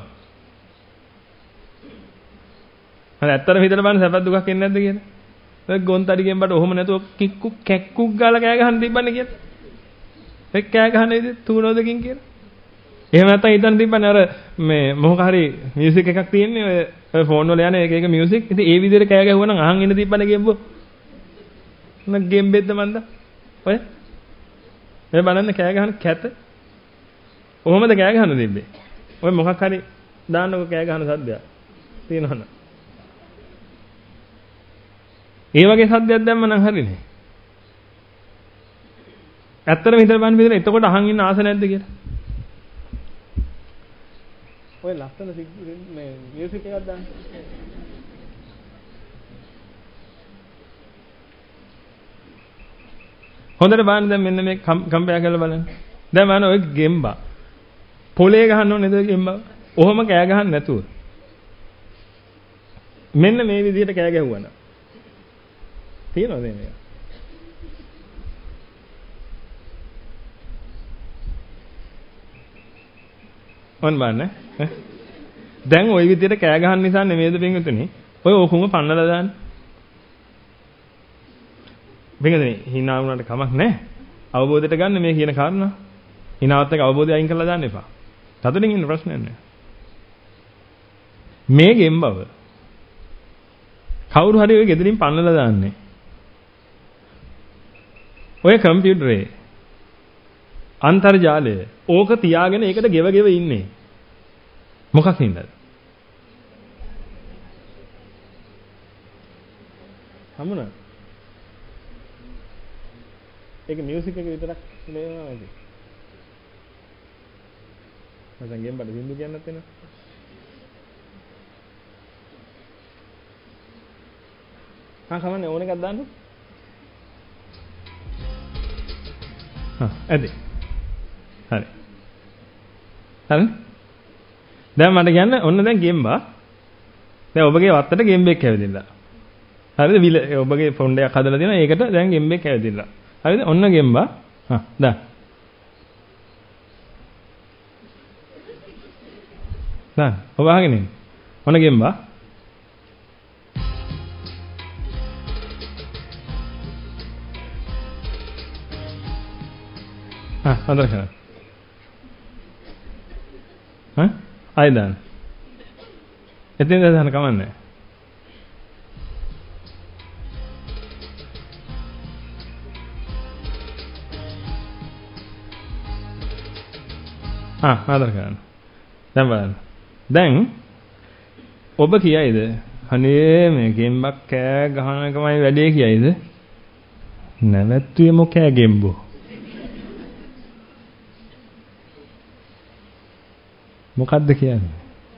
හරි ඇත්තටම හිතලා බලන්න සැපක් දුකක් එන්නේ නැද්ද කියලා? ඔය ගොන්තඩි ගෙම්බට ඔහොම නැතුව කික්කු කැක්කුක් ගාලා කෑ ගහන්න තිබ්බන්නේ කියලා. ඒ කෑ ගහන විදිහ තුනෝදකින් කියලා. එහෙම නැත්නම් හිතන්න තිබ්බනේ අර මේ මොකක් හරි මියුසික් එකක් තියෙන්නේ ඔය ඔය ෆෝන් වල යන එක එක මියුසික්. ඉතින් ඒ විදිහට කෑ ගැහුවා නම් අහන් ඉන්න තිබ්බනේ ගෙම්බෝ. මොන ගෙම්බෙද්ද මන්ද? ඔය මේ බලන්න කෑ ගහන කැත. කොහොමද කෑ ගහන්න තිබ්බේ? ඔය මොකක් හරි දාන්නකො කෑ ගහන සද්දයක්. තියෙනවද? ඒ වගේ සද්දයක් දැම්ම නම් හරිනේ. ඇත්තටම හිතලා බලන්න බෙදලා එතකොට අහන් ඉන්න ආස නැද්ද කියලා? ඔය ලස්සන මේ මියුසික් එකක් දාන්න. හොඳට බලන්න දැන් මෙන්න මේ කම්පයා කරලා බලන්න. දැන් බලන්න ඔය ගෙම්බා. පොලේ ගහන්න ඕනේ නේද ගෙම්බා? ඔහොම කෑ ගහන්න නැතුව. මෙන්න මේ විදිහට කෑ ගැහුවා. තියෙනවද මේක? ඔන්න බලන්න. දැන් ওই විදිහට කෑ ගහන්න නිසා නෙමෙයිද පින්විතනේ? ඔය ඕකුම පන්නලා දාන්න. වෙනදනේ hina වුණාට කමක් නැහැ. අවබෝධයට ගන්න මේ කියන කාරණා. hinaවත් එක අවබෝධය අයින් කරලා දාන්න එපා. සතුටින් ඉන්න ප්‍රශ්නයක් නැහැ. මේ ගෙම්බව කවුරු හරි ඔය ගෙදරින් පන්නලා දාන්නේ. ඔය කම්පියුටරේ අන්තර්ජාලය ඕක තියාගෙන ඒකට ගෙව ගෙව ඉන්නේ. මොකක් හින්දාද? හමුණා. ඒක මියුසික් එක විතරක් නෙවෙයි නේද? මචං ගෙම්බට බින්දු කියන්නත් වෙනවා. ආ කමන්නේ ඕන එකක් දාන්න. හා ඇද. හරි. හරි. දැන් මට කියන්න ඔන්න දැන් ගෙම්බා. දැන් ඔබගේ වත්තට ගෙම්බෙක් ඇවිදින්න. හරිද? විල ඔබගේ ෆොන්ඩයක් හදලා තියෙනවා. ඒකට දැන් ගෙම්බෙක් ඇවිදින්න. හරිද? ඔන්න ගෙම්බා. හා දාන්න. දාන්න. ඔබ අහගෙන ඉන්න. ඔන්න ගෙම්බා. හා අnder කරා. හා ආයි දාන්න. එතෙන් දාන්න කමන්නේ. ආ ආදර කරන්න. දැන් බලන්න. දැන් ඔබ කියයිද අනේ මේ ගෙම්බක් කෑ ගහන එකමයි වැඩේ කියයිද? නැවැත්තුවේ මොකෑ ගෙම්බෝ. මොකද්ද කියන්නේ?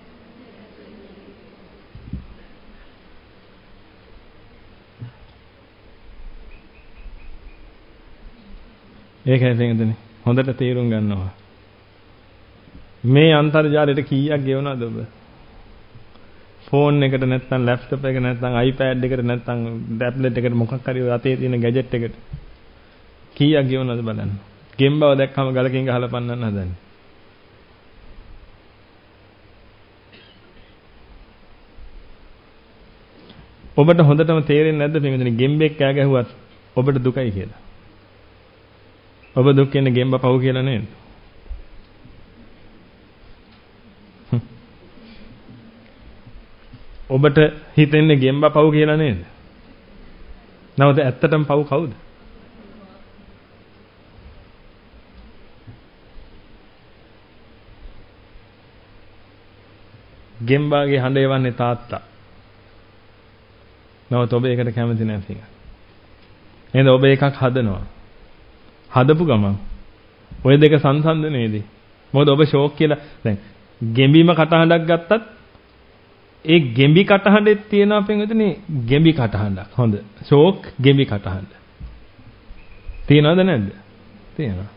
ඒකයි දෙන්නේ. හොඳට තේරුම් ගන්නවා. මේ අන්තර්ජාලයට කීයක් ගෙවනවද ඔබ? ෆෝන් එකට නැත්නම් ලැප්ටොප් එක නැත්නම් iPad එකට නැත්නම් ටැබ්ලට් එකට මොකක් හරි අතේ තියෙන ගැජට් එකට කීයක් ගෙවනවද බලන්න. ගෙම්බව දැක්කම ගලකින් ගහලා පන්නන්න හදන්නේ. ඔබට හොඳටම තේරෙන්නේ නැද්ද පින්වතුනි ගෙම්බෙක් කෑ ගැහුවත් ඔබට දුකයි කියලා. ඔබ දුක් කියන්නේ ගෙම්බ පව් කියලා නේද? ඔබට හිතෙන්නේ ගෙම්බ පව් කියලා නේද? නැවත ඇත්තටම පව් කවුද? ගෙම්බාගේ හඬ එවන්නේ තාත්තා. නැවත ඔබ ඒකට කැමති නැති. එහෙනම් ඔබ එකක් හදනවා. හදපු ගමන් ඔය දෙක සංසන්දනයේදී මොකද ඔබ ෂෝක් කියලා දැන් ගෙම්බීම කටහඬක් ගත්තත් ඒ ගෙම්බි කටහඬෙත් තියෙනවා පින්විතනේ ගෙම්බි කටහඬක්. හොඳ. ෂෝක් ගෙම්බි කටහඬ. තියෙනවද නැද්ද? තියෙනවා.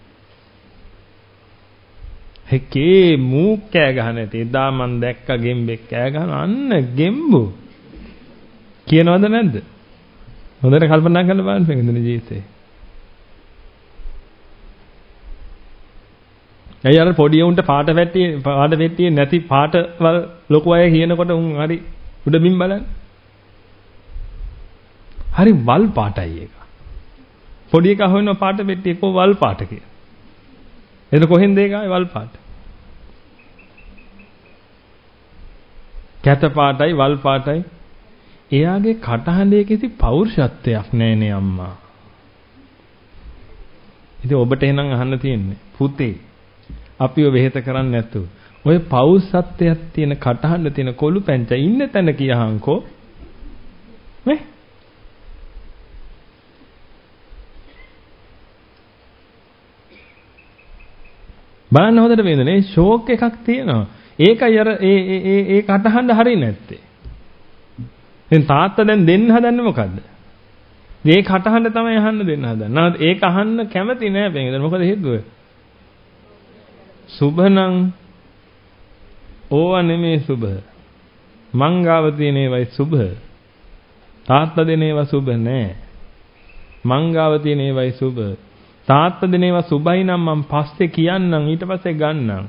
හැකේ මූ කෑ ගහන ඇති. එදා මන් දැක්ක ගෙම්බෙක් කෑ ගහන අන්න ගෙම්බු. කියනවද නැද්ද? හොඳට කල්පනා කරලා බලන්න පින්විතනේ ජීවිතේ. ඇයි අර පොඩි උන්ට පාට වැට්ටියේ පාට වැට්ටියේ නැති පාටවල ලොකු අය කියනකොට උන් හරි උඩමින් බලන්න. හරි වල් පාටයි ඒක. පොඩි එකා හොයන පාට වැට්ටියේ කො වල් පාට කිය. එතන කොහෙන්ද ඒක ආවේ වල් පාට? කැත පාටයි වල් පාටයි. එයාගේ කටහඬේ කිසි පෞරුෂත්වයක් නැනේ අම්මා. ඉතින් ඔබට එහෙනම් අහන්න තියෙන්නේ පුතේ අපිව වෙහෙත කරන්නේ නැතුව ඔය පෞරුෂත්වයක් තියෙන කටහඬ තියෙන කොළු පැංචා ඉන්න තැන කියහන්කෝ නේ බලන්න හොඳට වෙනනේ ෂෝක් එකක් තියෙනවා ඒකයි අර ඒ ඒ ඒ කටහඬ හරියන්නේ නැත්තේ දැන් තාත්තා දැන් දෙන්න හදන්නේ මොකද්ද මේ කටහඬ තමයි අහන්න දෙන්න හදන්නේ නේද ඒක අහන්න කැමති නෑ බෙන් මොකද හේතුව සුභනම් ඕවා නෙමේ සුභ මංගාව තියෙන ඒවායි සුභ තාත්තා දෙන ඒවා සුභ නෑ මංගාව තියෙන ඒවායි සුභ තාත්තා දෙන ඒවා සුභයි නම් මම පස්සේ කියන්නම් ඊට පස්සේ ගන්නම්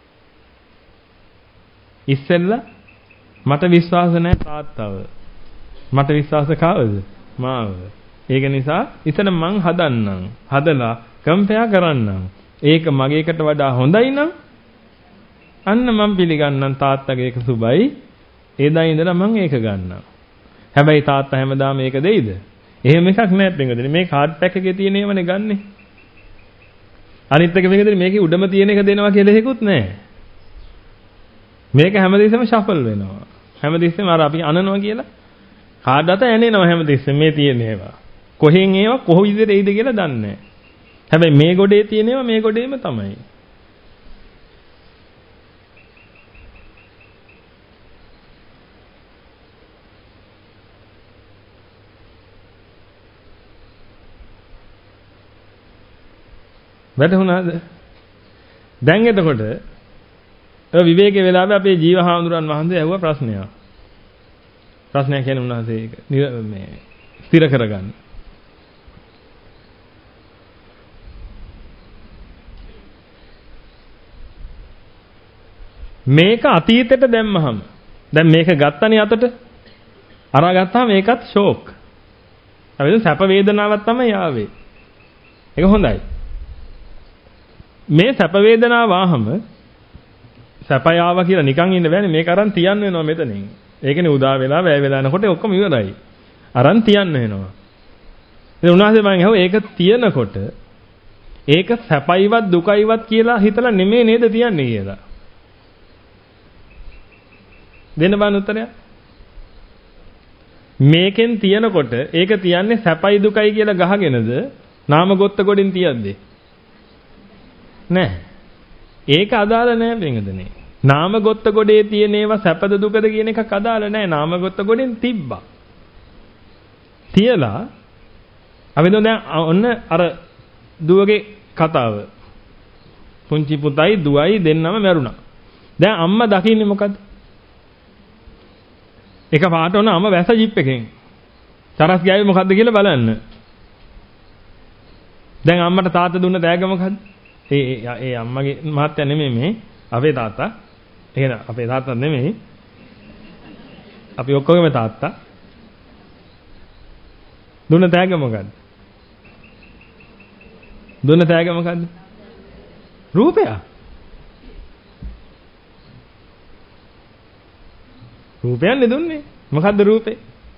ඉස්සෙල්ලා මට විශ්වාස නෑ තාත්තව මට විශ්වාස කාවද මාව ඒක නිසා ඉතින් මං හදන්නම්. හදලා කම්පෙයා කරන්නම්. ඒක මගේකට වඩා හොඳයි නම් අන්න මං පිළිගන්නම් තාත්තගේ එක සුබයි. එදා ඉඳලා මං ඒක ගන්නවා. හැබැයි තාත්තා හැමදාම මේක දෙයිද? එහෙම එකක් නෑ පින්වතුනි. මේ කාඩ් පැක් එකේ තියෙන ඒවානේ ගන්නෙ. අනිත් එක පින්වතුනි මේකේ උඩම තියෙන එක දෙනවා කියලා එකකුත් නෑ. මේක හැමදෙස්සෙම ෂෆල් වෙනවා. හැමදෙස්සෙම අර අපි අනනවා කියලා කාඩ් අත ඇනෙනවා හැමදෙස්සෙම මේ තියෙන ඒවා. කොහෙන් ඒවා කොහොම විදිහට එයිද කියලා දන්නේ නෑ. හැබැයි මේ ගොඩේ තියෙන ඒවා මේ ගොඩේම තමයි. වැටුණාද? දැන් එතකොට ඔය විවේකයේ වෙලාවේ අපේ ජීවහාමුදුරන් වහන්සේ ඇහුවා ප්‍රශ්නයක්. ප්‍රශ්නයක් කියන්නේ උන්වහන්සේ ඒක මේ ස්ථිර කරගන්න. මේක අතීතයට දැම්මහම දැන් මේක ගත්තනේ අතට අරා ගත්තාම මේකත් ෂෝක්. අපි සැප වේදනාවක් තමයි ආවේ. ඒක හොඳයි. මේ සැප වේදනාව ආවම සැපය ආවා කියලා නිකන් ඉන්න බෑනේ මේක අරන් තියන්න වෙනවා මෙතනින්. ඒකනේ උදා වෙලා වැය වෙලා යනකොට ඔක්කොම ඉවරයි. අරන් තියන්න වෙනවා. ඉතින් උන්වහන්සේ මම අහුවා ඒක තියනකොට ඒක සැපයිවත් දුකයිවත් කියලා හිතලා නෙමෙයි නේද තියන්නේ කියලා. දෙන්න බෑ උත්තරය. මේකෙන් තියනකොට ඒක තියන්නේ සැපයි දුකයි කියලා ගහගෙනද නාම ගොත්ත ගොඩින් තියද්දී නෑ. ඒක අදාළ නෑ බෙන්ගදනේ. නාම ගොත්ත ගොඩේ තියෙන ඒවා සැපද දුකද කියන එකක් අදාළ නෑ. නාම ගොත්ත ගොඩෙන් තිබ්බා. තියලා අපි දැන් ඔන්න අර දුවගේ කතාව. පුංචි පුතයි දුවයි දෙන්නම මැරුණා. දැන් අම්මා දකින්නේ මොකද? එක පාට ඔන්න අම්මා වැස ජිප් එකෙන්. තරස් ගෑවේ මොකද්ද කියලා බලන්න. දැන් අම්මට තාත්තා දුන්න තෑග්ග මොකද්ද? ඒ ඒ අම්මගේ මහත්තයා නෙමෙයි මේ අපේ තාත්තා. එහෙනම් අපේ තාත්තා නෙමෙයි. අපි ඔක්කොගේම තාත්තා. දුන්න තෑග්ග මොකද්ද? දුන්න තෑග්ග මොකද්ද? රූපය. රූපයන්නේ දුන්නේ. මොකද්ද රූපේ?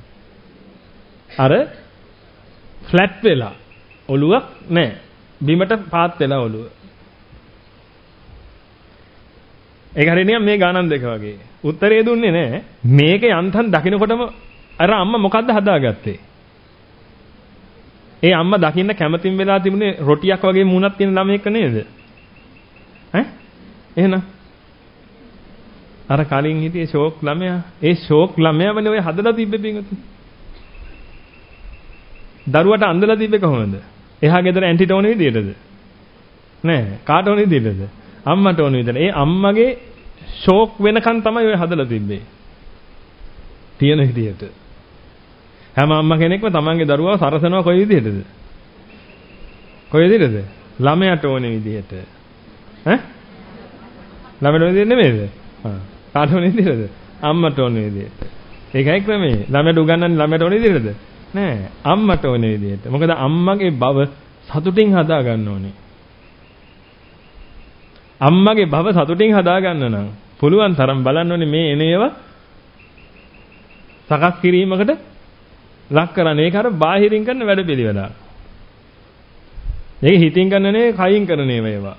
අර ෆ්ලැට් වෙලා ඔළුවක් නැහැ. බිමට පාත් වෙලා ඔළුව. ඒක හරියට මේ ගානන් දෙක වගේ. උත්තරේ දුන්නේ නැහැ. මේක යන්තම් දකින්නකොටම අර අම්මා මොකද්ද හදාගත්තේ? ඒ අම්මා දකින්න කැමතින් වෙලා තිබුණේ රොටියක් වගේ මූණක් තියෙන ළමයෙක් නේද? ඈ? එහෙනම් අර කලින් හිටියේ ෂෝක් ළමයා. ඒ ෂෝක් ළමයාවනේ ඔය හදලා තිබ්බේ පින්වතුනි. දරුවට අඳලා තිබ්බේ කොහොමද? එහා ගෙදර ඇන්ටිට ඕන විදියටද? නෑ. කාට ඕන විදියටද? අම්මට ඕන විදියට. ඒ අම්මගේ ෂෝක් වෙනකන් තමයි ඔය හදලා තිබ්බේ. තියෙන විදියට. හැම අම්මා කෙනෙක්ම තමන්ගේ දරුවව සරසනවා කොයි විදියටද? කොයි විදියටද? ළමයාට ඕන විදියට. ඈ? ළමයට ඕන විදිය නෙමෙයිද? හා. කාට ඕන විදියටද? අම්මට ඕන විදියට. ඒකයි ක්‍රමේ. ළමයට උගන්වන්නේ ළමයට ඕන විදියටද? නෑ. අම්මට ඕන විදියට. මොකද අම්මගේ බව සතුටින් හදා ගන්න ඕනේ. අම්මගේ බව සතුටින් හදා ගන්න නම් පුළුවන් තරම් බලන්න ඕනේ මේ එනේව සකස් කිරීමකට ලක් කරන්න. ඒක අර බාහිරින් කරන වැඩ පිළිවෙලා. මේක හිතින් කරන නේ කයින් කරන ඒවා.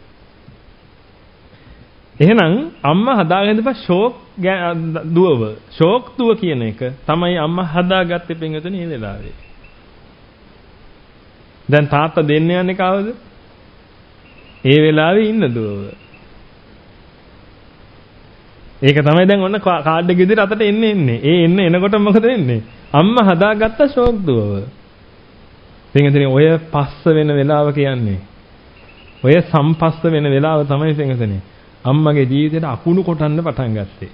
එහෙනම් අම්මා හදාගෙන ඉඳපු ෂෝක් දුවව ෂෝක් දුව කියන එක තමයි අම්මා හදාගත්තේ පින්වතුනි මේ වෙලාවේ. දැන් තාත්තා දෙන්න යන්නේ කවද? ඒ වෙලාවේ ඉන්න දුවව. ඒක තමයි දැන් ඔන්න කාඩ් එක විදිහට අතට එන්නේ එන්නේ. ඒ එන්න එනකොට මොකද වෙන්නේ? අම්මා හදාගත්ත ෂෝක් දුවව. පින්වතුනි ඔය පස්ස වෙන වෙලාව කියන්නේ. ඔය සම්පස්ස වෙන වෙලාව තමයි පින්වතුනි. අම්මගේ ජීවිතේට අකුණු කොටන්න පටන් ගත්තේ.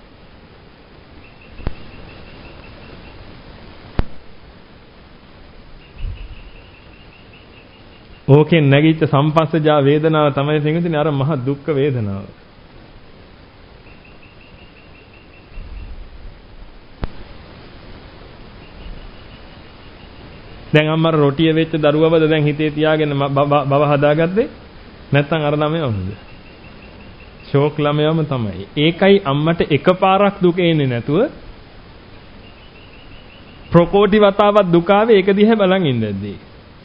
ඕකෙන් නැගිච්ච සම්පස්සජා වේදනාව තමයි පින්වතුනි අර මහ දුක්ඛ වේදනාව. දැන් අම්මර රොටිය වෙච්ච දරුවවද දැන් හිතේ තියාගෙන බව හදාගත්තේ? නැත්නම් අර ළමයාමද? ෂෝක් ළමයාම තමයි. ඒකයි අම්මට එකපාරක් දුක එන්නේ නැතුව ප්‍රකෝටි වතාවක් දුක ආවේ ඒක දිහා බලන් ඉඳද්දී.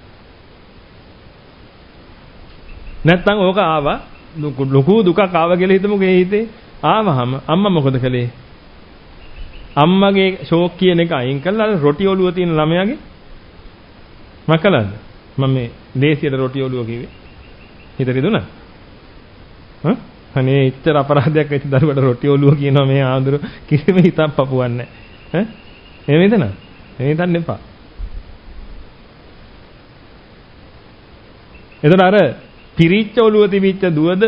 නැත්නම් ඕක ආවා ලොකු දුකක් ආවා කියලා හිතමුකෝ ඒ හිතේ. ආවහම අම්මා මොකද කළේ? අම්මගේ ෂෝක් කියන එක අයින් කළා රොටි ඔලුව තියෙන ළමයාගේ මකලද? මම මේ දේශියට රොටි ඔලුව කිව්වේ. හිත රිදුණා? හ්ම්? අනේ එච්චර අපරාධයක් වෙච්ච දරුවට රොටි ඔලුව කියනවා මේ ආඳුර කිසිම හිතක් පපුවන්නේ නැහැ. ඈ? එහෙම හිතන? එහෙම හිතන්න එපා. එතන අර පිරිච්ච ඔලුව තිබිච්ච දුවද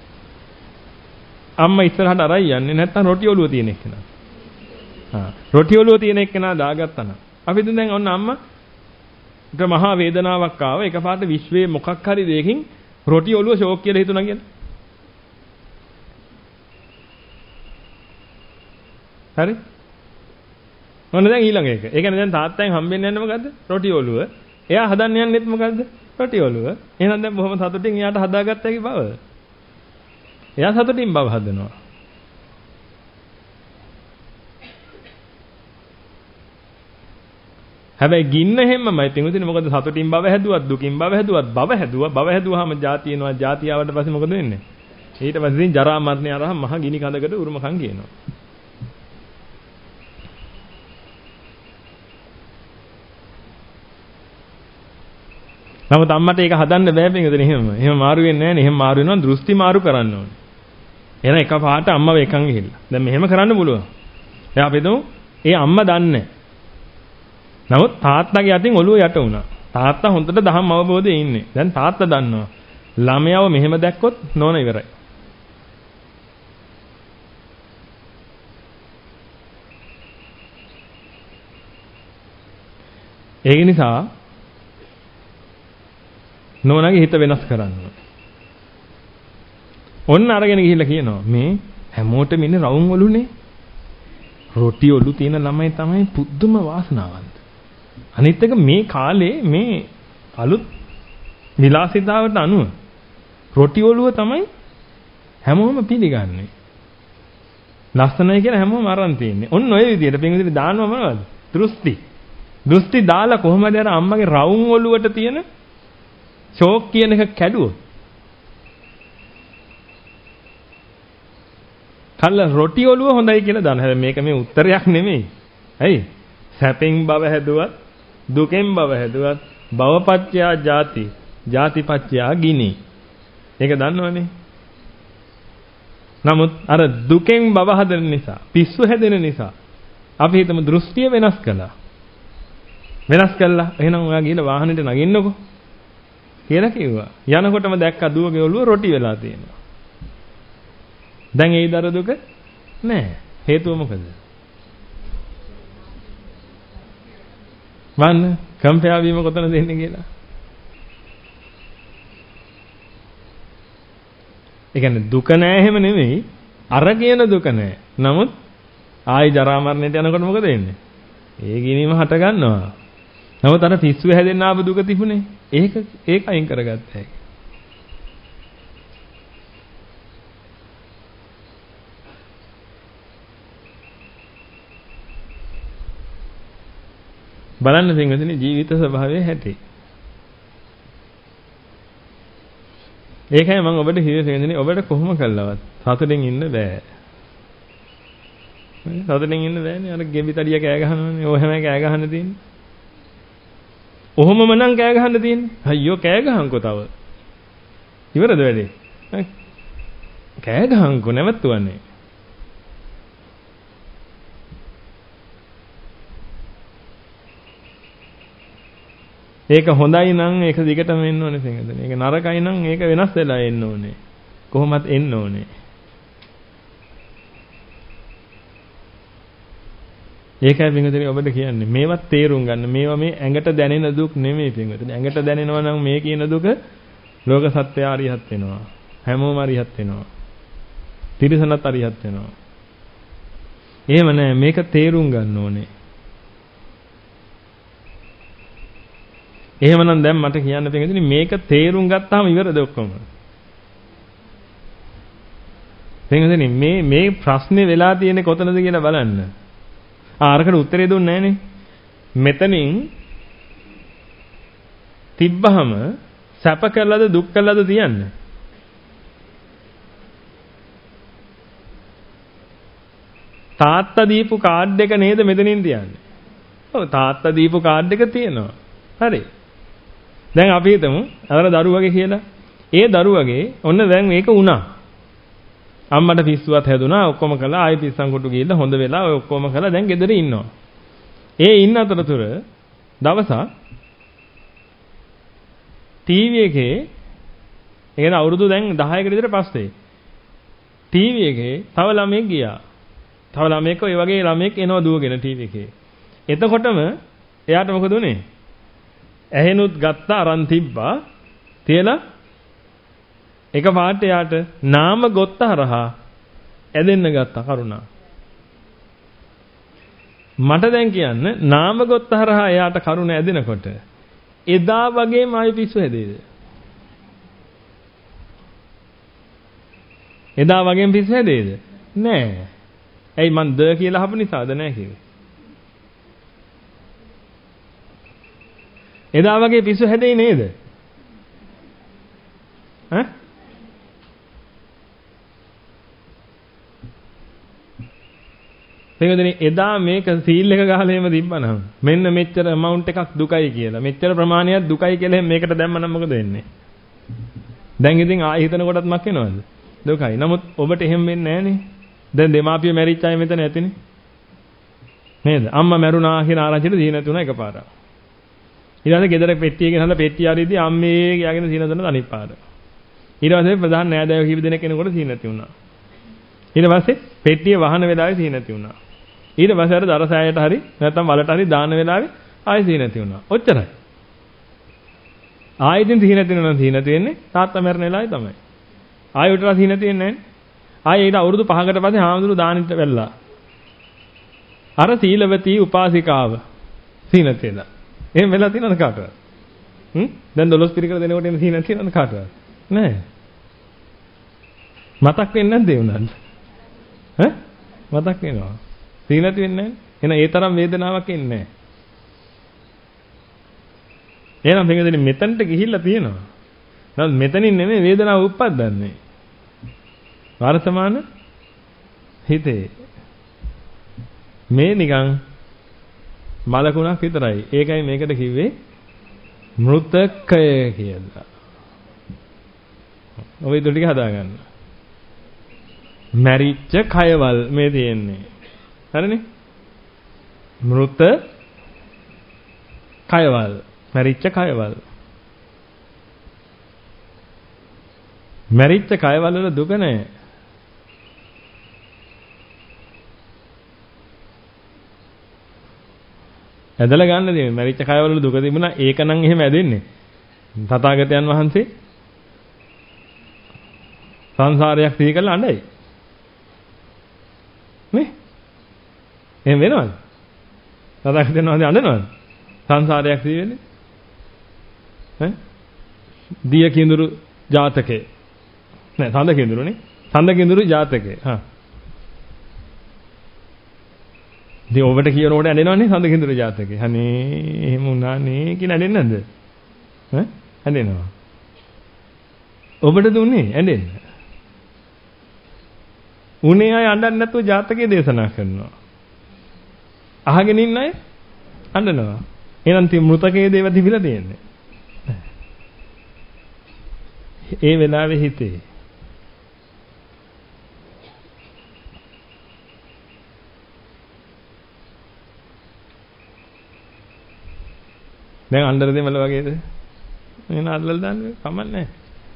අම්මා ඉස්සරහට අරයි යන්නේ නැත්තම් රොටි ඔලුව තියෙන එක්කෙනා. හා රොටි ඔලුව තියෙන එක්කෙනා දාගත්තා නම් අපි දැන් ඔන්න අම්මා ඊට මහා වේදනාවක් ආව එකපාරට විශ්වයේ මොකක් හරි දෙයකින් රොටි ඔලුව ෂෝක් කියලා හිතුණා කියලා. හරි? මොන දැන් ඊළඟ එක. ඒ කියන්නේ දැන් තාත්තෙන් හම්බෙන්න යන්නේ මොකද්ද? රොටි ඔලුව. එයා හදන්න යන්නේත් මොකද්ද? රොටි ඔලුව. එහෙනම් දැන් බොහොම සතුටින් එයාට හදාගත්තා කි බව. එයා සතුටින් බව හදනවා. හැබැයි ගින්න හැමමයි තිනුදින මොකද සතුටින් බව හැදුවත් දුකින් බව හැදුවත් බව හැදුවා බව හැදුවාම ಜಾති එනවා ಜಾති ආවට පස්සේ මොකද වෙන්නේ? ඊට පස්සේ ඉතින් ජරා මරණය අරහම මහ ගිනි කඳකට උරුමකම් කියනවා. නමුත් අම්මට ඒක හදන්න බෑ පිටින් එහෙම. එහෙම මාරු වෙන්නේ නැහැ නේ. එහෙම මාරු වෙනවා දෘෂ්ටි මාරු කරන්න ඕනේ. එහෙනම් එකපාරට අම්මව එකන් ගිහිල්ලා. දැන් මෙහෙම කරන්න පුළුවන්. දැන් අපි හිතමු ඒ අම්මා දන්නේ. නමුත් තාත්තගේ අතින් ඔළුව යට වුණා. තාත්තා හොඳට දහම් අවබෝධයේ ඉන්නේ. දැන් තාත්තා දන්නවා. ළමයාව මෙහෙම දැක්කොත් නෝන ඉවරයි. ඒක නිසා නෝනාගේ හිත වෙනස් කරන්න ඕනේ. ඔන්න අරගෙන ගිහිල්ලා කියනවා මේ හැමෝටම ඉන්නේ රවුම් ඔලුනේ. රොටි ඔලු තියෙන ළමයි තමයි පුදුම වාසනාවන්ත. අනිත් එක මේ කාලේ මේ අලුත් විලාසිතාවට අනුව රොටි ඔලුව තමයි හැමෝම පිළිගන්නේ. ලස්සනයි කියලා හැමෝම අරන් තියන්නේ. ඔන්න ඔය විදිහට පින්විතේ දානවා මොනවද? දෘෂ්ටි. දෘෂ්ටි දාලා කොහොමද අර අම්මගේ රවුම් ඔලුවට තියෙන ෂෝක් කියන එක කැඩුවොත් කල්ල රොටි ඔලුව හොඳයි කියලා දාන. හැබැයි මේක මේ උත්තරයක් නෙමෙයි. ඇයි? සැපෙන් බව හැදුවත් දුකෙන් බව හැදුවත් භවපත්‍යා ජාති ජාතිපත්‍යා ගිනි. ඒක දන්නවනේ. නමුත් අර දුකෙන් බව හදන නිසා පිස්සු හැදෙන නිසා අපි හිතමු දෘෂ්ටිය වෙනස් කළා. වෙනස් කළා. එහෙනම් ඔයා ගිහලා වාහනේට නගින්නකෝ කියලා කිව්වා. යනකොටම දැක්කා දුවගේ ඔළුව රොටි වෙලා තියෙනවා. දැන් ඒ දර දුක නෑ. හේතුව මොකද? වන්න කම්පයා වීම කොතනද දෙන්නේ කියලා. ඒ කියන්නේ දුක නෑ එහෙම නෙමෙයි. අර කියන දුක නෑ. නමුත් ආයි ජරා මරණයට යනකොට මොකද වෙන්නේ? ඒ ගිනීම හට ගන්නවා. නමුත් අර පිස්සු හැදෙන්න ආපු දුක තිබුණේ. ඒක ඒක අයින් කරගත්තා. බලන්න සිංහදෙනි ජීවිත ස්වභාවය හැටි. ඒකයි මම ඔබට හිතේ සිංහදෙනි ඔබට කොහොම කළාවත් සතුටින් ඉන්න බෑ. සතුටින් ඉන්න බෑනේ. අර ගෙබිතඩිය කෑ ගහනවනේ. ඔය හැම කෑ ගහන්න තියෙන්නේ. ඔහොමම නම් කෑ ගහන්න තියෙන්නේ. අයියෝ කෑ ගහන්කෝ තව. ඉවරද වැඩේ? කෑ ගහන්කෝ නැවතුන්නේ. ඒක හොඳයි නම් ඒක දිගටම එන්න ඕනේ සිංහදෙනි. ඒක නරකයි නම් ඒක වෙනස් වෙලා එන්න ඕනේ. කොහොමත් එන්න ඕනේ. ඒකයි පින්වතුනි ඔබට කියන්නේ මේවත් තේරුම් ගන්න. මේවා මේ ඇඟට දැනෙන දුක් නෙමෙයි පින්වතුනි. ඇඟට දැනෙනවා නම් මේ කියන දුක ලෝක සත්‍යය අරිහත් වෙනවා. හැමෝම අරිහත් වෙනවා. තිරිසනත් අරිහත් වෙනවා. එහෙම නෑ මේක තේරුම් ගන්න ඕනේ. එහෙමනම් දැන් මට කියන්න තියෙන්නේ මේක තේරුම් ගත්තාම ඉවරද ඔක්කොම? තේරුණානේ මේ මේ ප්‍රශ්නේ වෙලා තියෙන්නේ කොතනද කියලා බලන්න. ආ අරකට උත්තරේ දුන්නේ නැහනේ. මෙතනින් තිබ්බහම සැප කළාද දුක් කළාද තියන්නේ? තාත්තා දීපු කාඩ් එක නේද මෙතනින් තියන්නේ. ඔව් තාත්තා දීපු කාඩ් එක තියෙනවා. හරි. දැන් අපි හිතමු අර දරුවගේ කියලා. ඒ දරුවගේ ඔන්න දැන් මේක වුණා. අම්මට පිස්සුවත් හැදුනා ඔක්කොම කළා ආයෙ පිස්සන් කොටු ගිහිල්ලා හොඳ වෙලා ඔය ඔක්කොම කළා දැන් ගෙදර ඉන්නවා. ඒ ඉන්න අතරතුර දවසක් ටීවී එකේ ඒ කියන අවුරුදු දැන් දහයකට විතර පස්සේ ටීවී එකේ තව ළමෙක් ගියා. තව ළමෙක් ඔය වගේ ළමෙක් එනවා දුවගෙන ටීවී එකේ. එතකොටම එයාට මොකද උනේ? ඇහෙනුත් ගත්තා අරන් තිබ්බා. තියලා එක පාට එයාට නාම ගොත්ත හරහා ඇදෙන්න ගත්තා කරුණා. මට දැන් කියන්න නාම ගොත්ත හරහා එයාට කරුණ ඇදෙනකොට එදා වගේම ආයෙ පිස්සු හැදෙයිද? එදා වගේම පිස්සු හැදෙයිද? නෑ. ඇයි මන් ද කියලා අහපු නිසාද නෑ කිව්වේ? එදා වගේ පිස්සු හැදෙයි නේද? ඈ? තේරෙන්නේ එදා මේක සීල් එක ගහලා එහෙම තිබ්බනම් මෙන්න මෙච්චර amount එකක් දුකයි කියලා. මෙච්චර ප්‍රමාණයක් දුකයි කියලා මේකට දැම්මනම් මොකද වෙන්නේ? දැන් ඉතින් ආයෙ හිතන කොටත් මක් වෙනවද? දුකයි. නමුත් ඔබට එහෙම වෙන්නේ නැහනේ. දැන් දෙමාපිය මැරිච්ච අය මෙතන ඇතිනේ. නේද? අම්මා මැරුණා කියන ආරංචියට සීන තුන එකපාරක්. ඊළඟට ගෙදර පෙට්ටිය ගෙනහලා පෙට්ටිය ආරියදී අම්මේ කියාගෙන සීන තුන අනිත් පාර. ඊට පස්සේ ප්‍රධාන නෑදෑයෝ කීප දෙනෙක් එනකොට සීන නැති වුණා. ඊට පස්සේ පෙට්ටිය වහන වෙලාවේ සීන නැති වුණා. ඊට පස්සේ අර දරසෑයට හරි නැත්නම් වලට හරි දාන වෙලාවේ ආයෙ සීන නැති වුණා. ඔච්චරයි. ආයෙත් සීන නැති වෙනවා සීන නැති වෙන්නේ තාත්තා මැරෙන වෙලාවේ තමයි. ආයෙ උටලා සීන නැති වෙන්නේ නැහැ. ආයෙ ඊට අවුරුදු පහකට පස්සේ හාමුදුරු දානෙට වැල්ලා. අර සීලවතී උපාසිකාව සීන නැති වෙලා. එහෙම වෙලා තියෙනවද කාටවත්? හ්ම්? දැන් දොළොස් පිරිකර දෙනකොට එන සීන නැති වෙනවද කාටවත්? නැහැ. මතක් වෙන්නේ නැද්ද ඒ උනත්? ඈ? මතක් වෙනවා. සීන නැති වෙන්නේ නැහැ. එහෙනම් ඒ තරම් වේදනාවක් එන්නේ නැහැ. එහෙනම් මේකෙන් මෙතනට ගිහිල්ලා තියෙනවා. නමුත් මෙතනින් නෙමෙයි වේදනාව උප්පද්දන්නේ. වර්තමාන හිතේ මේ නිකන් මලකුණක් විතරයි. ඒකයි මේකට කිව්වේ මෘතකය කියලා. ඔය දෙක ටික හදාගන්න. මැරිච්ච කයවල් මේ තියෙන්නේ. හරිනේ? මෘත කයවල්. මැරිච්ච කයවල්. මැරිච්ච කයවල වල දුක නැහැ. ඇදලා ගන්න දේ මැරිච්ච කයවල වල දුක තිබුණා ඒක නම් එහෙම ඇදෙන්නේ. තථාගතයන් වහන්සේ සංසාරයක් සිහි කරලා අඬයි. නේ? එහෙම වෙනවද? තථාගතයන් වහන්සේ අඬනවද? සංසාරයක් සිහි වෙන්නේ? ඈ? දිය කිඳුරු ජාතකේ. නෑ සඳ කිඳුරුනේ. සඳ කිඳුරු ජාතකේ. හා. ඉතින් ඔබට කියනකොට ඇඬෙනවනේ සඳ කිඳුරු ජාතකේ. අනේ එහෙම වුණානේ කියලා ඇඬෙන්නේ නැද්ද? ඈ? ඇඬෙනවා. ඔබට දුන්නේ ඇඬෙන්න. උනේ අය අඬන්නේ නැතුව ජාතකයේ දේශනා කරනවා. අහගෙන ඉන්න අය අඬනවා. එහෙනම් ති මෘතකයේ දේව තිබිලා තියෙන්නේ. ඒ වෙලාවේ හිතේ දැන් අnder දෙමළ වගේද? එන අල්ලලා දාන්නේ කමන්නේ.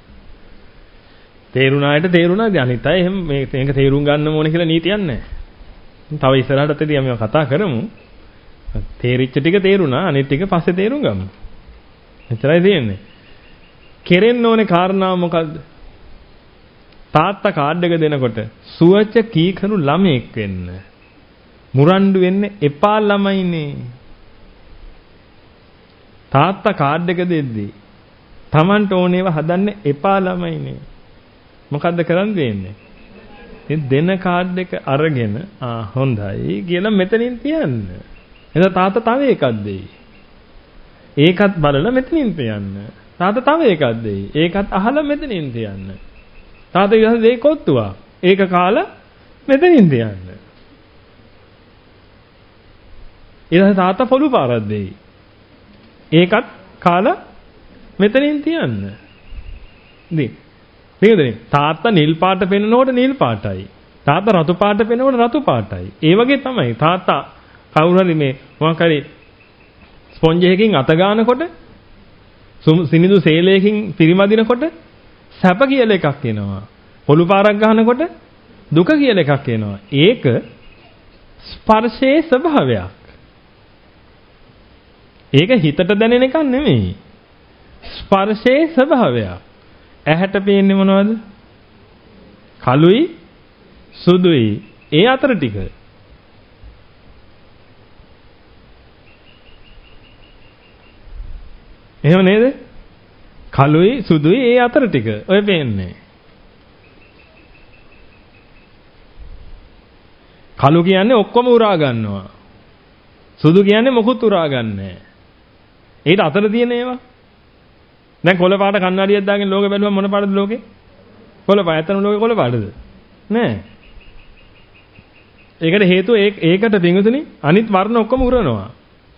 තේරුණායට තේරුණාද අනිත් අය එහෙම මේක තේරුම් ගන්න ඕනේ කියලා නීතියක් නැහැ. තව ඉස්සරහටත් එදී අපි කතා කරමු. තේරිච්ච ටික තේරුණා අනිත් ටික පස්සේ තේරුම් ගමු. එච්චරයි තියෙන්නේ. කෙරෙන්න ඕනේ කාරණාව මොකද්ද? තාත්තා කාඩ් එක දෙනකොට සුවච කීකරු ළමෙක් වෙන්න. මුරණ්ඩු වෙන්න එපා ළමයිනේ. තාත්තා කාඩ් එක දෙද්දී Tamanට ඕනේව හදන්න එපා ළමයිනේ. මොකද්ද කරන් දෙන්නේ? මේ දෙන කාඩ් එක අරගෙන ආ හොඳයි කියලා මෙතනින් තියන්න. එතන තාත්තා තව එකක් දෙයි. ඒකත් බලලා මෙතනින් තියන්න. තාත්තා තව එකක් දෙයි. ඒකත් අහලා මෙතනින් තියන්න. තාත්තා ඊට දෙයි කොත්තුවක්. ඒක කාලා මෙතනින් තියන්න. ඊට තාත්තා පොළු පාරක් දෙයි. ඒකත් කාලා මෙතනින් තියන්න. ඉතින් මේකනේ තාත්තා නිල් පාට පෙන්නනකොට නිල් පාටයි. තාත්තා රතු පාට පෙන්නනකොට රතු පාටයි. ඒ වගේ තමයි තාත්තා කවුරු හරි මේ මොකක් හරි ස්පොන්ජ් එකකින් අත ගන්නකොට සිනිඳු සේලයකින් පිරිමදිනකොට සැප කියලා එකක් එනවා. පොළු පාරක් ගන්නකොට දුක කියලා එකක් එනවා. ඒක ස්පර්ශයේ ස්වභාවයක්. ඒක හිතට දැනෙන එකක් නෙමෙයි. ස්පර්ශයේ ස්වභාවයක්. ඇහැට පේන්නේ මොනවද? කළුයි සුදුයි. ඒ අතර ටික. එහෙම නේද? කළුයි සුදුයි ඒ අතර ටික. ඔය පේන්නේ. කළු කියන්නේ ඔක්කොම උරා ගන්නවා. සුදු කියන්නේ මොකුත් උරා ගන්නෑ. ඒකට අතර තියෙන ඒවා. දැන් කොළ පාට කණ්ණාඩියක් දාගෙන ලෝකෙ බැලුවම මොන පාටද ලෝකේ? කොළ පාට. ඇත්තම ලෝකේ කොළ පාටද? නෑ. ඒකට හේතුව ඒකට පිඟුතුනි අනිත් වර්ණ ඔක්කොම උරනවා.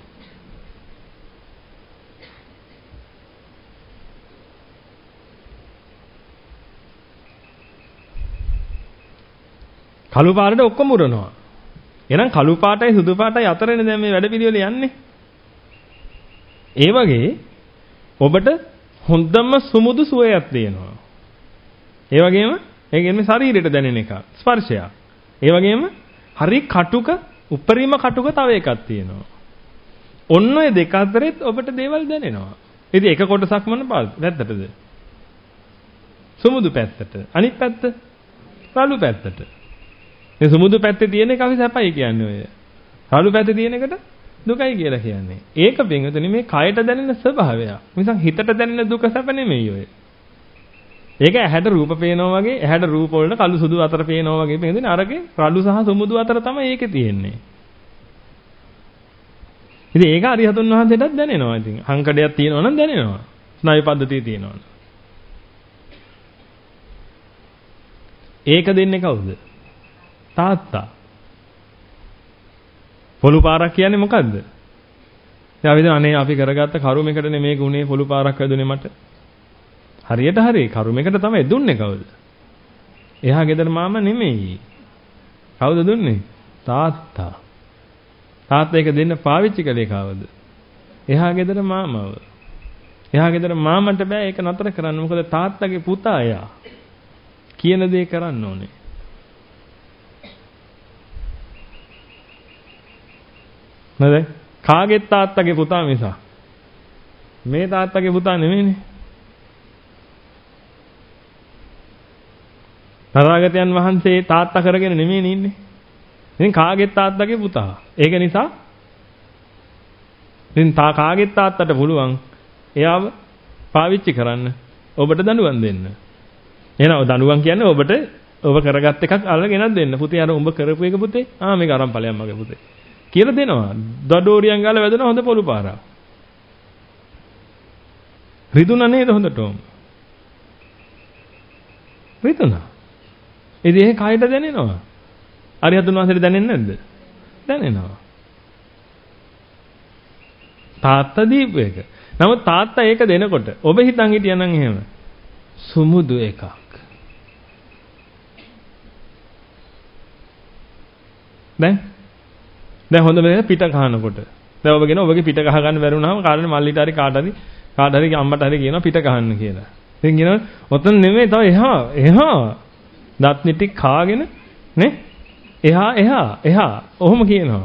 කළු පාටට ඔක්කොම උරනවා. එහෙනම් කළු පාටයි සුදු පාටයි අතරනේ දැන් මේ වැඩ පිළිවෙල යන්නේ. ඒ වගේ ඔබට හොඳම සුමුදු සුවයක් තියෙනවා. ඒ වගේම ඒ කියන්නේ ශරීරයට දැනෙන එක ස්පර්ශයක්. ඒ වගේම හරි කටුක උපරිම කටුක තව එකක් තියෙනවා. ඔන්න ඔය දෙක අතරෙත් ඔබට දේවල් දැනෙනවා. ඉතින් එක කොටසක් මොන පැත්තටද? සුමුදු පැත්තට. අනිත් පැත්ත රළු පැත්තට. මේ සුමුදු පැත්තේ තියෙන එක අපි සැපයි කියන්නේ ඔය. රළු පැත්තේ තියෙන එකට දුකයි කියලා කියන්නේ. ඒක බින්දුනේ මේ කයට දැනෙන ස්වභාවයක්. මිසක් හිතට දැනෙන දුක සැප නෙමෙයි ඔය. ඒක ඇහැට රූප පේනවා වගේ ඇහැට රූප වලට කළු සුදු අතර පේනවා වගේ බින්දුනේ අරගේ රළු සහ සුමුදු අතර තමයි ඒකේ තියෙන්නේ. ඉතින් ඒක අරිහතුන් වහන්සේටත් දැනෙනවා. ඉතින් හංකඩයක් තියෙනවා නම් දැනෙනවා. ස්නායු පද්ධතිය තියෙනවා. ඒක දෙන්නේ කවුද? තාත්තා. පොළු පාරක් කියන්නේ මොකද්ද? දැන් අපි අනේ අපි කරගත්ත කරුමයකටනේ මේ ගුණේ පොළු පාරක් වැදුනේ මට. හරියට හරි කරුමයකට තමයි දුන්නේ කවුද? එහා ගෙදර මාමා නෙමෙයි. කවුද දුන්නේ? තාත්තා. තාත්තා ඒක දෙන්න පාවිච්චි කළේ කවුද? එහා ගෙදර මාමව. එහා ගෙදර මාමන්ට බෑ ඒක නතර කරන්න. මොකද තාත්තගේ පුතා එයා. කියන දේ කරන්න ඕනේ. නේද? කාගේ තාත්තගේ පුතා මිස මේ තාත්තගේ පුතා නෙමෙයිනේ. තථාගතයන් වහන්සේ තාත්තා කරගෙන නෙමෙයි ඉන්නේ. ඉතින් කාගේ තාත්තගේ පුතා. ඒක නිසා ඉතින් තා කාගේ තාත්තට පුළුවන් එයාව පාවිච්චි කරන්න ඔබට දඬුවම් දෙන්න. එහෙනම් දඬුවම් කියන්නේ ඔබට ඔබ කරගත් එකක් අල්ලගෙනත් දෙන්න. පුතේ අර උඹ කරපු එක පුතේ. ආ මේක අරන් ඵලයන් මගේ පුතේ. කියලා දෙනවා. දඩෝරියන් ගාලා වැදුනා හොඳ පොළු පාරක්. රිදුනා නේද හොඳටම? රිදුනා. ඉතින් ඒක කයට දැනෙනවා. අරිහතුන් වහන්සේට දැනෙන්නේ නැද්ද? දැනෙනවා. තාත්තා දීපු එක. නමුත් තාත්තා ඒක දෙනකොට ඔබ හිතන් හිටියනම් එහෙම සුමුදු එකක්. දැන් දැන් හොඳ මේ පිට කහනකොට දැන් ඔබ කියන ඔබගේ පිට කහ ගන්න බැරි වුණාම කාටද මල්ලිට හරි කාට හරි කාට හරි අම්මට හරි කියනවා පිට කහන්න කියලා. ඉතින් කියනවා ඔතන නෙමෙයි තව එහා එහා දත් නිටි කාගෙන නේ එහා එහා එහා ඔහොම කියනවා.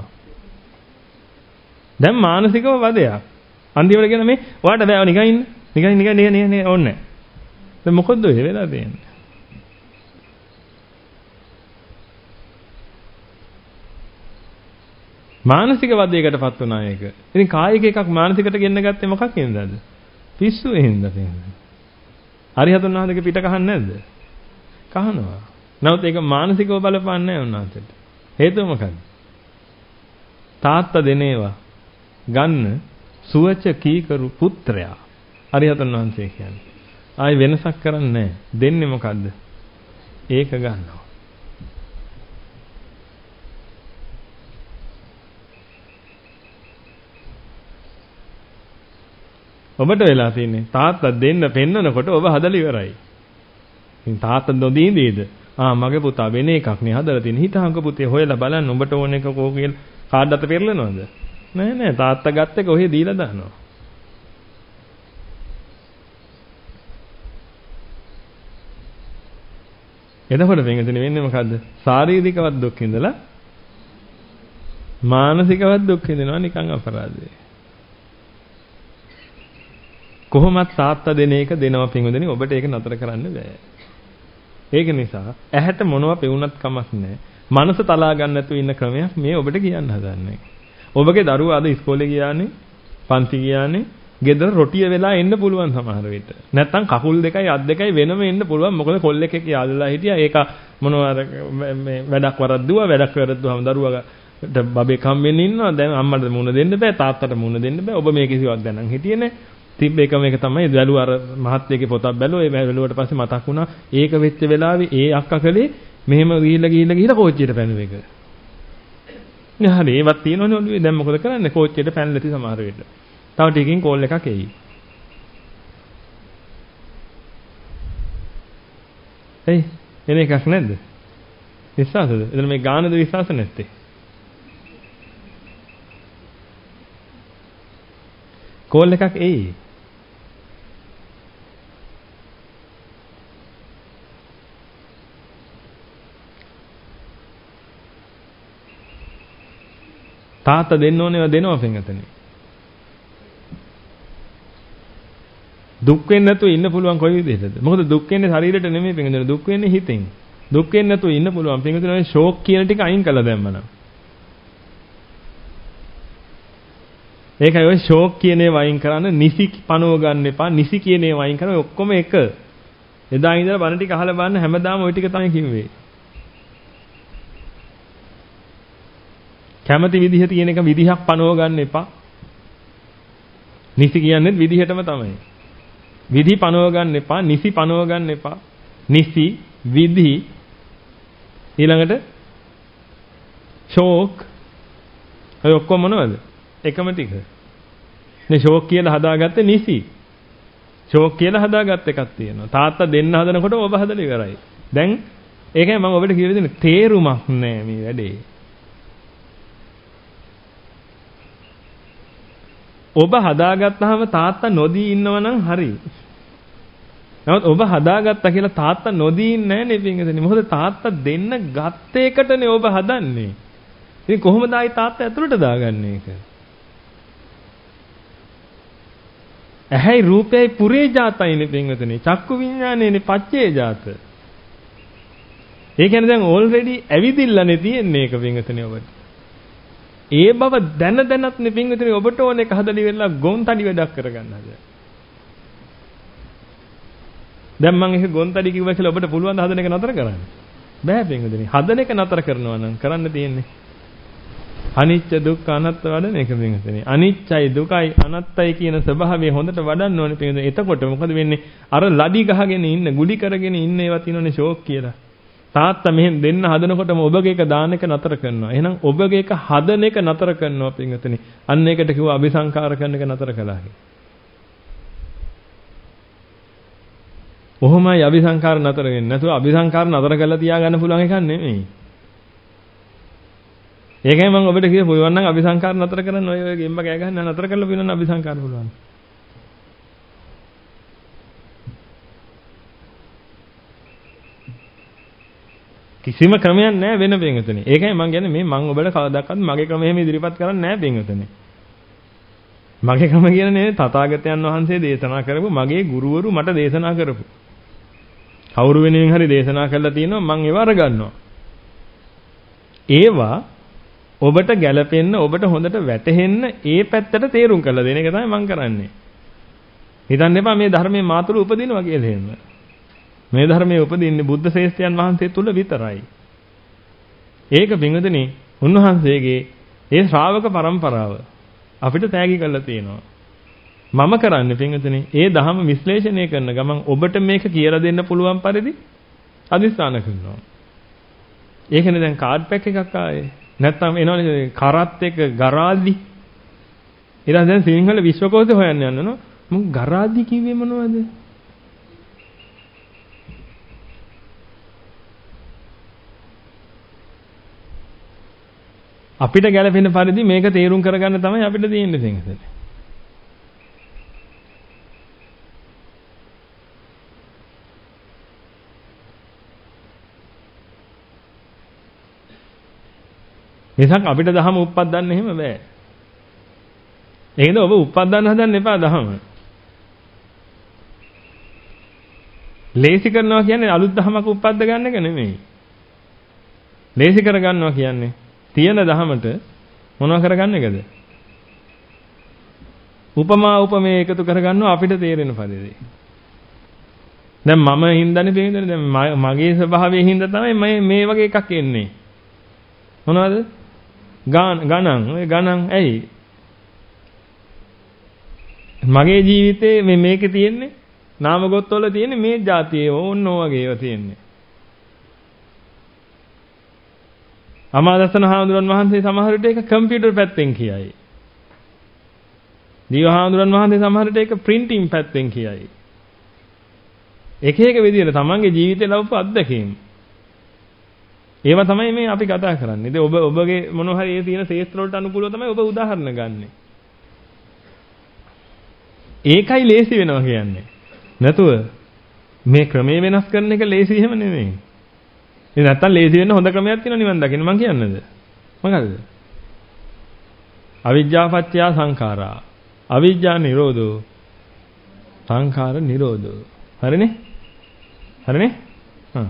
දැන් මානසිකව වදයක්. අන්තිමට කියන මේ ඔයාට බෑ නිකන් ඉන්න. නිකන් නිකන් නේ නේ නේ ඕනේ. දැන් මොකද්ද ඔය වෙලා තියෙන්නේ? මානසික වදයකටපත් වුණා ඒක. ඉතින් කායික එකක් මානසිකට ගෙන්න ගත්තේ මොකක් හින්දාද? පිස්සු හින්දා තියෙනවා. අරිහතුන් වහන්සේගේ පිට කහන්නේ නැද්ද? කහනවා. නමුත් ඒක මානසිකව බලපාන්නේ නැහැ උන්වහන්සේට. හේතුව මොකක්ද? තාත්තා දෙනේවා ගන්න සුවච කීකරු පුත්‍රයා. අරිහතුන් වහන්සේ කියන්නේ. ආයි වෙනසක් කරන්නේ නැහැ. දෙන්නේ මොකද්ද? ඒක ගන්නවා. ඔබට වෙලා තියෙන්නේ තාත්තා දෙන්න පෙන්නනකොට ඔබ හදලා ඉවරයි. ඉතින් තාත්තා නොදීඳේද? ආ මගේ පුතා වෙන එකක් නේ හදලා තියෙන්නේ. හිතහංග පුතේ හොයලා බලන්න උඹට ඕන එක කෝ කියලා කාඩ් අත පෙරලනවද? නෑ නෑ තාත්තා ගත්ත එක ඔහෙ දීලා දානවා. එතකොට වෙන්නේ වෙන්නේ මොකද්ද? ශාරීරිකවත් දුක් විඳලා මානසිකවත් දුක් විඳිනවා නිකන් අපරාධේ. කොහොමත් තාත්තා දෙන එක දෙනවා පින්වදනි ඔබට ඒක නතර කරන්න බෑ. ඒක නිසා ඇහැට මොනවා පෙවුනත් කමක් නැහැ. මනස තලා ගන්න නැතුව ඉන්න ක්‍රමයක් මේ ඔබට කියන්න හදන්නේ. ඔබගේ දරුවා අද ඉස්කෝලේ ගියානේ, පන්ති ගියානේ, ගෙදර රොටිය වෙලා එන්න පුළුවන් සමහර විට. නැත්තම් කකුල් දෙකයි අත් දෙකයි වෙනම එන්න පුළුවන්. මොකද කොල්ලෙක් එක්ක යාළුවලා හිටියා. ඒක මොනවාර මේ වැඩක් වරද්දුවා, වැඩක් වරද්දුවාම දරුවාට බබේ කම්බෙන්න ඉන්නවා. දැන් අම්මට මුණ දෙන්න බෑ, තාත්තට මුණ දෙන්න බෑ. ඔබ මේ කිසිවක් දැනන් හිටියේ නෑ. තිබ්බ එකම එක තමයි බැලුව අර මහත්යගේ පොතක් බැලුවා. ඒ බැලුවට පස්සේ මතක් වුණා ඒක වෙච්ච වෙලාවේ ඒ අක්කා කලේ මෙහෙම ගිහිල්ලා ගිහිල්ලා ගිහිල්ලා කෝච්චියට පැනුව එක. නෑ හරි ඒවත් තියෙනවනේ ඔළුවේ. දැන් මොකද කරන්නේ? කෝච්චියට පැනලා ති සමහර වෙලට. තව ටිකකින් කෝල් එකක් එයි. එයි එන එකක් නැද්ද? විශ්වාසද? එතන මේ ගානද විශ්වාස නැත්තේ? කෝල් එකක් එයි. තාත්තා දෙන්න ඕනේවා දෙනවා පින්වතුනි. දුක් වෙන්නේ නැතුව ඉන්න පුළුවන් කොයි විදිහටද? මොකද දුක් වෙන්නේ ශරීරයට නෙමෙයි පින්වතුනි. දුක් වෙන්නේ හිතෙන්. දුක් වෙන්නේ නැතුව ඉන්න පුළුවන් පින්වතුනි. ඔය ෂෝක් කියන ටික අයින් කළා දැම්මනම්. ඒකයි ඔය ෂෝක් කියන ඒවා අයින් කරන්න නිසි පනව ගන්න එපා. නිසි කියන ඒවා අයින් කරලා ඔක්කොම එක. එදා ඉඳලා බණ ටික අහලා බලන්න හැමදාම ওই ටික තමයි කිව්වේ. කැමති විදිහ තියෙන එක විදිහක් පනව ගන්න එපා. නිසි කියන්නේ විදිහටම තමයි. විදි පනව ගන්න එපා, නිසි පනව ගන්න එපා. නිසි, විදි ඊළඟට ෂෝක් ඔය ඔක්කොම මොනවද? එකම ටික. මේ ෂෝක් කියලා හදාගත්තේ නිසි. ෂෝක් කියලා හදාගත්ත එකක් තියෙනවා. තාත්තා දෙන්න හදනකොට ඔබ හදලා ඉවරයි. දැන් ඒකයි මම ඔබට කියලා දෙන්නේ තේරුමක් නෑ මේ වැඩේ. ඔබ හදාගත්තාම තාත්තා නොදී ඉන්නවනම් හරි. නමුත් ඔබ හදාගත්තා කියලා තාත්තා නොදී ඉන්නේ නැහැ නේ පින්වතුනි. මොකද තාත්තා දෙන්න ගත්ත එකටනේ ඔබ හදන්නේ. ඉතින් කොහොමද ආයි තාත්තා ඇතුළට දාගන්නේ ඒක? ඇහැයි රූපයයි පුරේ ජාතයිනේ පින්වතුනි. චක්කු විඥානේනේ පච්චේ ජාත. ඒ කියන්නේ දැන් ඕල්රෙඩි ඇවිදිල්ලානේ තියෙන්නේ ඒක පින්වතුනි ඔබට. ඒ බව දැන දැනත් නේ පින්විතනේ ඔබට ඕන එක හදලි වෙලා ගොන්තඩි වැඩක් කරගන්න හදලා. දැන් මම ඒක ගොන්තඩි කිව්වා කියලා ඔබට පුළුවන් ද හදන එක නතර කරන්න? බෑ පින්විතනේ. හදන එක නතර කරනවා නම් කරන්න තියෙන්නේ අනිච්ච දුක්ඛ අනාත්ම වඩන එක පින්විතනේ. අනිච්චයි දුකයි අනාත්තයි කියන ස්වභාවය හොඳට වඩන්න ඕනේ පින්විතනේ. එතකොට මොකද වෙන්නේ? අර ලඩි ගහගෙන ඉන්න, ගුලි කරගෙන ඉන්න ඒවා තියෙනනේ ෂෝක් කියලා. තාත්තා මෙහෙම දෙන්න හදනකොටම ඔබගේ එක දාන එක නතර කරනවා. එහෙනම් ඔබගේ එක හදන එක නතර කරනවා පින්වතුනි. අන්න ඒකට කිව්වා අபிසංකාර කරන එක නතර කළා කියලා. කොහොමයි අபிසංකාර නතර වෙන්නේ? නැතුව අபிසංකාර නතර කරලා තියාගන්න පුළුවන් එකක් නෙමෙයි. ඒකයි මම ඔබට කිව්වේ පුළුවන් නම් අபிසංකාර නතර කරන්න ඔය ඔය ගෙම්බ කෑ ගහන්න නතර කරලා පුළුවන් නම් අபிසංකාර පුළුවන්. කිසිම ක්‍රමයක් නැහැ වෙන පින්වතුනි. ඒකයි මම කියන්නේ මේ මම ඔබට කවදාකවත් මගේ ක්‍රම එහෙම ඉදිරිපත් කරන්නේ නැහැ පින්වතුනි. මගේ ක්‍රම කියන්නේ තථාගතයන් වහන්සේ දේශනා කරපු මගේ ගුරුවරු මට දේශනා කරපු. කවුරු වෙනුවෙන් හරි දේශනා කරලා තියෙනවා මම ඒව අරගන්නවා. ඒවා ඔබට ගැළපෙන්න ඔබට හොඳට වැටහෙන්න ඒ පැත්තට තේරුම් කරලා දෙන එක තමයි මම කරන්නේ. හිතන්න එපා මේ ධර්මයේ මාතුළු උපදිනවා කියලා එහෙම. මේ ධර්මයේ උපදින්නේ බුද්ධ ශ්‍රේෂ්ඨයන් වහන්සේ තුල විතරයි. ඒක පින්වතුනි උන්වහන්සේගේ ඒ ශ්‍රාවක પરම්පරාව අපිට තෑගි කරලා තියෙනවා. මම කරන්නේ පින්වතුනි ඒ ධර්ම විශ්ලේෂණය කරන ගමන් ඔබට මේක කියලා දෙන්න පුළුවන් පරිදි අදිස්ථාන කරනවා. ඒකනේ දැන් කාඩ් පැක් එකක් ආයේ. නැත්තම් එනවනේ කරත් එක ගරාදි. ඊට දැන් සිංහල විශ්වකෝෂේ හොයන්න යනවා. මම ගරාදි කිව්වේ මොනවද? අපිට ගැළපෙන පරිදි මේක තේරුම් කරගන්න තමයි අපිට තියෙන්නේ සිංහලේ. මිසක් අපිට දහම උප්පද්දන්න එහෙම බෑ. ඒකද ඔබ උප්පද්දන්න හදන්න එපා දහම. ලේසි කරනවා කියන්නේ අලුත් දහමක් උප්පද්ද ගන්න එක නෙමෙයි. ලේසි කර ගන්නවා කියන්නේ තියෙන දහමට මොනව කරගන්න එකද? උපමා උපමේ එකතු කරගන්නවා අපිට තේරෙන පරිදි. දැන් මම හින්දානේ තේරෙන්නේ දැන් මගේ ස්වභාවයෙන් හින්දා තමයි මේ මේ වගේ එකක් එන්නේ. මොනවද? ගණන් ඔය ගණන් ඇයි මගේ ජීවිතේ මේ මේකේ තියෙන්නේ නාම ගොත් වල තියෙන්නේ මේ જાතියේ ඕන්න වගේ ඒවා තියෙන්නේ. අමාදස්සන හාමුදුරන් වහන්සේ සමහර විට ඒක කම්පියුටර් පැත්තෙන් කියයි. දීව හාමුදුරන් වහන්සේ සමහර විට ඒක ප්‍රින්ටිං පැත්තෙන් කියයි. එක එක විදිහට තමන්ගේ ජීවිතේ ලැබපු අත්දැකීම්. ඒවා තමයි මේ අපි කතා කරන්නේ. ඉතින් ඔබ ඔබගේ මොන හරි ඒ තියෙන ශේත්‍ර වලට අනුකූලව තමයි ඔබ උදාහරණ ගන්නෙ. ඒකයි ලේසි වෙනවා කියන්නේ. නැතුව මේ ක්‍රමයේ වෙනස් කරන එක ලේසි එහෙම නෙමෙයි. ඉතින් නැත්තම් ලේසි වෙන්න හොඳ ක්‍රමයක් තියෙනවා නිවන් දකින්න මං කියන්නේද? මොකද්ද? අවිජ්ජාපත්‍ය සංඛාරා. අවිජ්ජා නිරෝධෝ. සංඛාර නිරෝධෝ. හරිනේ? හරිනේ? හ්ම්.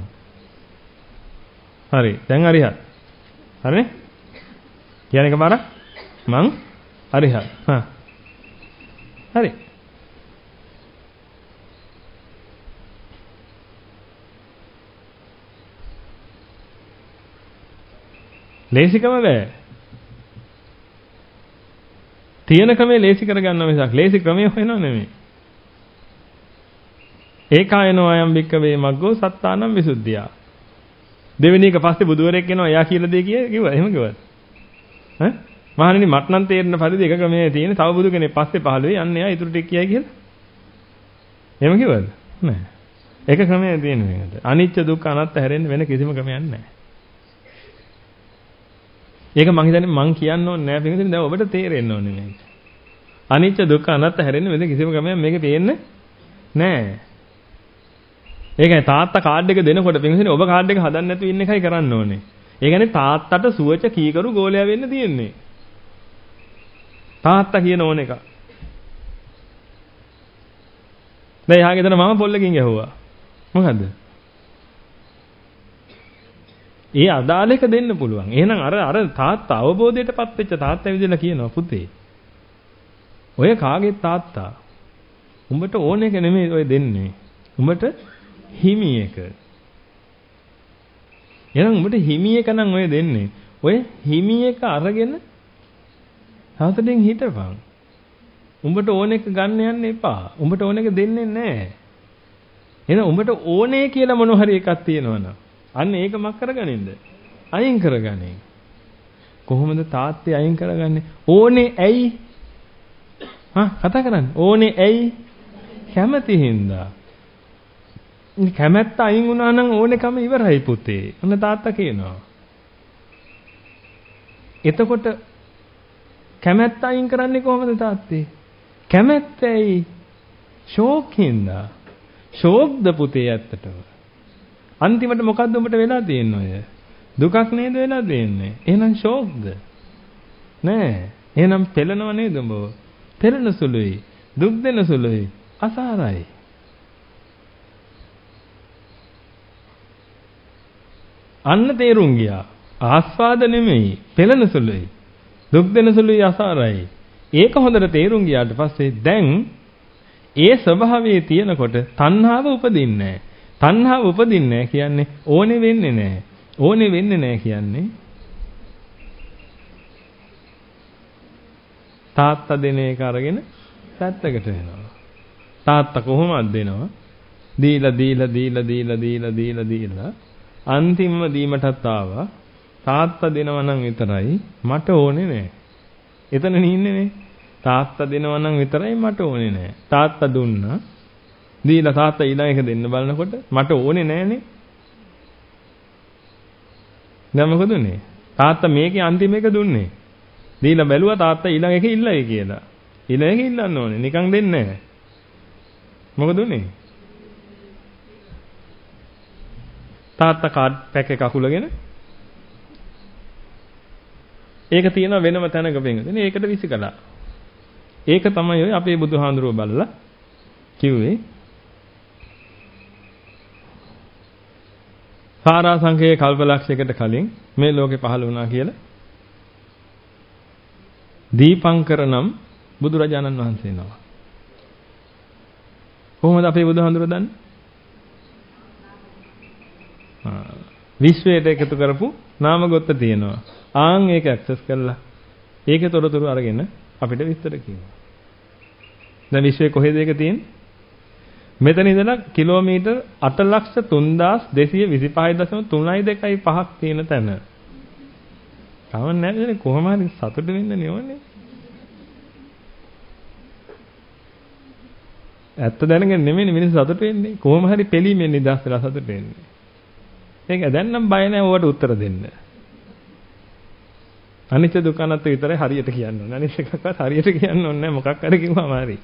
හරි. දැන් හරියට. හරිනේ? කියන එක පාරක් මං හරියට. හා. හරි. ලේසිකම බෑ. තියෙන ක්‍රමේ ලේසි කරගන්න මිසක් ලේසි ක්‍රමේ හොයනව නෙමෙයි. ඒකායනෝ අයම් භික්කවේ මග්ගෝ සත්තානම් විසුද්ධියා. දෙවෙනි එක පස්සේ බුදුවරයෙක් එනවා එයා කියලා දෙය කිය කිව්වා. එහෙම කිව්වද? ඈ? මහණෙනි මට නම් තේරෙන පරිදි එක ක්‍රමයේ තියෙන තව බුදු කෙනෙක් පස්සේ පහළ වෙයි යන්නේ එයා ඊටු ටික කියයි කියලා. එහෙම කිව්වද? නෑ. එක ක්‍රමයේ තියෙන මේකට. අනිච්ච දුක්ඛ අනාත්ම හැරෙන්න වෙන කිසිම ක්‍රමයක් නෑ. ඒක මං හිතන්නේ මං කියන්න ඕනේ නෑ පිටින් දැන් ඔබට තේරෙන්න ඕනේ මේක. අනිච්ච දුක්ඛ අනාත්ම හැරෙන්න වෙන කිසිම ක්‍රමයක් මේකේ පේන්නේ නෑ. ඒකයි තාත්තා කාඩ් එක දෙනකොට පිටින් ඔබ කාඩ් එක හදන්න නැතුව ඉන්න එකයි කරන්න ඕනේ. ඒ කියන්නේ තාත්තට සුවච කීකරු ගෝලයා වෙන්න තියෙන්නේ. තාත්තා කියන ඕන එක. දැන් යාගේ දන මම පොල්ලකින් ගැහුවා. මොකද්ද? ඒ අදාළ එක දෙන්න පුළුවන්. එහෙනම් අර අර තාත්තා අවබෝධයටපත් වෙච්ච තාත්තා විදිහට කියනවා පුතේ. ඔය කාගේ තාත්තා? උඹට ඕන එක නෙමෙයි ඔය දෙන්නේ. උඹට හිමි එක. එහෙනම් උඹට හිමි එක නම් ඔය දෙන්නේ. ඔය හිමි එක අරගෙන හතෙන් හිටපන්. උඹට ඕන එක ගන්න යන්න එපා. උඹට ඕන එක දෙන්නේ නැහැ. එහෙනම් උඹට ඕනේ කියලා මොන හරි එකක් තියෙනවනම් අන්න ඒක මක් කරගනින්ද? අයින් කරගනින්. කොහොමද තාත්තේ අයින් කරගන්නේ? ඕනේ ඇයි? හා කතා කරන්නේ. ඕනේ ඇයි? කැමති හින්දා. කැමැත්ත අයින් වුණා නම් ඕනේකම ඉවරයි පුතේ. ඔන්න තාත්තා කියනවා. එතකොට කැමැත්ත අයින් කරන්නේ කොහොමද තාත්තේ? කැමැත්ත ඇයි? ෂෝක් හින්දා. ෂෝක්ද පුතේ ඇත්තටම. අන්තිමට මොකද්ද උඹට වෙලා තියෙන්නේ? දුකක් නේද වෙලා දෙන්නේ? එහෙනම් ෂෝක්ද? නෑ. එහෙනම් පෙළනව නේද උඹ? පෙළන සුළුයි. දුක් දෙන සුළුයි. අසාරයි. අන්න තේරුම් ගියා. ආස්වාද නෙමෙයි, පෙළෙන සුළුයි. දුක් දෙන සුළුයි අසාරයි. ඒක හොඳට තේරුම් ගියාට පස්සේ දැන් ඒ ස්වභාවයේ තියෙනකොට තණ්හාව උපදින්නේ නැහැ. තණ්හාව උපදින්නේ නැහැ කියන්නේ ඕනේ වෙන්නේ නැහැ. ඕනේ වෙන්නේ නැහැ කියන්නේ තාත්තා දෙන එක අරගෙන පැත්තකට වෙනවා. තාත්තා කොහොමද දෙනවා? දීලා දීලා දීලා දීලා දීලා දීලා දීලා අන්තිමම දීමටත් ආවා. තාත්තා දෙනවා නම් විතරයි මට ඕනේ නෑ. එතන නින්නේ නේ. තාත්තා දෙනවා නම් විතරයි මට ඕනේ නෑ. තාත්තා දුන්නා. දීලා තාත්තා ඊළඟ එක දෙන්න බලනකොට මට ඕනේ නෑනේ. දැන් මොකද උනේ? තාත්තා මේකේ අන්තිම එක දුන්නේ. දීලා බැලුවා තාත්තා ඊළඟ එක ඉල්ලයි කියලා. ඊළඟ එක ඉල්ලන්න ඕනේ. නිකන් දෙන්නේ නෑ. මොකද උනේ? තාත්තා කාඩ් පැක් එක අකුලගෙන ඒක තියෙන වෙනම තැනක වෙන්නේ. ඒකට විසිකලා. ඒක තමයි ඔය අපේ බුදුහාඳුරුව බලලා කිව්වේ. සාරාංශකයේ කල්පලක්ෂයකට කලින් මේ ලෝකේ පහළ වුණා කියලා දීපංකර නම් බුදුරජාණන් වහන්සේ නම. කොහොමද අපේ බුදුහාඳුරුව දන්නේ? විශ්වයට එකතු කරපු නාමගොත්ත තියෙනවා. ආන් ඒක ඇක්සස් කරලා ඒකේ තොරතුරු අරගෙන අපිට විස්තර කියනවා. දැන් විශ්වයේ කොහෙද ඒක තියෙන්නේ? මෙතන ඉඳලා කිලෝමීටර් අට ලක්ෂ තුන්දාස් දෙසිය විසිපහයි දශම තුනයි දෙකයි පහක් තියෙන තැන. කවන්න නැද්නේ කොහොම හරි සතුට වෙන්න ඕනේ. ඇත්ත දැනගෙන නෙමෙයි මිනිස්සු සතුට වෙන්නේ. කොහොම හරි පිළීමෙන් නිදහස් වෙලා සතුට වෙන්නේ. ඒක දැන් නම් බය නැහැ ඔයාලට උත්තර දෙන්න. අනිත්‍ය දුක්ඛ අනාත්ම විතරයි හරියට කියන්න ඕනේ. අනිත් එකක්වත් හරියට කියන්න ඕනේ නැහැ. මොකක් හරි කිව්වම හරි.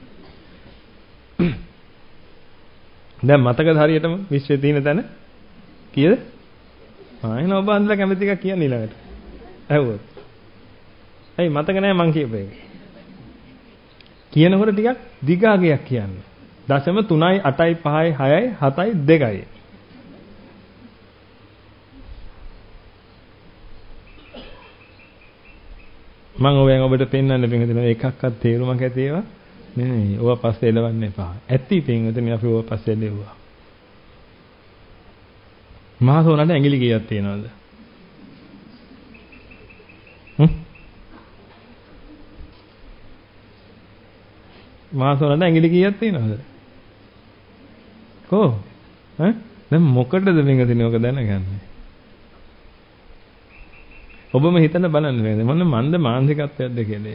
දැන් මතකද හරියටම විශ්වයේ තියෙන තැන කීයද? ආ එහෙනම් ඔබ අන්දලා කැමති එකක් කියන්න ඊළඟට. ඇහුවොත්. ඇයි මතක නැහැ මං කියපු එක. කියනකොට ටිකක් දිගාගයක් කියන්න. දශම තුනයි අටයි පහයි හයයි හතයි දෙකයි. මම ඔයයන් ඔබට පෙන්වන්න පිටින් එකක්වත් තේරුමක් ඇති ඒවා නෙමෙයි. ඕවා පස්සේ එලවන්න එපා. ඇත්ති පිටින් අපි ඕවා පස්සේ එලෙව්වා. මහසෝනට ඇඟිලි කීයක් තියෙනවද? හ්ම්? මහසෝනට ඇඟිලි කීයක් තියෙනවද? කො? ඈ? දැන් මොකටද පිටින් ඔක දැනගන්නේ? ඔබම හිතන්න බලන්න නේද මොන මන්ද මානසිකත්වයක්ද කියලා.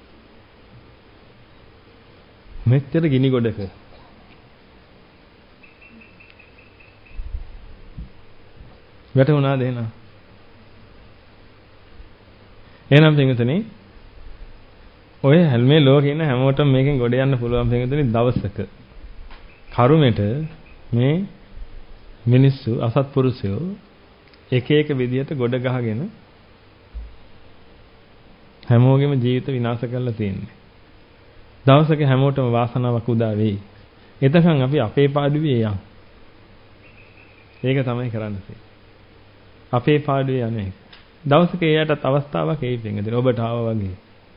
මෙච්චර ගිනි ගොඩක වැටුණාද එහෙනම්? එහෙනම් පින්විතනි ඔය හැල්මේ ලෝකේ ඉන්න හැමෝටම මේකෙන් ගොඩ යන්න පුළුවන් පින්විතනි දවසක කරුමෙට මේ මිනිස්සු අසත්පුරුෂයෝ එක එක විදියට ගොඩ ගහගෙන හැමෝගෙම ජීවිත විනාශ කරලා තියෙන්නේ. දවසක හැමෝටම වාසනාවක් උදා වෙයි. එතකන් අපි අපේ පාඩුවේ යන්. ඒක තමයි කරන්න තියෙන්නේ. අපේ පාඩුවේ යන්නේ. දවසක එයාටත් අවස්ථාවක් එයි පිටින්. ඔබට ආවා වගේ.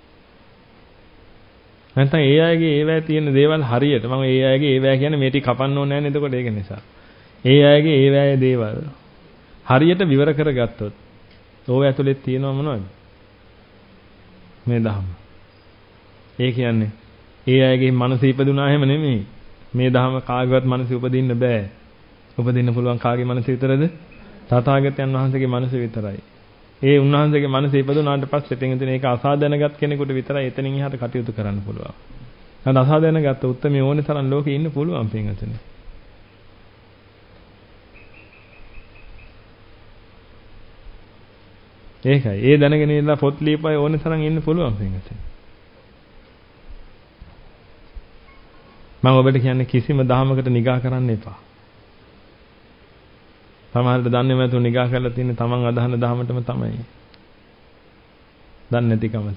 නැත්නම් ඒ අයගේ ඒවැය තියෙන දේවල් හරියට මම ඒ අයගේ ඒවැය කියන්නේ මේ ටික කපන්න ඕනේ නැහැ නේද? එතකොට ඒක නිසා. ඒ අයගේ ඒවැය දේවල් හරියට විවර කරගත්තොත් ඕව ඇතුලේ තියෙනව මොනවද? මේ දහම. ඒ කියන්නේ ඒ අයගේ මනස ඉපදුනා හැම නෙමෙයි. මේ දහම කාගේවත් මනස උපදින්න බෑ. උපදින්න පුළුවන් කාගේ මනස විතරද? තථාගතයන් වහන්සේගේ මනස විතරයි. ඒ උන්වහන්සේගේ මනස ඉපදුනාට පස්සේ තෙන් ඒක අසාධනගත කෙනෙකුට විතරයි එතනින් එහාට කටයුතු කරන්න පුළුවන්. නැත්නම් අසාධනගත උත්තරමේ ඕනේ තරම් ලෝකේ ඉන්න පුළුවන් පින්වතුනි. ඒකයි. ඒ දැනගෙන ඉඳලා පොත් ලියපයි ඕනේ තරම් ඉන්න පුළුවන් පින්වතුනි. මම ඔබට කියන්නේ කිසිම දහමකට නිගා කරන්න එපා. සමහරවිට දන්නේ නැතුව නිගා කරලා තියෙන තමන් අදහන දහමටම තමයි. දන්නේ නැතිකමට.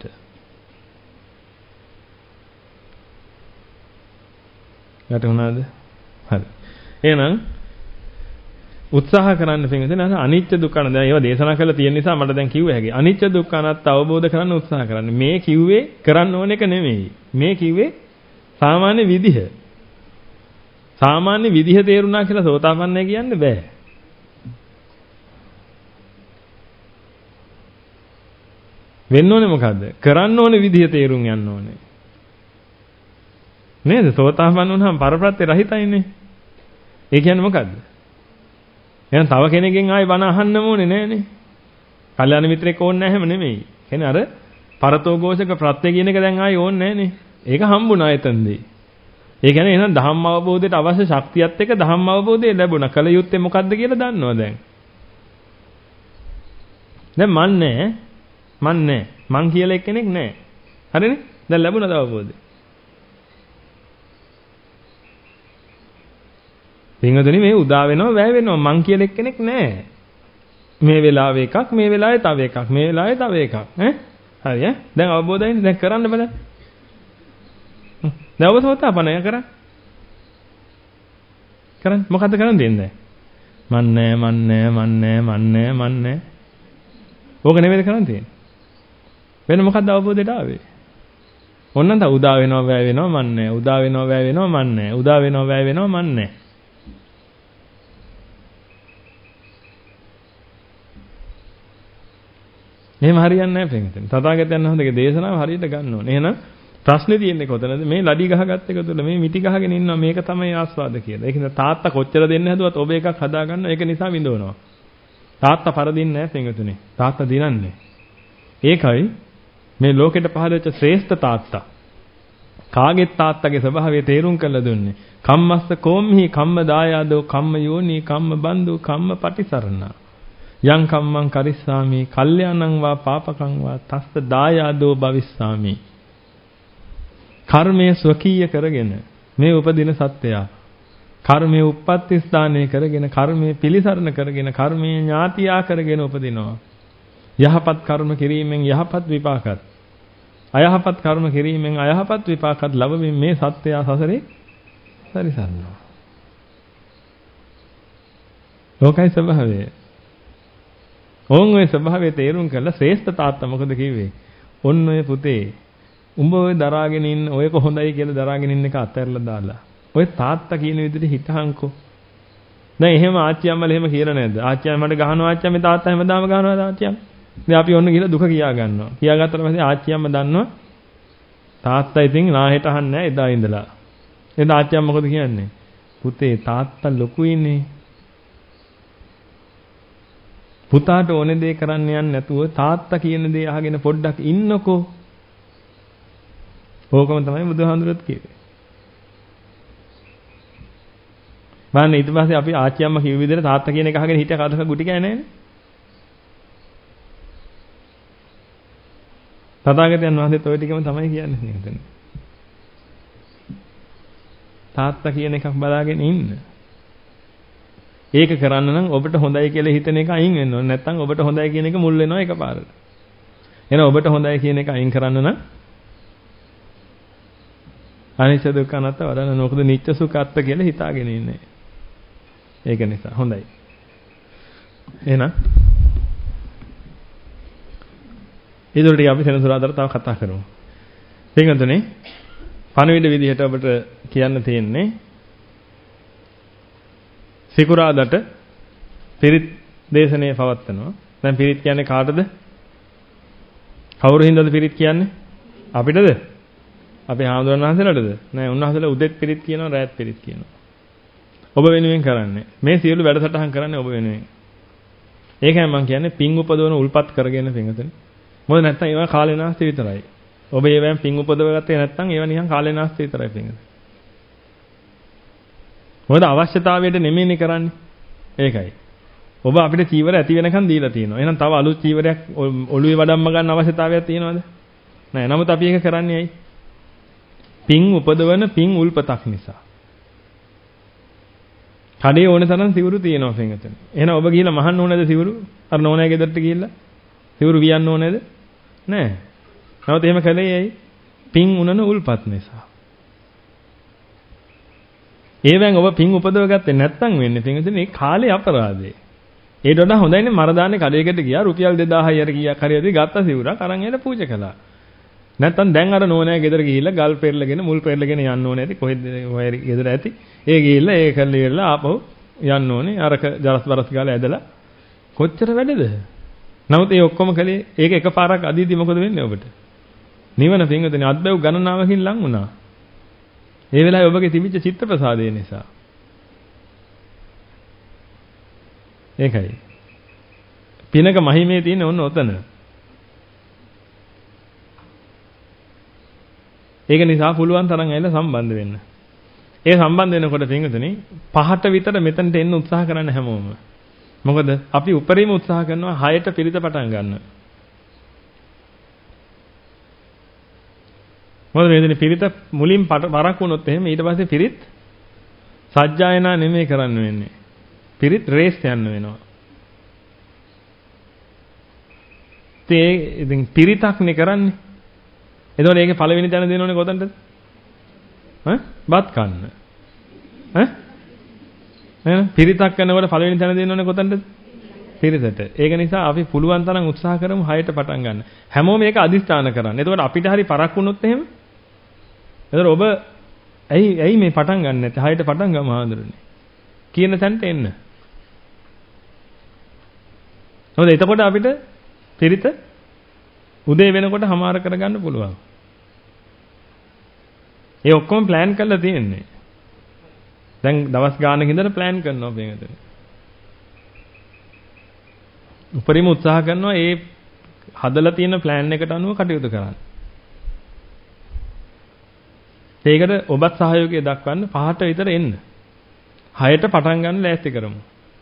වැටුණාද? හරි. එහෙනම් උත්සාහ කරන්න පින්වතුනි අර අනිත්‍ය දුක්ඛ අනාත්ම දැන් ඒවා දේශනා කරලා තියෙන නිසා මට දැන් කිව්ව හැකි. අනිත්‍ය දුක්ඛ අනාත්ම අවබෝධ කරගන්න උත්සාහ කරන්න. මේ කිව්වේ කරන්න ඕන එක නෙමෙයි. මේ කිව්වේ සාමාන්‍ය විදිහ. සාමාන්‍ය විදිහ තේරුණා කියලා සෝතාපන්නයි කියන්න බෑ. වෙන්න ඕනේ මොකද්ද? කරන්න ඕනේ විදිහ තේරුම් යන්න ඕනේ. නේද? සෝතාපන්න වුණාම පරප්‍රත්‍ය රහිතයිනේ. ඒ කියන්නේ මොකද්ද? එහෙනම් තව කෙනෙක්ගෙන් ආයි බණ අහන්නම ඕනේ නෑනේ. කල්යාණ මිත්‍රෙක් ඕනේ නැහැ හැම නෙමෙයි. කියන්නේ අර පරතෝഘോഷක ප්‍රත්‍ය කියන එක දැන් ආයි ඕනේ නෑනේ. ඒක හම්බුණා එතනදී. ඒ කියන්නේ එහෙනම් ධම්ම අවබෝධයට අවශ්‍ය ශක්තියත් එක්ක ධම්ම අවබෝධය ලැබුණා. කල යුත්තේ මොකද්ද කියලා දන්නවා දැන්. දැන් මන් නෑ. මන් නෑ. මං කියලා එක්කෙනෙක් නෑ. හරිනේ? දැන් ලැබුණාද අවබෝධය? පින්වතුනි මේ උදා වෙනවා වැය වෙනවා මං කියලා එක්කෙනෙක් නෑ. මේ වෙලාවේ එකක් මේ වෙලාවේ තව එකක් මේ වෙලාවේ තව එකක් ඈ හරි ඈ දැන් අවබෝධයිනේ දැන් කරන්න බලන්න. දැන් ඔබ සෝතාපන්නය කරා. කරන්න මොකද්ද කරන්න දෙන්නේ? මන් නෑ මන් නෑ මන් නෑ මන් නෑ මන් නෑ. ඕක නෙමෙයිද කරන්න තියෙන්නේ. වෙන මොකද්ද අවබෝධයට ආවේ? ඔන්න තා උදා වෙනවා වැය වෙනවා මන් නෑ. උදා වෙනවා වැය වෙනවා මන් නෑ. උදා වෙනවා වැය වෙනවා මන් නෑ. එහෙම හරියන්නේ නැහැ පින්වතුනි. තථාගතයන් වහන්සේගේ දේශනාව හරියට ගන්න ඕනේ. එහෙනම් ප්‍රශ්නේ තියෙන්නේ කොතනද? මේ ලඩි ගහගත්ත එක තුළ මේ මිටි ගහගෙන ඉන්නවා මේක තමයි ආස්වාද කියලා. ඒක නිසා තාත්තා කොච්චර දෙන්න හැදුවත් ඔබ එකක් හදා ගන්නවා. ඒක නිසා විඳවනවා. තාත්තා පරදින්නේ නැහැ පින්වතුනි. තාත්තා දිනන්නේ. ඒකයි මේ ලෝකෙට පහළ වෙච්ච ශ්‍රේෂ්ඨ තාත්තා. කාගෙත් තාත්තගේ ස්වභාවය තේරුම් කරලා දුන්නේ. කම්මස්ස කෝම්හි කම්ම දායාදෝ කම්ම යෝනි කම්ම බන්දු කම්ම පටිසරණා. යං කම්මං කරිස්සාමි කල්යාණං වා පාපකං වා තස්ස දායාදෝ භවිස්සාමි. කර්මයේ ස්වකීය කරගෙන මේ උපදින සත්‍යය කර්මයේ උප්පත්ති ස්ථානයේ කරගෙන කර්මයේ පිළිසරණ කරගෙන කර්මයේ ඥාතියා කරගෙන උපදිනවා. යහපත් කර්ම කිරීමෙන් යහපත් විපාකත් අයහපත් කර්ම කිරීමෙන් අයහපත් විපාකත් ලැබෙමින් මේ සත්‍යය සසරේ සරිසරනවා. ලෝකයි ස්වභාවය. ඕන් ඔය ස්වභාවය තේරුම් කරලා ශ්‍රේෂ්ඨ තාත්තා මොකද කිව්වේ? ඔන්න ඔය පුතේ උඹ ඔය දරාගෙන ඉන්න ඔයක හොඳයි කියලා දරාගෙන ඉන්න එක අතහැරලා දාලා ඔය තාත්තා කියන විදිහට හිතහන්කෝ. දැන් එහෙම ආච්චි අම්මලා එහෙම කියලා නැද්ද? ආච්චි අම්මට ගහනවා ආච්චි අම්මේ තාත්තා හැමදාම ගහනවා ආච්චි අම්මා. දැන් අපි ඔන්න ගිහලා දුක කියා ගන්නවා. කියා ගත්තට පස්සේ ආච්චි අම්මා දන්නවා තාත්තා ඉතින් නාහෙට අහන්නේ නැහැ එදා ඉඳලා. එදා ආච්චි අම්මා මොකද කියන්නේ? පුතේ තාත්තා ලොකුයිනේ. පුතාට ඕනේ දේ කරන්න යන්නේ නැතුව තාත්තා කියන දේ අහගෙන පොඩ්ඩක් ඉන්නකෝ. ඕකම තමයි බුදුහාමුදුරුවෝ කිව්වේ. මම ඊට පස්සේ අපි ආච්චි අම්මා කිව්ව විදිහට තාත්තා කියන එක අහගෙන හිටිය කඩක ගුටි කෑ නෑනේ. තථාගතයන් වහන්සේත් ඔය ටිකම තමයි කියන්නේ නේද? තාත්තා කියන එකක් බලාගෙන ඉන්න. ඒක කරන්න නම් ඔබට හොඳයි කියලා හිතන එක අයින් වෙන්න ඕනේ. නැත්නම් ඔබට හොඳයි කියන එක මුල් වෙනවා එකපාරට. එහෙනම් ඔබට හොඳයි කියන එක අයින් කරන්න නම් අනිත්‍ය දුක්ඛ අනාත්ම වඩන්න මොකද නිත්‍ය සුඛ අත්ත කියලා හිතාගෙන ඉන්නේ. ඒක නිසා හොඳයි. එහෙනම් ඊළඟට අපි සෙනසුරාදාට තව කතා කරමු. පින්වතුනි, පණවිඩ විදිහට ඔබට කියන්න තියෙන්නේ සිකුරාදාට පිරිත් දේශනය පවත්වනවා. දැන් පිරිත් කියන්නේ කාටද? කවුරු හින්දාද පිරිත් කියන්නේ? අපිටද? අපේ හාමුදුරන් වහන්සේලාටද? නෑ, උන්වහන්සේලා උදෙත් පිරිත් කියනවා, රාත් පිරිත් කියනවා. ඔබ වෙනුවෙන් කරන්නේ. මේ සියලු වැඩසටහන් කරන්නේ ඔබ වෙනුවෙන්. ඒකයි මම කියන්නේ පින් උපදවන උල්පත් කරගෙන පින්වතුනි. මොකද නැත්තම් ඒවා කාලේනාස්ති විතරයි. ඔබ ඒවෙන් පින් උපදව ගත්තේ නැත්තම් ඒවා නිකන් කාලේනාස්ති විතරයි පින්වතුනි. මොකද අවශ්‍යතාවයට නෙමෙයිනේ කරන්නේ. ඒකයි. ඔබ අපිට චීවර ඇති වෙනකන් දීලා තියෙනවා. එහෙනම් තව අලුත් චීවරයක් ඔළුවේ වඩම්ම ගන්න අවශ්‍යතාවයක් තියෙනවද? නෑ. නමුත් අපි ඒක කරන්නේ ඇයි? පින් උපදවන පින් උල්පතක් නිසා. කඩේ ඕන තරම් සිවුරු තියෙනවා පින්වතුනි. එහෙනම් ඔබ ගිහිල්ලා මහන්න ඕනේද සිවුරු? අර නෝනාගේ ගෙදරට ගිහිල්ලා සිවුරු වියන්න ඕනේද? නෑ. නමුත් එහෙම කළේ ඇයි? පින් උනන උල්පත් නිසා. ඒවෙන් ඔබ පින් උපදව ගත්තේ නැත්නම් වෙන්නේ පින්විතනේ මේ කාලේ අපරාධේ. ඒට වඩා හොඳයිනේ මරදානේ කඩේකට ගියා රුපියල් දෙදාහයි අර කීයක් හරියදී ගත්ත සිවුරක් අරන් එලා පූජා කළා. නැත්තම් දැන් අර නෝනෑ ගෙදර ගිහිල්ලා ගල් පෙරලගෙන මුල් පෙරලගෙන යන්න ඕනේ ඇති කොහෙද ඔය ගෙදර ඇති. ඒ ගිහිල්ලා ඒ කල්ලි ඉවරලා ආපහු යන්න ඕනේ. අරක ජරස් බරස් ගාලා ඇදලා කොච්චර වැඩද? නමුත් ඒ ඔක්කොම කලේ ඒක එකපාරක් අදීදී මොකද වෙන්නේ ඔබට? නිවන පින්විතනේ අත්බැව් ගණනාවකින් ලං වුණා. ඒ වෙලාවේ ඔබගේ තිබිච්ච චිත්ත ප්‍රසාදය නිසා. ඒකයි. පිනක මහිමේ තියෙන ඔන්න ඔතන. ඒක නිසා පුළුවන් තරම් ඇවිල්ලා සම්බන්ධ වෙන්න. ඒ සම්බන්ධ වෙනකොට පින්විතනේ පහට විතර මෙතනට එන්න උත්සාහ කරන්න හැමෝම. මොකද අපි උපරිම උත්සාහ කරනවා හයට පිරිත පටන් ගන්න. මොකද මේ පිරිත මුලින් පරක් වුණොත් එහෙම ඊට පස්සේ පිරිත් සජ්ජායනා නෙමෙයි කරන්න වෙන්නේ. පිරිත් රේස් යන්න වෙනවා. ඒ ඉතින් පිරිතක්නේ කරන්නේ. එතකොට ඒකේ පළවෙනි තැන දෙනෝනේ කොතනද? ඈ? බත් කන්න. ඈ? නේද? පිරිතක් කරනකොට පළවෙනි තැන දෙනෝනේ කොතනද? පිරිතට. ඒක නිසා අපි පුළුවන් තරම් උත්සාහ කරමු හයට පටන් ගන්න. හැමෝම මේක අදිස්ථාන කරන්න. එතකොට අපිට හරි පරක් වුණොත් එහෙම එතකොට ඔබ ඇයි ඇයි මේ පටන් ගන්න නැත්තේ? හයට පටන් ගමු ආන්දරනේ. කියන තැනට එන්න. හොඳ එතකොට අපිට පිරිත උදේ වෙනකොට හමාර කරගන්න පුළුවන්. ඒ ඔක්කොම plan කරලා තියෙන්නේ. දැන් දවස් ගානක ඉඳලා plan කරනවා මේකට. උපරිම උත්සාහ කරනවා ඒ හදලා තියෙන plan එකට අනුව කටයුතු කරන්න. ඒකට ඔබත් සහයෝගය දක්වන්න පහට විතර එන්න. හයට පටන් ගන්න ලෑස්ති කරමු.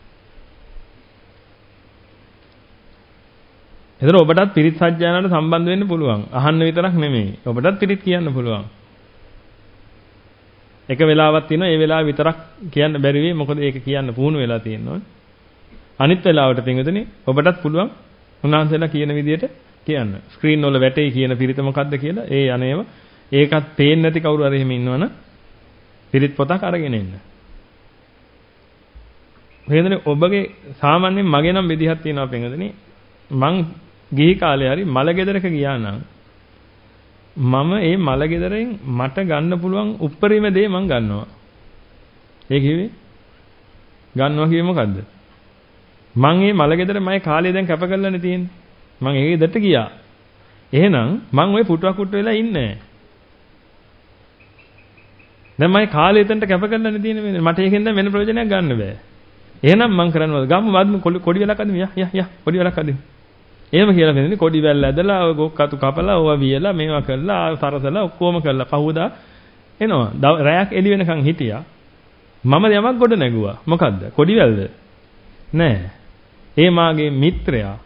එතන ඔබටත් පිරිත් සජ්ජායනාවට සම්බන්ධ වෙන්න පුළුවන්. අහන්න විතරක් නෙමෙයි. ඔබටත් පිරිත් කියන්න පුළුවන්. එක වෙලාවක් තියෙනවා ඒ වෙලාව විතරක් කියන්න බැරි වෙයි. මොකද ඒක කියන්න පුහුණු වෙලා තියෙනවා. අනිත් වෙලාවට පින්විතනේ ඔබටත් පුළුවන් උන්වහන්සේලා කියන විදිහට කියන්න. ස්ක්‍රීන් වල වැටේ කියන පිරිත මොකද්ද කියලා ඒ අනේව ඒකත් පේන්නේ නැති කවුරු හරි එහෙම ඉන්නවනම් පිරිත් පොතක් අරගෙන එන්න. වේදනේ ඔබගේ සාමාන්‍යයෙන් මගේ නම් විදිහක් තියෙනවා පින්විතනේ. මං ගිහි කාලේ හරි මල ගෙදරක ගියා නම් මම ඒ මල ගෙදරෙන් මට ගන්න පුළුවන් උප්පරිම දේ මං ගන්නවා. ඒ කිව්වේ ගන්නවා කිව්වේ මොකද්ද? මං මේ මල ගෙදර මගේ කාලේ දැන් කැප කරලානේ තියෙන්නේ. මං ඒ ගෙදරට ගියා. එහෙනම් මං ওই පුටුවක් කුට්ට වෙලා ඉන්නේ නැහැ. දැන් මගේ කාලේ එතනට කැප කරලානේ තියෙන්නේ. මට ඒකෙන් දැන් වෙන ප්‍රයෝජනයක් ගන්න බෑ. එහෙනම් මං කරන්නේ ගම්ම වද්ම කොඩි වෙලක් අදින්න යා යා යා කොඩි වෙලක් අදින්න. එහෙම කියලා වෙනදී කොඩි වැල් ඇදලා ඔය ගොක් කතු කපලා ඕවා වියලා මේවා කරලා සරසලා ඔක්කොම කරලා පහුවදා එනවා. රැයක් එළි වෙනකන් හිටියා. මම යමක් ගොඩ නැගුවා. මොකද්ද? කොඩි වැල්ද? නෑ. ඒ මාගේ මිත්‍රයා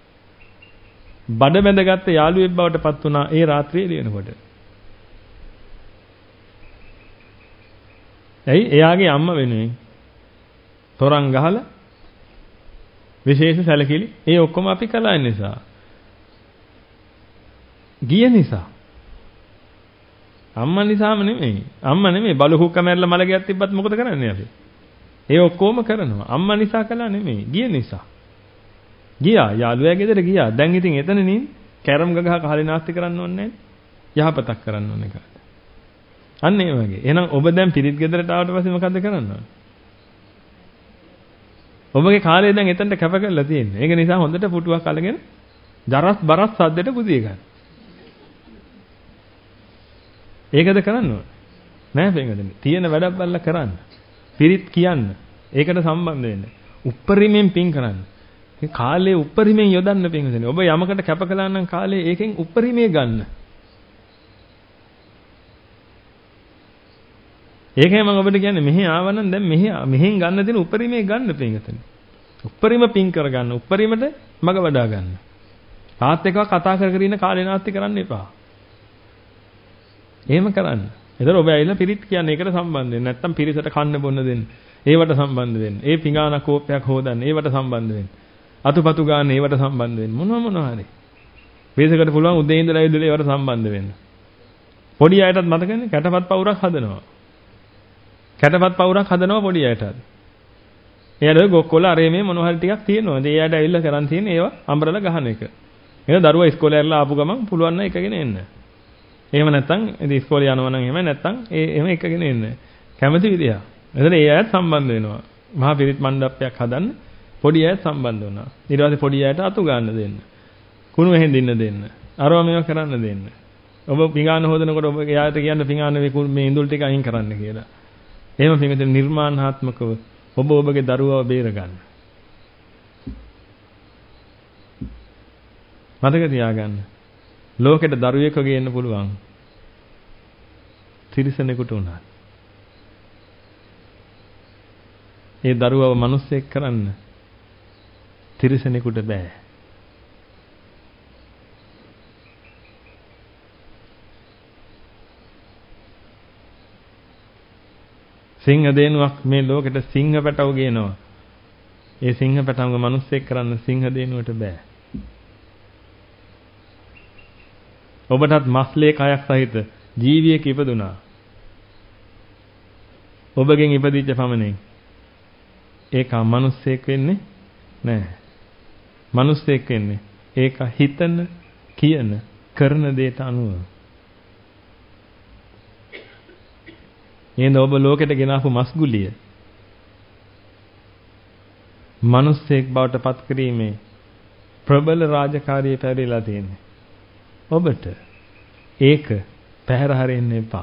බඩ බැඳගත්ත යාළුවෙක් බවට පත් වුණා ඒ රාත්‍රියේ එළි වෙනකොට. ඇයි? එයාගේ අම්මා වෙනුවෙන් තොරන් ගහලා විශේෂ සැලකිලි ඒ ඔක්කොම අපි කළා නිසා ගිය නිසා අම්මා නිසාම නෙමෙයි අම්මා නෙමෙයි බලු හුක්ක මැරලා මල ගියක් තිබ්බත් මොකද කරන්නේ අපි ඒ ඔක්කොම කරනවා අම්මා නිසා කළා නෙමෙයි ගිය නිසා ගියා යාළුවා ගෙදර ගියා දැන් ඉතින් එතන නේ කැරම් ගගහ කහලේ නාස්ති කරන්න ඕනේ නැහැ යහපතක් කරන්න ඕනේ කාට අන්න ඒ වගේ එහෙනම් ඔබ දැන් පිරිත් ගෙදරට ආවට පස්සේ මොකද්ද කරන්න ඕනේ ඔබගේ කාලය දැන් එතනට කැප කරලා තියෙන්නේ. ඒක නිසා හොඳට පුටුවක් අලගෙන ජරස් බරස් සද්දෙට පුදිය ගන්න. ඒකද කරන්න ඕනේ. නෑ පෙන්ගදෙන්නේ. තියෙන වැඩක් බලලා කරන්න. පිරිත් කියන්න. ඒකට සම්බන්ධ වෙන්න. උප්පරිමෙන් පින් කරන්න. මේ කාලේ උප්පරිමෙන් යොදන්න පෙන්ගදෙන්නේ. ඔබ යමකට කැප කළා නම් කාලේ ඒකෙන් උප්පරිමේ ගන්න. ඒකයි මම ඔබට කියන්නේ මෙහි ආවනම් දැන් මෙහි මෙහෙන් ගන්න දෙන උපරිමේ ගන්න පින්ගතන. උපරිම පින් කරගන්න. උපරිමට මග වඩා ගන්න. තාත් එක්ක කතා කර කර ඉන්න කාලේ නාස්ති කරන්න එපා. එහෙම කරන්න. එතන ඔබ ඇවිල්ලා පිරිත් කියන්නේ ඒකට සම්බන්ධ වෙන්න. නැත්තම් පිරිසට කන්න බොන්න දෙන්න. ඒවට සම්බන්ධ වෙන්න. ඒ පිඟාන කෝපයක් හොදන්න. ඒවට සම්බන්ධ වෙන්න. අතුපතු ගන්න ඒවට සම්බන්ධ වෙන්න. මොනවා මොනවා හරි. වේසකට පුළුවන් උදේ ඉඳලා ඉඳලා ඒවට සම්බන්ධ වෙන්න. පොඩි අයටත් මතකනේ කැටපත් පවුරක් හදනවා. කැටපත් පවුරක් හදනවා පොඩි අයටත්. එයාට ඔය ගොක්කොල අරේ මේ මොනවා හරි ටිකක් තියෙනවා. ඒ එයාට ඇවිල්ලා කරන් තියෙන ඒවා අම්බරලා ගහන එක. එහෙනම් දරුවා ඉස්කෝලේ ඇරලා ආපු ගමන් පුළුවන් නම් එකගෙන එන්න. එහෙම නැත්නම් ඉතින් ඉස්කෝලේ යනවා නම් එහෙම නැත්නම් ඒ එහෙම එකගෙන එන්න. කැමති විදිය. එතන ඒ අයත් සම්බන්ධ වෙනවා. මහා පිරිත් මණ්ඩපයක් හදන්න පොඩි අයත් සම්බන්ධ වුණා. ඊට පස්සේ පොඩි අයට අතු ගන්න දෙන්න. කුණු එහෙඳින්න දෙන්න. අරවා මේවා කරන්න දෙන්න. ඔබ පිඟාන හොදනකොට ඔබ එයාට කියන්න පිඟාන මේ ඉඳුල් ටික අයින් කරන්න කියලා. එහෙම පිඟිත නිර්මාණාත්මකව ඔබ ඔබගේ දරුවව බේර ගන්න. මතක තියාගන්න. ලෝකෙට දරුවෙක් වගේ එන්න පුළුවන්. තිරිසනෙකුට උනත්. ඒ දරුවව මිනිස්සෙක් කරන්න තිරිසනෙකුට බෑ. සිංහ දේනුවක් මේ ලෝකෙට සිංහ පැටව ගේනවා. ඒ සිංහ පැටවම මිනිස්සෙක් කරන්න සිංහ දේනුවට බෑ. ඔබටත් මස්ලේ කයක් සහිත ජීවියෙක් ඉපදුනා. ඔබගෙන් ඉපදිච්ච පමණින් ඒක මිනිස්සෙක් වෙන්නේ නැහැ. මිනිස්සෙක් වෙන්නේ ඒක හිතන, කියන, කරන දේට අනුව. එහෙනම් ඔබ ලෝකෙට ගෙනාපු මස්ගුලිය මිනිස්සෙක් බවට පත් කිරීමේ ප්‍රබල රාජකාරිය පැරිලා තියෙන්නේ. ඔබට ඒක පැහැර හරින්න එපා.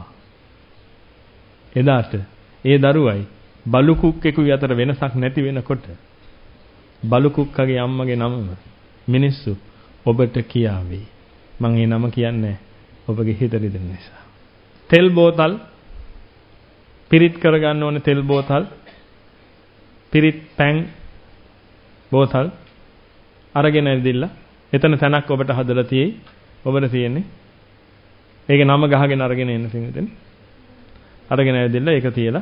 එදාට ඒ දරුවයි බලු කුක්කෙකුයි අතර වෙනසක් නැති වෙනකොට බලු කුක්කගේ අම්මගේ නම මිනිස්සු ඔබට කියාවේ. මම ඒ නම කියන්නේ ඔබගේ හිත රිදෙන නිසා. තෙල් බෝතල් පිරිත් කරගන්න ඕනේ තෙල් බෝතල් පිරිත් පැන් බෝතල් අරගෙන ඇවිදilla එතන තැනක් ඔබට හදලා තියෙයි. ඔබට තියෙන්නේ ඒකේ නම ගහගෙන අරගෙන එන්න පිටින් අරගෙන ඇවිදilla ඒක තියලා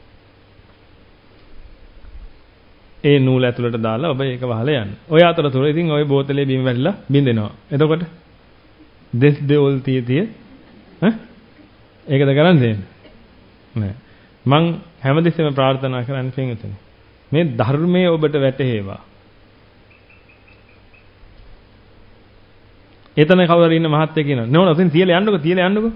ඒ නූල ඇතුළට දාලා ඔබ ඒක වහලා යන්න. ඔය අතරතුර ඉතින් ওই බෝතලේ බිම වැටිලා බින්දෙනවා. එතකොට දෙස් දෙවල් තිය තිය ඈ ඒකද කරන්නේ නෑ. මං හැමදෙස්සෙම ප්‍රාර්ථනා කරන්නේ පින්විතනේ. මේ ධර්මයේ ඔබට වැටහෙවා. එතන කවුරු ඉන්න මහත්තයා කියනවා නෝන ඔතෙන් තියලා යන්නකෝ තියලා යන්නකෝ.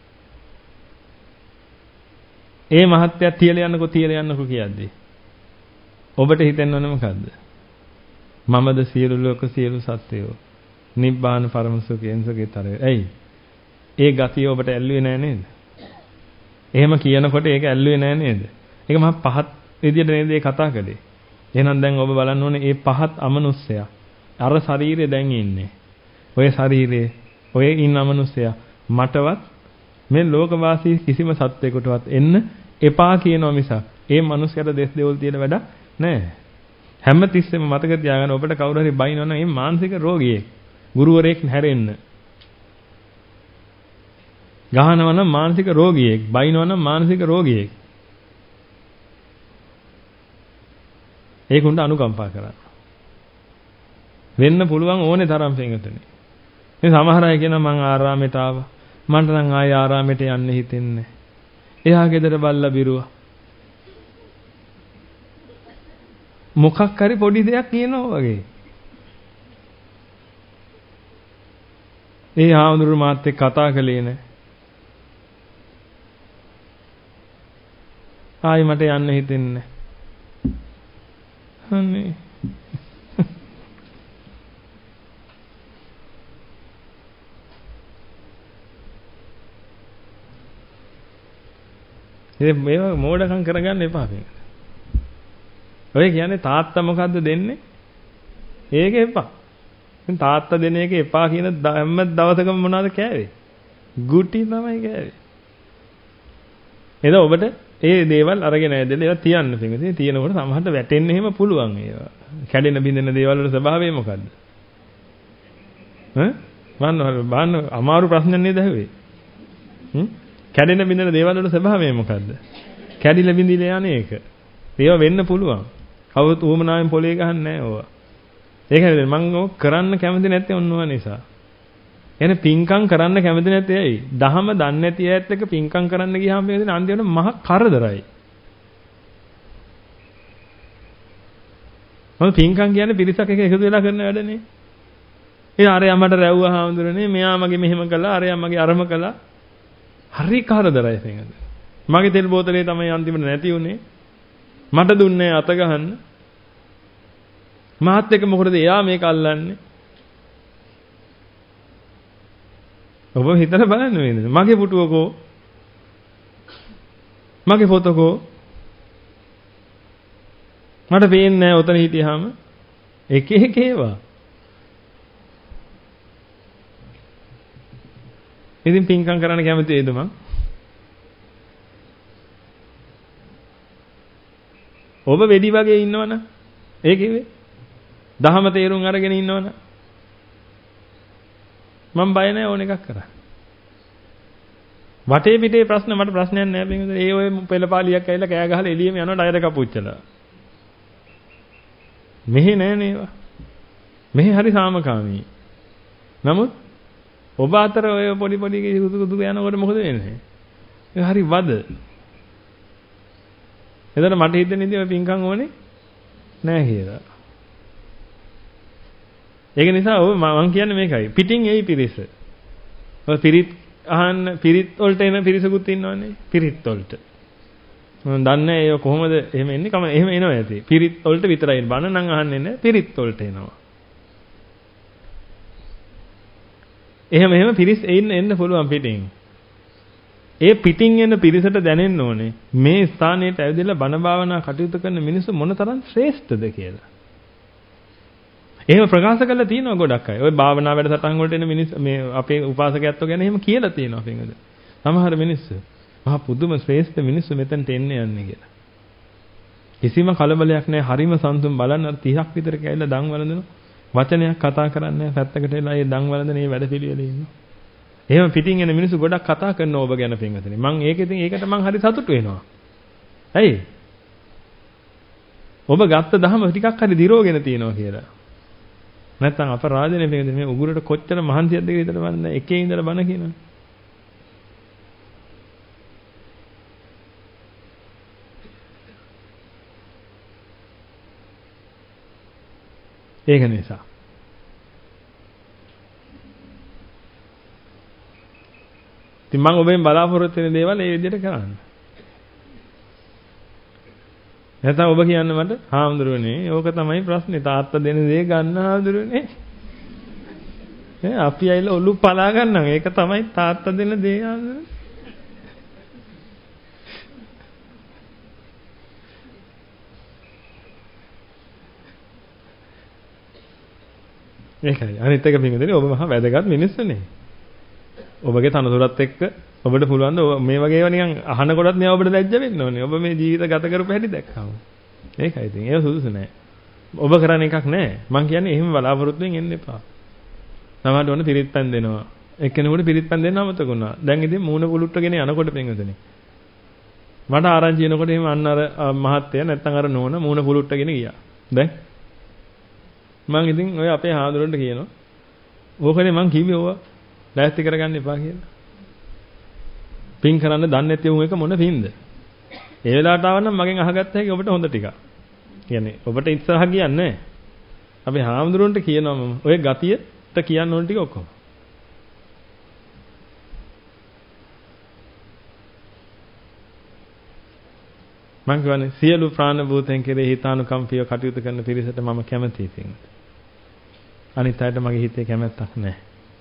ඒ මහත්තයා තියලා යන්නකෝ තියලා යන්නකෝ කියද්දී ඔබට හිතෙන්න ඕනේ මොකද්ද? මමද සියලු ලෝක සියලු සත්වයෝ නිබ්බාන පරම සුඛයෙන් සුඛිතරය. එයි. ඒ ගතිය ඔබට ඇල්ලුවේ නෑ නේද? එහෙම කියනකොට ඒක ඇල්ලුවේ නෑ නේද? ඒක මහා පහත් විදියට නේද ඒ කතා කළේ. එහෙනම් දැන් ඔබ බලන්න ඕනේ මේ පහත් අමනුෂ්‍යයා අර ශරීරේ දැන් ඉන්නේ. ඔය ශරීරේ ඔය ඉන්න අමනුෂ්‍යයා මටවත් මේ ලෝකවාසී කිසිම සත්වයකටවත් එන්න එපා කියනවා මිසක් ඒ මනුස්සයාට දෙස් දෙවල් තියෙන වැඩ නෑ. හැම තිස්සෙම මතක තියාගන්න ඔබට කවුරු හරි බයිනවනම් මේ මානසික රෝගියෙක්. ගුරුවරයෙක් හැරෙන්න. ගහනවනම් මානසික රෝගියෙක්. බයිනවනම් මානසික රෝගියෙක්. ඒකුණ්ඩ අනුකම්පා කරන්න. වෙන්න පුළුවන් ඕනේ තරම් පින්වතුනි. මේ සමහර අය කියනවා මං ආරාමයට ආවා. මන්ට නම් ආය ආරාමයට යන්න හිතෙන්නේ. එහා ගෙදර බල්ලා බිරුවා. මොකක් හරි පොඩි දෙයක් කියනවා වගේ. ඒ ආවඳුරු මාත් එක්ක කතා කළේ නෑ. ආයි මට යන්න හිතෙන්නේ නෑ. අනේ ඒ මේවා මෝඩකම් කරගන්න එපා මේක. ඔය කියන්නේ තාත්තා මොකද්ද දෙන්නේ? ඒක එපා. ඉතින් තාත්තා දෙන එක එපා කියන හැම දවසකම මොනවද කෑවේ? ගුටි තමයි කෑවේ. එද ඔබට ඒ දේවල් අරගෙන ඇදලා ඒවා තියන්න පිටින්. ඉතින් තියෙනකොට සමහරට වැටෙන්න එහෙම පුළුවන් ඒවා. කැඩෙන බින්දෙන දේවල් වල ස්වභාවය මොකද්ද? ඈ? වන්න වන්න අමාරු ප්‍රශ්න නේද ඇහුවේ? හ්ම්? කැඩෙන බින්දෙන දේවල් වල ස්වභාවය මොකද්ද? කැඩිලා බින්දිලා යන්නේ ඒක. ඒවා වෙන්න පුළුවන්. කවුරුත් උවමනාවෙන් පොලේ ගහන්නේ නැහැ ඕවා. ඒකනේ මම ඕක කරන්න කැමති නැත්තේ ඔන්නෝව නිසා. එනේ පිංකම් කරන්න කැමති නැත්තේ ඇයි? දහම දන්නේ නැති ඇයත් එක්ක පිංකම් කරන්න ගියාම මේකෙන් අන්තිමට මහ කරදරයි. මොකද පින්කම් කියන්නේ පිරිසක් එක එකතු වෙලා කරන වැඩනේ. ඒ අරයා මට රැව්වා හාමුදුරනේ, මෙයා මගේ මෙහෙම කළා, අරයා මගේ අරම කළා. හරි කරදරයි පින්කම්. මගේ තෙල් බෝතලේ තමයි අන්තිමට නැති උනේ. මට දුන්නේ අත ගහන්න. මාත් එක මොකටද එයා මේක අල්ලන්නේ? ඔබ හිතලා බලන්න වේද? මගේ පුටුවකෝ මගේ ෆොටෝකෝ මට පේන්නේ නැහැ උතන හිටියාම එක එක ඒවා. ඉතින් පින්කම් කරන්න කැමති වේද මං? ඔබ වෙඩි වගේ ඉන්නවනම් ඒ කිව්වේ දහම තේරුම් අරගෙන ඉන්නවනම් මම බය නැහැ ඕන එකක් කරා. වටේ පිටේ ප්‍රශ්න මට ප්‍රශ්නයක් නැහැ බින්දුද. ඒ ඔය පෙළපාලියක් ඇවිල්ලා කෑ ගහලා එළියෙම යනවා ඩයර කපුච්චලා. මෙහෙ නෑ නේවා. මෙහෙ හරි සාමකාමී. නමුත් ඔබ අතර ඔය පොඩි පොඩි සුදු සුදු යනකොට මොකද වෙන්නේ? ඒ හරි වද. එතන මට හිතෙන ඉතින් ඔය පින්කම් ඕනේ නෑ කියලා. ඒක නිසා ඔය මම කියන්නේ මේකයි. පිටින් එයි පිරිස. ඔය පිරිත් අහන්න පිරිත් වලට එන පිරිසකුත් ඉන්නවනේ. පිරිත් වලට. මම දන්නේ ඒ කොහොමද එහෙම එන්නේ? කම එහෙම එනවා ඇති. පිරිත් වලට විතරයි බණ නම් අහන්නේ නැහැ. පිරිත් වලට එනවා. එහෙම එහෙම පිරිස් එන්න එන්න පුළුවන් පිටින්. ඒ පිටින් එන පිරිසට දැනෙන්න ඕනේ මේ ස්ථානයට ඇවිදලා බණ භාවනා කටයුතු කරන මිනිස්සු මොනතරම් ශ්‍රේෂ්ඨද කියලා. එහෙම ප්‍රකාශ කරලා තියෙනවා ගොඩක් අය. ওই භාවනා වැඩසටහන් වලට එන මිනිස් මේ අපේ උපාසකයත්ෝ ගැන එහෙම කියලා තියෙනවා පින්වද. සමහර මිනිස්සු මහා පුදුම ශ්‍රේෂ්ඨ මිනිස්සු මෙතනට එන්නේ යන්නේ කියලා. කිසිම කලබලයක් නැහැ. හරිම සන්තුම් බලන්න අර තිහක් විතර කැවිලා දන් වළඳන වචනයක් කතා කරන්නේ නැහැ. පැත්තකට වෙලා ඒ දන් වළඳන මේ වැඩ පිළිවෙලේ ඉන්නවා. එහෙම පිටින් එන මිනිස්සු ගොඩක් කතා කරන ඕබ ගැන පින්වදනේ. මම ඒක ඉතින් ඒකට මම හරි සතුටු වෙනවා. ඇයි? ඔබ ගත්ත දහම ටිකක් හරි දිරෝගෙන තියෙනවා කියලා. නැත්තම් අපරාධනේ පින්වදනේ මේ උගුරට කොච්චර මහන්සියක්ද කියලා හිතලා බලන්න එකේ ඉඳලා බන කියනවා. ඒක නිසා ඉතින් මම ඔබෙන් බලාපොරොත්තු වෙන දේවල් ඒ විදිහට කරන්න. නැත්නම් ඔබ කියන්නේ මට හාමුදුරුවනේ ඕක තමයි ප්‍රශ්නේ තාත්තා දෙන දේ ගන්න හාමුදුරුවනේ. ඈ අපි ඇවිල්ලා ඔලු පලා ගන්නම් ඒක තමයි තාත්තා දෙන දේ හාමුදුරුවනේ. ඒකයි. අනිත් එක පින්වදනේ ඔබ මහා වැදගත් මිනිස්සුනේ. ඔබගේ තනතුරත් එක්ක ඔබට පුළුවන් ද මේ වගේ ඒවා නිකන් අහනකොටත් නේ ඔබට ලැජ්ජ වෙන්න ඕනේ. ඔබ මේ ජීවිත ගත කරපු හැටි දැක්කම. ඒකයි ඉතින්. ඒක සුදුසු නෑ. ඔබ කරන්නේ එකක් නෑ. මං කියන්නේ එහෙම බලාපොරොත්තුෙන් එන්න එපා. සමහරවිට ඕන පිරිත් පෑන් දෙනවා. එක්කෙනෙකුට පිරිත් පෑන් දෙන්න අමතක වුණා. දැන් ඉතින් මූණ පුලුට්ටගෙන යනකොට පින්වදනේ. මට ආරංචි වෙනකොට එහෙම අන්න අර මහත්තයා නැත්තම් අර නෝන මූණ පුලුට්ටගෙන ගියා. දැන් මං ඉතින් ඔය අපේ හාමුදුරන්ට කියනවා ඕකනේ මං කිව්වේ ඕවා ලෑස්ති කරගන්න එපා කියලා. පින් කරන්න දන්නේ නැති උන් එක මොන පින්ද? ඒ වෙලාවට ආවනම් මගෙන් අහගත්ත හැකි ඔබට හොඳ ටිකක්. කියන්නේ ඔබට ඉස්සරහ කියන්නේ නැහැ. අපි හාමුදුරන්ට කියනවා මම ඔය ගතියට කියන්න ඕන ටික ඔක්කොම. මං කියන්නේ සියලු ප්‍රාණ භූතයන් කෙරෙහි හිතානුකම්පිය කටයුතු කරන පිරිසට මම කැමතියි පින්වත. අනිත් අයට මගේ හිතේ කැමැත්තක් නැහැ.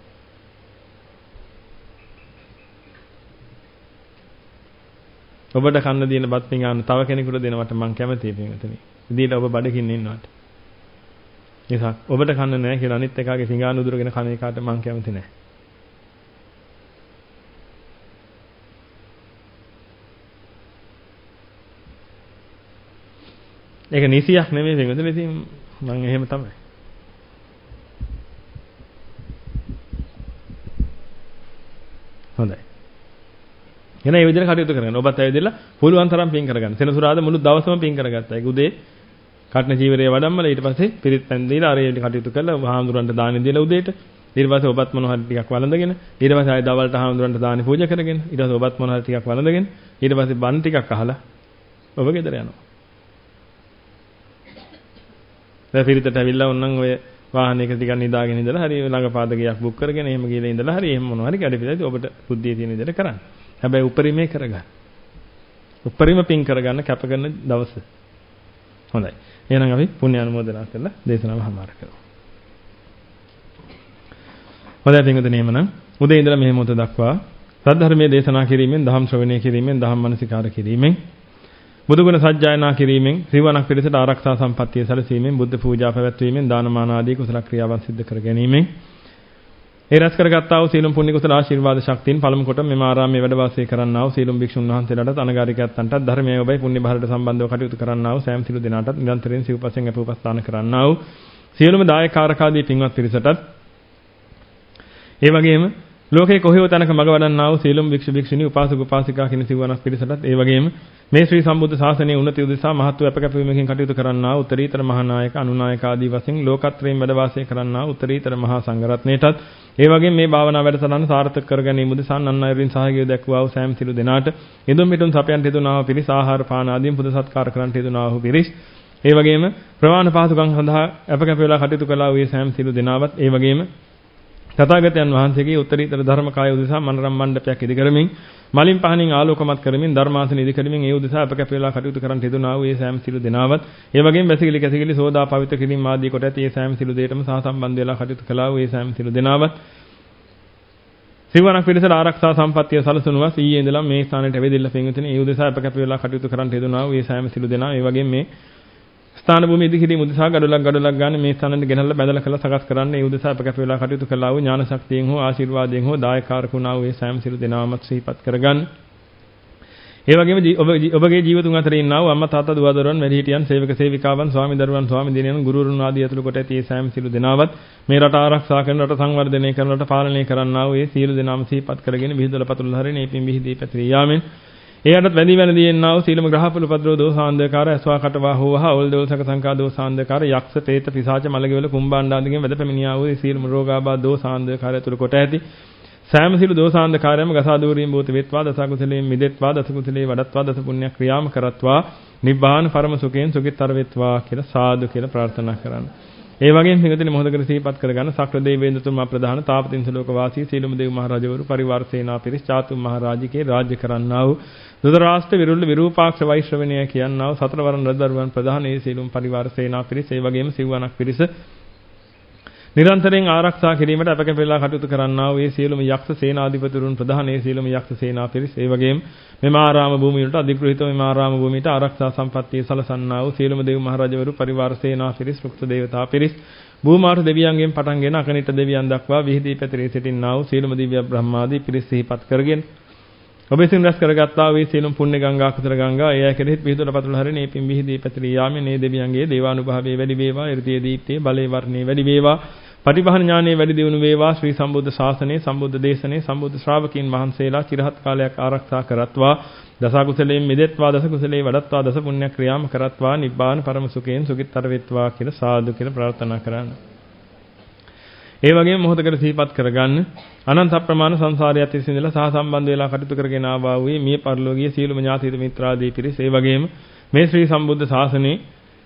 ඔබට කන්න දින බත් පිඟාන තව කෙනෙකුට දෙනවට මං කැමතියි පින්වතනි. ඉදීලා ඔබ බඩකින් ඉන්නවට. නිසා ඔබට කන්න නැහැ කියලා අනිත් එකාගේ පිඟාන උදුරගෙන කන එකාට මං කැමති නැහැ. ඒක නිසියක් නෙමෙයි පින්වතනි. ඉතින් මං එහෙම තමයි. හොඳයි. එන මේ විදිහට කටයුතු කරගන්න. ඔබත් ඇවිදලා පුළුවන් තරම් පින් කරගන්න. සෙනසුරාදා මුළු දවසම පින් කරගත්තා. ඒක උදේ කටන ජීවරයේ වඩම්මලා ඊට පස්සේ පිරිත් පැන් දීලා අර ඒ කටයුතු කරලා හාමුදුරන්ට දාන දීලා උදේට ඊට පස්සේ ඔබත් මොන හරි ටිකක් වළඳගෙන ඊට පස්සේ ආයෙ දවල්ට හාමුදුරන්ට දාන පූජා කරගෙන ඊට පස්සේ ඔබත් මොන හරි ටිකක් වළඳගෙන ඊට පස්සේ බන් ටිකක් අහලා ඔබ ගෙදර යනවා. දැන් පිරිතට ඇවිල්ලා ඕනනම් ඔය වාහනයක ටිකක් නිදාගෙන ඉඳලා හරි ළඟ පාදකයක් බුක් කරගෙන එහෙම ගිහලා ඉඳලා හරි එහෙම මොනවා හරි කැඩපිටදී ඔබට බුද්ධිය තියෙන විදිහට කරන්න. හැබැයි උපරිමේ කරගන්න. උපරිම පින් කරගන්න කැප කරන දවස. හොඳයි. එහෙනම් අපි පුණ්‍ය අනුමෝදනා කරලා දේශනාව හමාර කරමු. හොඳයි පින්වතුනි එහෙමනම් උදේ ඉඳලා මෙහෙම මොහොත දක්වා සද්ධර්මයේ දේශනා කිරීමෙන්, දහම් ශ්‍රවණය කිරීමෙන්, දහම් මනසිකාර කිරීමෙන්, බුදුගුණ සජ්ජායනා කිරීමෙන්, සිවණක් පිළිසට ආරක්ෂා සම්පත්තිය සැලසීමෙන්, බුද්ධ පූජා පැවැත්වීමෙන්, දානමාන ආදී කුසල ක්‍රියාවන් සිදු කර ගැනීමෙන් ඒ රැස් කරගත්තා වූ සීලම් පුණ්‍ය කුසල ආශිර්වාද ශක්තියින් පළමු කොට මෙම ආරාමයේ වැඩ වාසය කරන්නා වූ සීලම් භික්ෂුන් වහන්සේලාටත් අනගාരികයන්ටත් ධර්මයේ ඔබයි පුණ්‍ය භාරයට සම්බන්ධව කටයුතු කරන්නා වූ සෑම සිළු දෙනාටත් නිරන්තරයෙන් සිව්පසෙන් අප උපස්ථාන කරන්නා වූ සියලුම දායකාරකාදී පින්වත් පිරිසටත් ඒ වගේම ලෝකේ කොහේව තැනක මඟ වඩන්නා වූ සීලම් භික්ෂු භික්ෂුණී උපාසක උපාසිකා කියන සිවණක් පිරිසටත් ඒ වගේම මේ ශ්‍රී සම්බුද්ධ ශාසනයේ උන්නති උදෙසා මහත් වූ අපකැපවීමකින් කටයුතු කරන්නා වූ උත්තරීතර මහානායක අනුනායක ආදී වශයෙන් ලෝකත්‍රයෙන් වැඩ වාසය කරන්නා වූ උත්තරීතර මහා සංඝරත්නයටත් ඒ වගේම මේ භාවනා වැඩසටහන සාර්ථක කර ගැනීම උදෙසා අන් අයරින් සහයෝගය දක්වා වූ සෑම සිළු දෙනාට ඉදුම් මිදුම් සපයන්ට යෙදුනා වූ පිරිස ආහාර පාන ආදීන් පුද සත්කාර කරන්ට යෙදුනා වූ පිරිස ඒ වගේම ප්‍රවාහන පහසුකම් සඳහා අපකැප වේලා කටයුතු කළා වූ සෑම සිළු දෙනාවත් ඒ වගේම තථාගතයන් වහන්සේගේ උත්තරීතර ධර්මකාය උදෙසා මනරම් මණ්ඩපයක් ඉදි කරමින් මලින් පහනින් ආලෝකමත් කරමින් ධර්මාසන ඉදි කරමින් ඒ උදෙසා අපකැප වේලා කටයුතු කරන්ට යෙදුනා වූ සෑම සිළු දෙනාවත් ඒ වගේම වැසිකිලි කැසිකිලි සෝදා පවිත්‍ර කිරීම ආදී කොට ඇති ඒ සෑම සිළු දෙයටම සහ සම්බන්ධ වෙලා කටයුතු කළා වූ සෑම සිළු දෙනාවත් සිවණක් පිළිසල ආරක්ෂා සම්පත්තිය සලසනුවස් ඊයේ ඉඳලා මේ ස්ථානයට ඇවිදilla පින්විතනේ ඒ උදෙසා අපකැප වේලා කටයුතු කරන්ට යෙදුනා වූ සෑම සිළු දෙනා ඒ වගේම මේ ස්ථාන භූමිය ඉදිකිරීම උදෙසා ගඩොලක් ගඩොලක් ගන්න මේ ස්ථානෙට ගෙනල්ලා බැදලා කළා සකස් කරන්න ඒ උදෙසා අපකැප වේලා කටයුතු කළා වූ ඥාන ශක්තියෙන් හෝ ආශිර්වාදයෙන් හෝ දායකාරකුණා වූ සෑම සිළු දෙනාමත් සිහිපත් කරගන්න. ඒ වගේම ඔබගේ ජීවිතුන් අතර ඉන්නා වූ අම්මා තාත්තා දුව දරුවන් වැඩිහිටියන් සේවක සේවිකාවන් ස්වාමි දරුවන් ස්වාමි දිනයන් ගුරුවරුන් ආදී අතුළු කොට ඇති සෑම සිළු දෙනාවත් මේ රට ආරක්ෂා කරන රට සංවර්ධනය කරන රට පාලනය කරන්නා වූ සියලු දෙනාම සිහිපත් කරගෙන විහිදල පතුල් හරින මේ පින් විහිදී පැතිරී යාමෙන් ඒ අතත් වැඳි වැඳි එන්නා වූ සීලම ග්‍රහපල උපද්‍රව දෝසාන්ධකාර ඇස්වා කටවා හෝවහ ඕල් දෝසක සංකා දෝසාන්ධකාර යක්ෂ പ്രേත පිසාච මලගෙවල කුම්බාණ්ඩාදිගෙන් වැද පැමිණියා වූ සීලම රෝගාබා දෝසාන්ධකාර ඇතුළු කොට ඇති සෑම සිළු දෝසාන්ධකාරයම ගසා දූරීම් බෝත වෙත්වා දස කුසලයෙන් මිදෙත්වා දස කුසලේ වඩත්වා දස පුණ්‍ය ක්‍රියාම කරත්වා නිබ්බාන පරම සුඛයෙන් සුඛිතතර වෙත්වා කියලා සාදු කියලා ප්‍රාර්ථනා කරන්න. ඒ වගේම පිටුදින මොහොතකට සිහිපත් කරගන්න සක්‍ර දෙවියන්තුමා ප්‍රධාන තාපතින්ස ලෝක වාසී සීලම දේව මහ රජවරු පරිවාර සේනා පිරිස් චාතුම් මහ රාජිකේ රාජ්‍ය කරන්නා වූ දුදරාෂ්ට්‍ර විරුල්ල විරූපාක්ෂ වෛශ්‍රවණය කියන්නා වූ සතර වරන් රජදරුවන් ප්‍රධාන ඒ සීලම් පරිවාර සේනා පිරිස් ඒ වගේම සිව්වණක් පිරිස නිරන්තරයෙන් ආරක්ෂා කිරීමට අපකැප වේලා කටයුතු කරන්නා වූ ඒ සියලුම යක්ෂ සේනාධිපතිවරුන් ප්‍රධාන ඒ සියලුම යක්ෂ සේනා පිරිස් ඒ වගේම මෙම ආරාම භූමියට අධිග්‍රහිතව මෙම ආරාම භූමියට ආරක්ෂා සම්පත්තිය සලසන්නා වූ සියලුම දේව මහරජවරු පරිවාර සේනා පිරිස් රුක්ත දේවතා පිරිස් භූමාර්ථ දෙවියන්ගෙන් පටන්ගෙන අකනිට දෙවියන් දක්වා විහිදී පැතිරී සිටින්නා වූ සියලුම දිව්‍ය බ්‍රහ්මාදී පිරිස් සිහිපත් කරගෙන ඔබ විසින් රැස් කරගත්තා වූ සියලුම පුණ්‍ය ගංගා කුසල ගංගා ඒ අය කෙරෙහිත් විහිදුල පතුල හරින මේ පින් විහිදී පැතිරී යාමේ මේ දෙවියන්ගේ දේවානුභාවයේ වැඩි වේවා ඍතිය දීප්තියේ බලේ වර්ණේ වැඩි වේවා පටිභාන ඥානයේ වැඩි දියුණු වේවා ශ්‍රී සම්බුද්ධ ශාසනයේ සම්බුද්ධ දේශනයේ සම්බුද්ධ ශ්‍රාවකීන් වහන්සේලා চিරහත් කාලයක් ආරක්ෂා කරත්වා දස කුසලයෙන් මිදෙත්වා දස කුසලේ වඩත්වා දස පුණ්‍ය ක්‍රියාම කරත්වා නිබ්බාන පරම සුඛයෙන් සුඛිතතර වෙත්වා කියලා සාදු කියලා ප්‍රාර්ථනා කරන්න. ඒ වගේම මොහොතකට සිහිපත් කරගන්න අනන්ත ප්‍රමාණ සංසාරයත් ඉස්සෙල්ලා සහ සම්බන්ධ වෙලා කටයුතු කරගෙන ආවා වූ මේ පරිලෝකීය සීලම ඥාතිත මිත්‍රාදී පිරිස ඒ වගේම මේ ශ්‍රී සම්බුද්ධ ශාසනයේ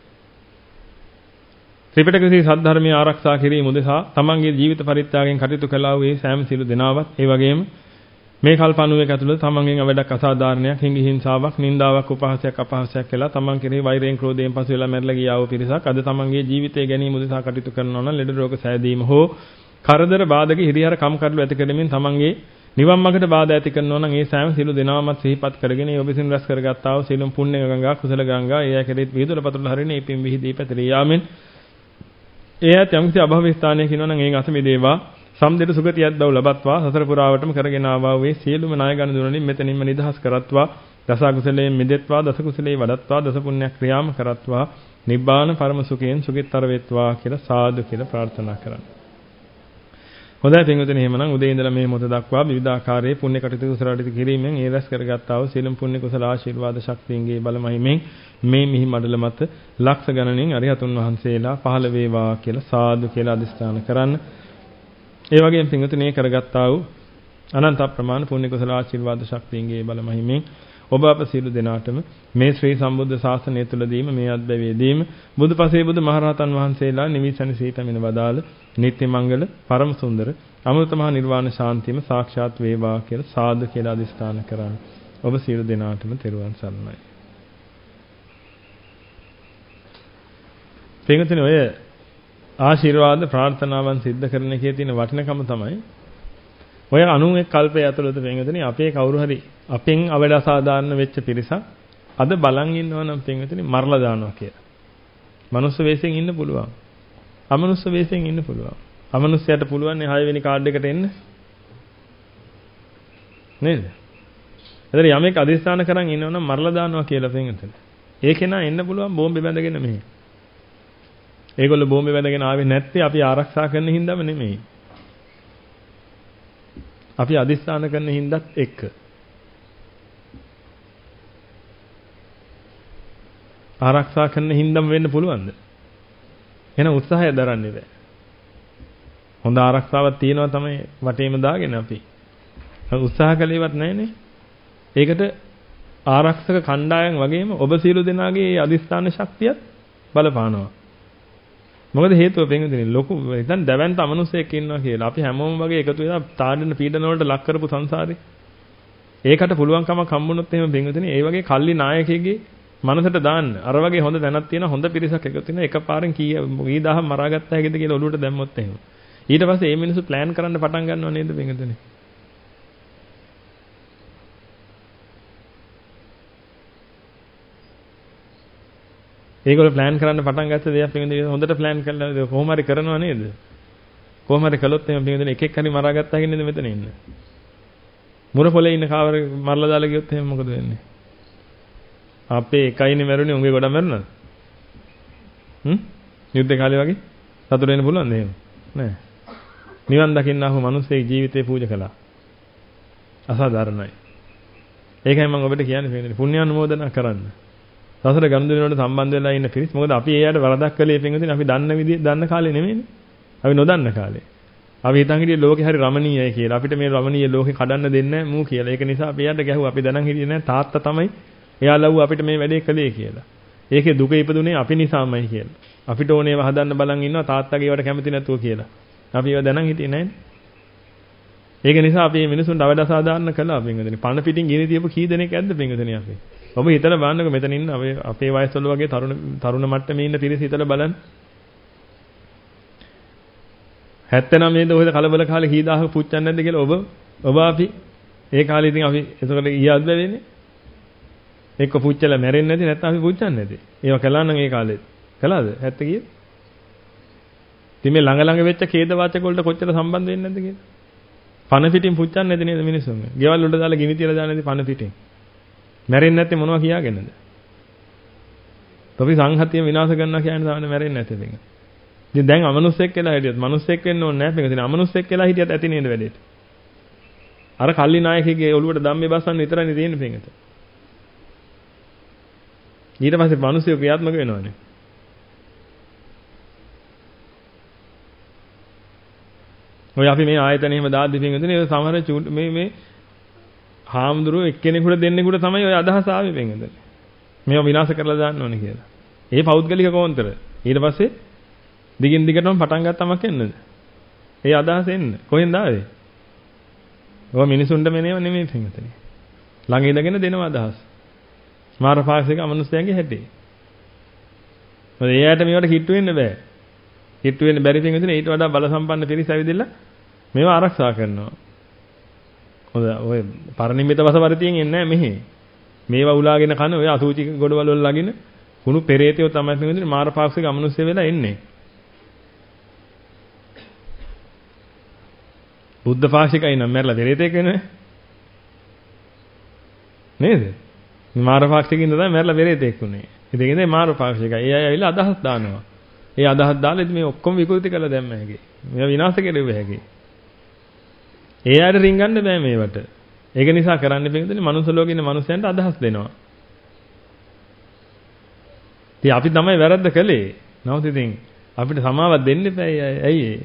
ත්‍රිපිටක ශ්‍රී සද්ධර්මයේ ආරක්ෂා කිරීම උදෙසා තමන්ගේ ජීවිත පරිත්‍යාගයෙන් කටයුතු කළා වූ සෑම සිළු දෙනාවත් ඒ වගේම මේ කල්පණුවක ඇතුළත තමන්ගෙන් අවඩක් අසාධාරණයක් හිඟි හිංසාවක් නින්දාවක් උපහාසයක් අපහාසයක් කළා තමන් කෙරෙහි වෛරයෙන් ක්‍රෝධයෙන් පසු වෙලා මැරලා ගියා වූ පිරිසක් අද තමන්ගේ ජීවිතය ගැනීම උදෙසා කටයුතු කරනවා නම් ලෙඩ රෝග සෑදීම හෝ කරදර බාධක හිරිහැර කම්කටොළු ඇති කරමින් තමන්ගේ නිවන් මාර්ගට බාධා ඇති කරනවා නම් ඒ සෑම සිළු දෙනාමත් සිහිපත් කරගෙන ඒ ඔබ විසින් රැස් කරගත්තා වූ සිළුම් පුණ්‍ය ගංගා කුසල ගංගා ඒ කෙරෙහි විදුල පතුල හරින මේ පින් විහිදී පැතිරී යාමෙන් එයත් යම්කිසි අභව ස්ථානයක ඉන්නවා නම් ඒ අස මිදේවා සම්දෙට සුගතියක් බව ලබත්වා සතර පුරාවටම කරගෙන ආවා වූ සියලුම ණය ගන්න දුරලින් මෙතනින්ම නිදහස් කරත්වා දස කුසලයෙන් මිදෙත්වා දස කුසලේ වඩත්වා දස පුණ්‍ය ක්‍රියාම කරත්වා නිබ්බාන පරම සුඛයෙන් සුඛිතතර වෙත්වා කියලා සාදු කියලා ප්‍රාර්ථනා කරන්න. හොඳයි පින්වතුනි එහෙමනම් උදේ ඉඳලා මේ මොහොත දක්වා විවිධ ආකාරයේ පුණ්‍ය කටයුතු කුසලාට කිරීමෙන් ඒ රැස් කරගත්තා වූ සියලුම පුණ්‍ය කුසල ආශිර්වාද ශක්තියන්ගේ බලමහිමෙන් මේ මිහි මඩල මත ලක්ෂ ගණනින් අරිහතුන් වහන්සේලා පහළ වේවා කියලා සාදු කියලා අදිස්ථාන කරන්න. ඒ වගේම පින්වතුනි කරගත්තා වූ අනන්ත ප්‍රමාණ පුණ්‍ය කුසල ආශිර්වාද ශක්තියන්ගේ බලමහිමෙන් ඔබ අප සියලු දෙනාටම මේ ශ්‍රී සම්බුද්ධ ශාසනය තුලදීම මේ අත්දැවීමේදීම බුදුපසේ බුදු මහරහතන් වහන්සේලා නිවිසන සීතමින වදාළ නිත්‍ය මංගල පරම සුන්දර අමෘත මහ නිර්වාණ ශාන්තියම සාක්ෂාත් වේවා කියලා සාදු කියලා අදිස්ථාන කරන් ඔබ සියලු දෙනාටම තෙරුවන් සරණයි. පින්වතුනි ඔය ආශිර්වාද ප්‍රාර්ථනාවන් සිද්ධ කරන එකේ තියෙන වටිනකම තමයි ඔය අනූ එක් කල්පය ඇතුළත පින්වතුනි අපේ කවුරු හරි අපෙන් අවඩ අසාධාරණ වෙච්ච පිරිසක් අද බලන් ඉන්නවා නම් පින්වතුනි මරලා දානවා කියලා. මනුස්ස වෙස්යෙන් ඉන්න පුළුවන්. අමනුස්ස වෙස්යෙන් ඉන්න පුළුවන්. අමනුස්සයට පුළුවන් නේ හය වෙනි කාඩ් එකට එන්න. නේද? එතන යමෙක් අදිස්ථාන කරන් ඉන්නවා නම් මරලා දානවා කියලා පින්වතුනි. ඒකේ නා එන්න පුළුවන් බෝම්බේ බැඳගෙන මෙහෙ. ඒගොල්ලෝ බෝම්බේ බැඳගෙන ආවේ නැත්තේ අපි ආරක්ෂා කරන හින්දාම නෙමෙයි. අපි අදිස්ථාන කරන හින්දාත් එක්ක. ආරක්ෂා කරන හින්දාම වෙන්න පුළුවන්ද? එහෙනම් උත්සාහය දරන්නේ බෑ. හොඳ ආරක්ෂාවක් තියෙනවා තමයි වටේම දාගෙන අපි. උත්සාහ කළේවත් නැහැනේ. ඒකට ආරක්ෂක කණ්ඩායම් වගේම ඔබ සියලු දෙනාගේ අදිස්ථාන ශක්තියත් බලපානවා. මොකද හේතුව පින්වතුනි ලොකු දැන් දැවැන්ත අමනුෂ්‍යයෙක් ඉන්නවා කියලා. අපි හැමෝම වගේ එකතු වෙලා තාඩන පීඩන වලට ලක් කරපු සංසාරේ. ඒකට පුළුවන් කමක් හම්බුනොත් එහෙම පින්වතුනි ඒ වගේ කල්ලි නායකයෙක්ගේ මනසට දාන්න. අර වගේ හොඳ දැනක් තියෙන හොඳ පිරිසක් එකතු වෙන එකපාරෙන් කී කී දහම් මරාගත්තා හැකිද කියලා ඔළුවට දැම්මොත් එහෙම. ඊට පස්සේ මේ මිනිස්සු ප්ලෑන් කරන්න පටන් ගන්නව නේද පින්වතුනි? ඒගොල්ලෝ ප්ලෑන් කරන්න පටන් ගත්ත දේක් පින්වතුනි හොඳට ප්ලෑන් කරලා කොහොම හරි කරනවා නේද? කොහොම හරි කළොත් එහෙම පින්වතුනි එක එක හරි මරාගත්තා කියන්නේ මෙතන ඉන්න. මුර පොලේ ඉන්න කාවර මරලා දාලා ගියොත් එහෙම මොකද වෙන්නේ? අපේ එකයිනේ මැරුණේ උන්ගේ ගොඩක් මැරුණාද? හ්ම්? යුද්ධ කාලේ වගේ සතුට වෙන්න පුළුවන්ද එහෙම? නෑ. නිවන් දකින්න ආපු මිනිස්සෙක් ජීවිතේ පූජා කළා. අසාධාරණයි. ඒකයි මම ඔබට කියන්නේ පින්වතුනි පුණ්‍යානුමෝදනා කරන්න. සසර ගනුදෙනු වලට සම්බන්ධ වෙලා ඉන්න පිරිස් මොකද අපි එයාට වරදක් කළේ පින්වතුනි අපි දන්න විදිහ දන්න කාලේ නෙමෙයිනේ. අපි නොදන්න කාලේ. අපි හිතන් හිටියේ ලෝකේ හරි රමණීයයි කියලා. අපිට මේ රමණීය ලෝකේ කඩන්න දෙන්නේ නැහැ මූ කියලා. ඒක නිසා අපි එයාට ගැහුවා. අපි දැනන් හිටියේ නැහැ තාත්තා තමයි එයා ලව්ව අපිට මේ වැඩේ කළේ කියලා. ඒකේ දුක ඉපදුනේ අපි නිසාමයි කියලා. අපිට ඕනේ ඒවා හදන්න බලන් ඉන්නවා තාත්තගේ ඒවට කැමති නැතුව කියලා. අපි ඒවා දැනන් හිටියේ නැහැ. ඒක නිසා අපි මේ මිනිසුන්ට අවඩ අසාධාරණ කළා පින්වතුනි. පණ පිටින් ගිනි තියපු කී දෙනෙක් ඇද්ද පින්වතුනි අපි? ඔබ හිතලා බලන්නකෝ මෙතන ඉන්න අපේ අපේ වයස්වල වගේ තරුණ තරුණ මට්ටමේ ඉන්න පිරිස හිතලා බලන්න. හැත්තෑ නවයේද ඔයද කලබල කාලේ කී දහහක පුච්චන්නේ නැද්ද කියලා ඔබ ඔබ අපි ඒ කාලේ ඉතින් අපි එතකොට ඊයත් බැලේනේ. එක්ක පුච්චලා මැරෙන්නේ නැති නැත්නම් අපි පුච්චන්නේ නැති. ඒවා කළා නම් ඒ කාලේ. කළාද? හැත්ත කීයද? ඉතින් මේ ළඟ ළඟ වෙච්ච ඛේද වාචක වලට කොච්චර සම්බන්ධ වෙන්නේ නැද්ද කියලා. පණ පිටින් පුච්චන්නේ නැති නේද මිනිස්සුන්? ගෙවල් වලට දාලා ගිනි තියලා දාන්නේ පණ පිටින්. මැරෙන්නේ නැත්තේ මොනවා කියාගෙනද? අපි සංහතිය විනාශ කරනවා කියන්නේ තමයි මැරෙන්නේ නැත්තේ මේක. ඉතින් දැන් අමනුස්සෙක් කියලා හිටියත් මනුස්සෙක් වෙන්න ඕනේ නැහැ මේක. ඉතින් අමනුස්සෙක් කියලා හිටියත් ඇති නේද වැඩේට? අර කල්ලි නායකගේ ඔළුවට ධම්මේ බස්සන්න විතරයි තියෙන්නේ මේකට. ඊට පස්සේ මිනිස්සු ක්‍රියාත්මක වෙනවානේ. ඔය අපි මේ ආයතන එහෙම දාද්දි පින්වතුනි සමහර මේ මේ හාමුදුරුවෝ එක්කෙනෙකුට දෙන්නෙකුට තමයි ඔය අදහස ආවේ පින්වතුනි. මේව විනාශ කරලා දාන්න ඕනේ කියලා. ඒ පෞද්ගලික කෝන්තර. ඊට පස්සේ දිගින් දිගටම පටන් ගත්තමක් එන්නද? ඒ අදහස එන්න. කොහෙන්ද ආවේ? ඔය මිනිසුන්ට මෙනේව නෙමෙයි පින්වතුනි. ළඟ ඉඳගෙන දෙනව අදහස්. ස්මාර පාක්ෂික අමනුෂ්‍යයන්ගේ හැටි. මොකද එයාට මේවට කිට්ටු වෙන්න බෑ. කිට්ටු වෙන්න බැරි පින්වතුනි ඊට වඩා බල සම්පන්න පිරිස ඇවිදilla මේවා ආරක්ෂා කරනවා. හොඳ ඔය පරිනිම්මිත වසවර්තියෙන් එන්නේ නැහැ මෙහි. මේවා උලාගෙන කන ඔය අසූචි ගොඩවල වල ලගින කුණු පෙරේතයෝ තමයි පින්වතුනි මාර පාක්ෂික අමනුෂ්‍ය වෙලා එන්නේ. බුද්ධ පාක්ෂිකයි නම් මැරලා පෙරේතෙක් වෙන්නේ නේද? මාර පාක්ෂිකින්ද තමයි මැරලා පෙරේතෙක් උනේ. ඉතින් ඉතින් මාර පාක්ෂිකයි. ඒ අය ඇවිල්ලා අදහස් දානවා. ඒ අදහස් දාලා ඉතින් මේ ඔක්කොම විකෘති කරලා දැම්ම හැකි. මේවා විනාශ කෙරුවේ හැකි. ඒ අයට රින්ගන්න බෑ මේවට. ඒක නිසා කරන්න පිළිදෙන්නේ මනුස්ස ලෝකේ ඉන්න මනුස්සයන්ට අදහස් දෙනවා. ඉතින් අපි තමයි වැරද්ද කළේ. නමුත් ඉතින් අපිට සමාවක් දෙන්න එපා. ඇයි ඒ?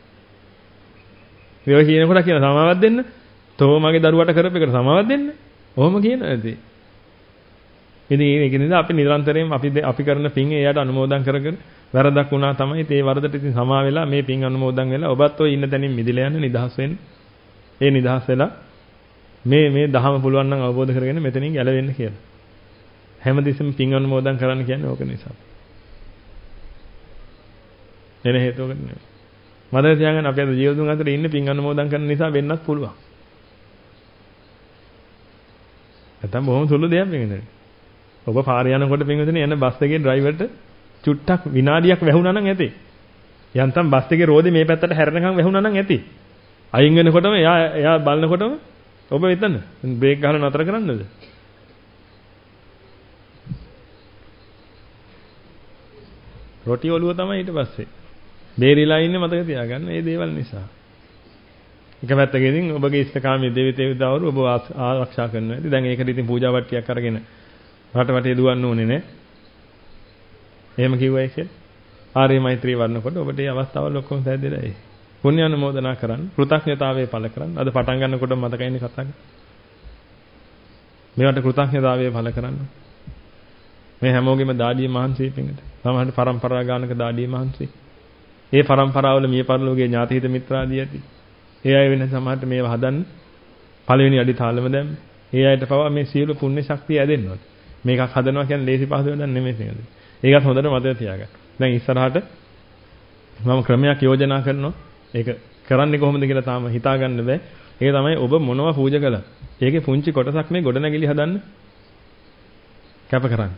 මේවා කියනකොට කියන සමාවක් දෙන්න. තෝ මගේ දරුවට කරපු එකට සමාවක් දෙන්න. ඔහොම කියනවා ඇති. ඉතින් ඒක නිසා අපි නිරන්තරයෙන් අපි අපි කරන පින් එයාට අනුමෝදන් කරගෙන වැරදක් වුණා තමයි ඒ වරදට ඉතින් සමා වෙලා මේ පින් අනුමෝදන් වෙලා ඔබත් ඔය ඉන්න තැනින් මිදලා යන්න නිදහස් වෙන්න. ඒ නිදහස් වෙලා මේ මේ දහම පුළුවන් නම් අවබෝධ කරගෙන මෙතනින් ගැලවෙන්න කියලා. හැමදෙස්සම පින් අනුමෝදන් කරන්න කියන්නේ ඕක නිසා. එන හේතුවකට නෙවෙයි. මතක තියාගන්න අපි අද ජීවිතුන් අතර ඉන්නේ පින් අනුමෝදන් කරන නිසා වෙන්නත් පුළුවන්. නැත්නම් බොහොම සුළු දෙයක් වෙන්නේ. ඔබ පාරේ යනකොට පින්විතනේ යන බස් එකේ ඩ්‍රයිවර්ට චුට්ටක් විනාඩියක් වැහුණා නම් ඇති. යන්තම් බස් එකේ රෝදේ මේ පැත්තට හැරෙනකන් වැහුණා නම් ඇති. අයින් වෙනකොටම එයා එයා බලනකොටම ඔබ එතන බ්‍රේක් ගහලා නතර කරන්නද? රොටි ඔලුව තමයි ඊට පස්සේ. බේරිලා ඉන්නේ මතක තියාගන්න මේ දේවල් නිසා. එක පැත්තකින් ඔබගේ ඉෂ්ඨකාමී දෙවි දේවතාවරු ඔබ ආරක්ෂා කරනවා. ඉතින් දැන් ඒකට ඉතින් පූජා වට්ටියක් අරගෙන රට වටේ දුවන්න ඕනේ නේ. එහෙම කිව්වයි කියලා. ආර්ය මෛත්‍රී වඩනකොට ඔබට මේ අවස්ථාවල් ඔක්කොම සැදෙලා එයි. පුණ්‍ය අනුමෝදනා කරන්න, කෘතඥතාවය පළ කරන්න. අද පටන් ගන්නකොට මතකයිනේ කතා කරන්නේ. මේවට කෘතඥතාවය පළ කරන්න. මේ හැමෝගෙම දාඩිය මහන්සි පිටින්ට. සමහරට පරම්පරා ගානක දාඩිය මහන්සි. ඒ පරම්පරාවල මිය පරලෝකයේ ඥාති හිත මිත්‍රාදී ඇති. ඒ අය වෙන සමහරට මේව හදන්න පළවෙනි අඩි තාලෙම දැම්ම. ඒ අයට පවා මේ සියලු පුණ්‍ය ශක්තිය ඇදෙන්න ඕනේ. මේකක් හදනවා කියන්නේ ලේසි පහසු වැඩක් නෙමෙයි නේද? ඒකත් හොඳට මතක තියාගන්න. දැන් ඉස්සරහට මම ක්‍රමයක් යෝජනා කරනවා. ඒක කරන්නේ කොහොමද කියලා තාම හිතාගන්න බෑ. ඒක තමයි ඔබ මොනවා පූජා කළා. ඒකේ පුංචි කොටසක් මේ ගොඩනැගිලි හදන්න කැප කරන්න.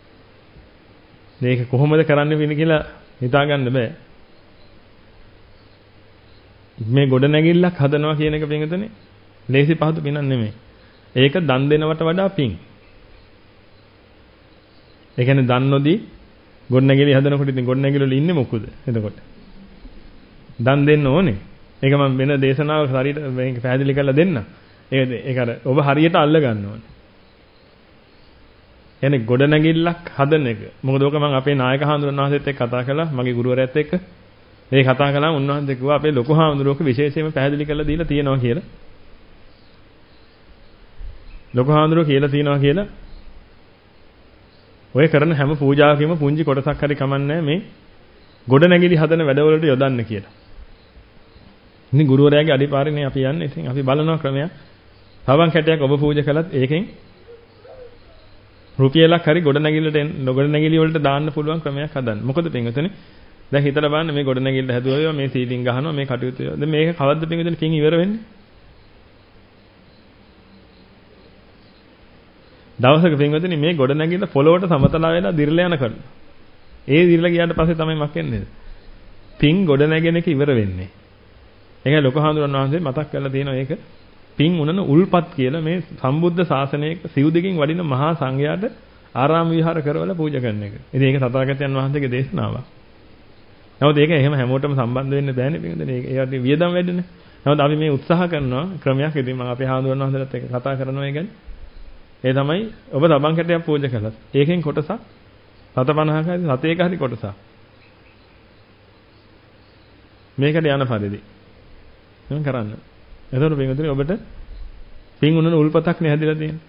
මේක කොහොමද කරන්න වෙන්නේ කියලා හිතාගන්න බෑ. මේ ගොඩනැගිල්ලක් හදනවා කියන එක පින්විතනේ ලේසි පහසු පිනක් නෙමෙයි. ඒක දන් දෙනවට වඩා පින්. ඒ කියන්නේ දන් නොදී ගොඩනැගිලි හදනකොට ඉතින් ගොඩනැගිලි වල ඉන්නේ මොකද? එතකොට දන් දෙන්න ඕනේ. ඒක මම වෙන දේශනාවක හරියට මේක පැහැදිලි කරලා දෙන්න. ඒක ඒක අර ඔබ හරියට අල්ල ගන්න ඕනේ. يعني ගොඩනැගිල්ලක් හදන එක. මොකද ඕක මම අපේ නායක හාමුදුරන් වහන්සේත් එක්ක කතා කළා. මගේ ගුරුවරයාත් එක්ක. මේ කතා කළාම උන්වහන්සේ කිව්වා අපේ ලොකු හාමුදුරුවෝක විශේෂයෙන්ම පැහැදිලි කරලා දීලා තියෙනවා කියලා. ලොකු හාමුදුරුවෝ කියලා තියෙනවා කියලා. ඔය කරන හැම පූජාවකම පුංචි කොටසක් හරි කමන්නේ මේ ගොඩනැගිලි හදන වැඩවලට යොදන්න කියලා. ඉතින් ගුරුවරයාගේ අඩිපාරේනේ අපි යන්නේ. ඉතින් අපි බලනවා ක්‍රමයක්. සවන් කැටයක් ඔබ පූජා කළත් ඒකෙන් රුපියලක් හරි ගොඩනැගිල්ලට ගොඩනැගිලි වලට දාන්න පුළුවන් ක්‍රමයක් හදන්න. මොකද පින්වතුනි දැන් හිතලා බලන්න මේ ගොඩනැගිල්ල හැදුවා මේ සීලින් ගහනවා මේ කටයුතු. දැන් මේක කවද්ද පින්වතුනි පින් ඉවර වෙන්නේ? දවසක පින්වතුනි මේ ගොඩනැගිල්ල පොළොවට සමතලා වෙලා දිර්ලා යනකොට. ඒ දිර්ලා ගියාට පස්සේ තමයි මක් වෙන්නේ. පින් ගොඩනැගෙන එක ඉවර වෙන්නේ. ඒකයි ලොකු හාමුදුරන් වහන්සේ මතක් කරලා තියෙනවා ඒක. පින් උනන උල්පත් කියලා මේ සම්බුද්ධ ශාසනයක සිව්දිකින් වඩින මහා සංඝයාට ආරාම විහාර කරවල පූජා කරන එක. ඉතින් ඒක තථාගතයන් වහන්සේගේ දේශනාවක්. නමුත් ඒක එහෙම හැමෝටම සම්බන්ධ වෙන්න බෑනේ පින්වතුනි. ඒකට වියදම් වැඩිනේ. නමුත් අපි මේ උත්සාහ කරනවා ක්‍රමයක්. ඉතින් මම අපේ හාමුදුරන් වහන්සේලාත් එක්ක කතා කරනවා ඒ ගැන. ඒ තමයි ඔබ සබන් කැටයක් පූජා කළා. ඒකෙන් කොටසක් සත පනහක හරි සතේක හරි කොටසක් මේකට යන පරිදි මම කරන්න. එතකොට පින්වතුනි ඔබට පින් උනන උල්පතක් නේ හැදිලා තියෙන්නේ.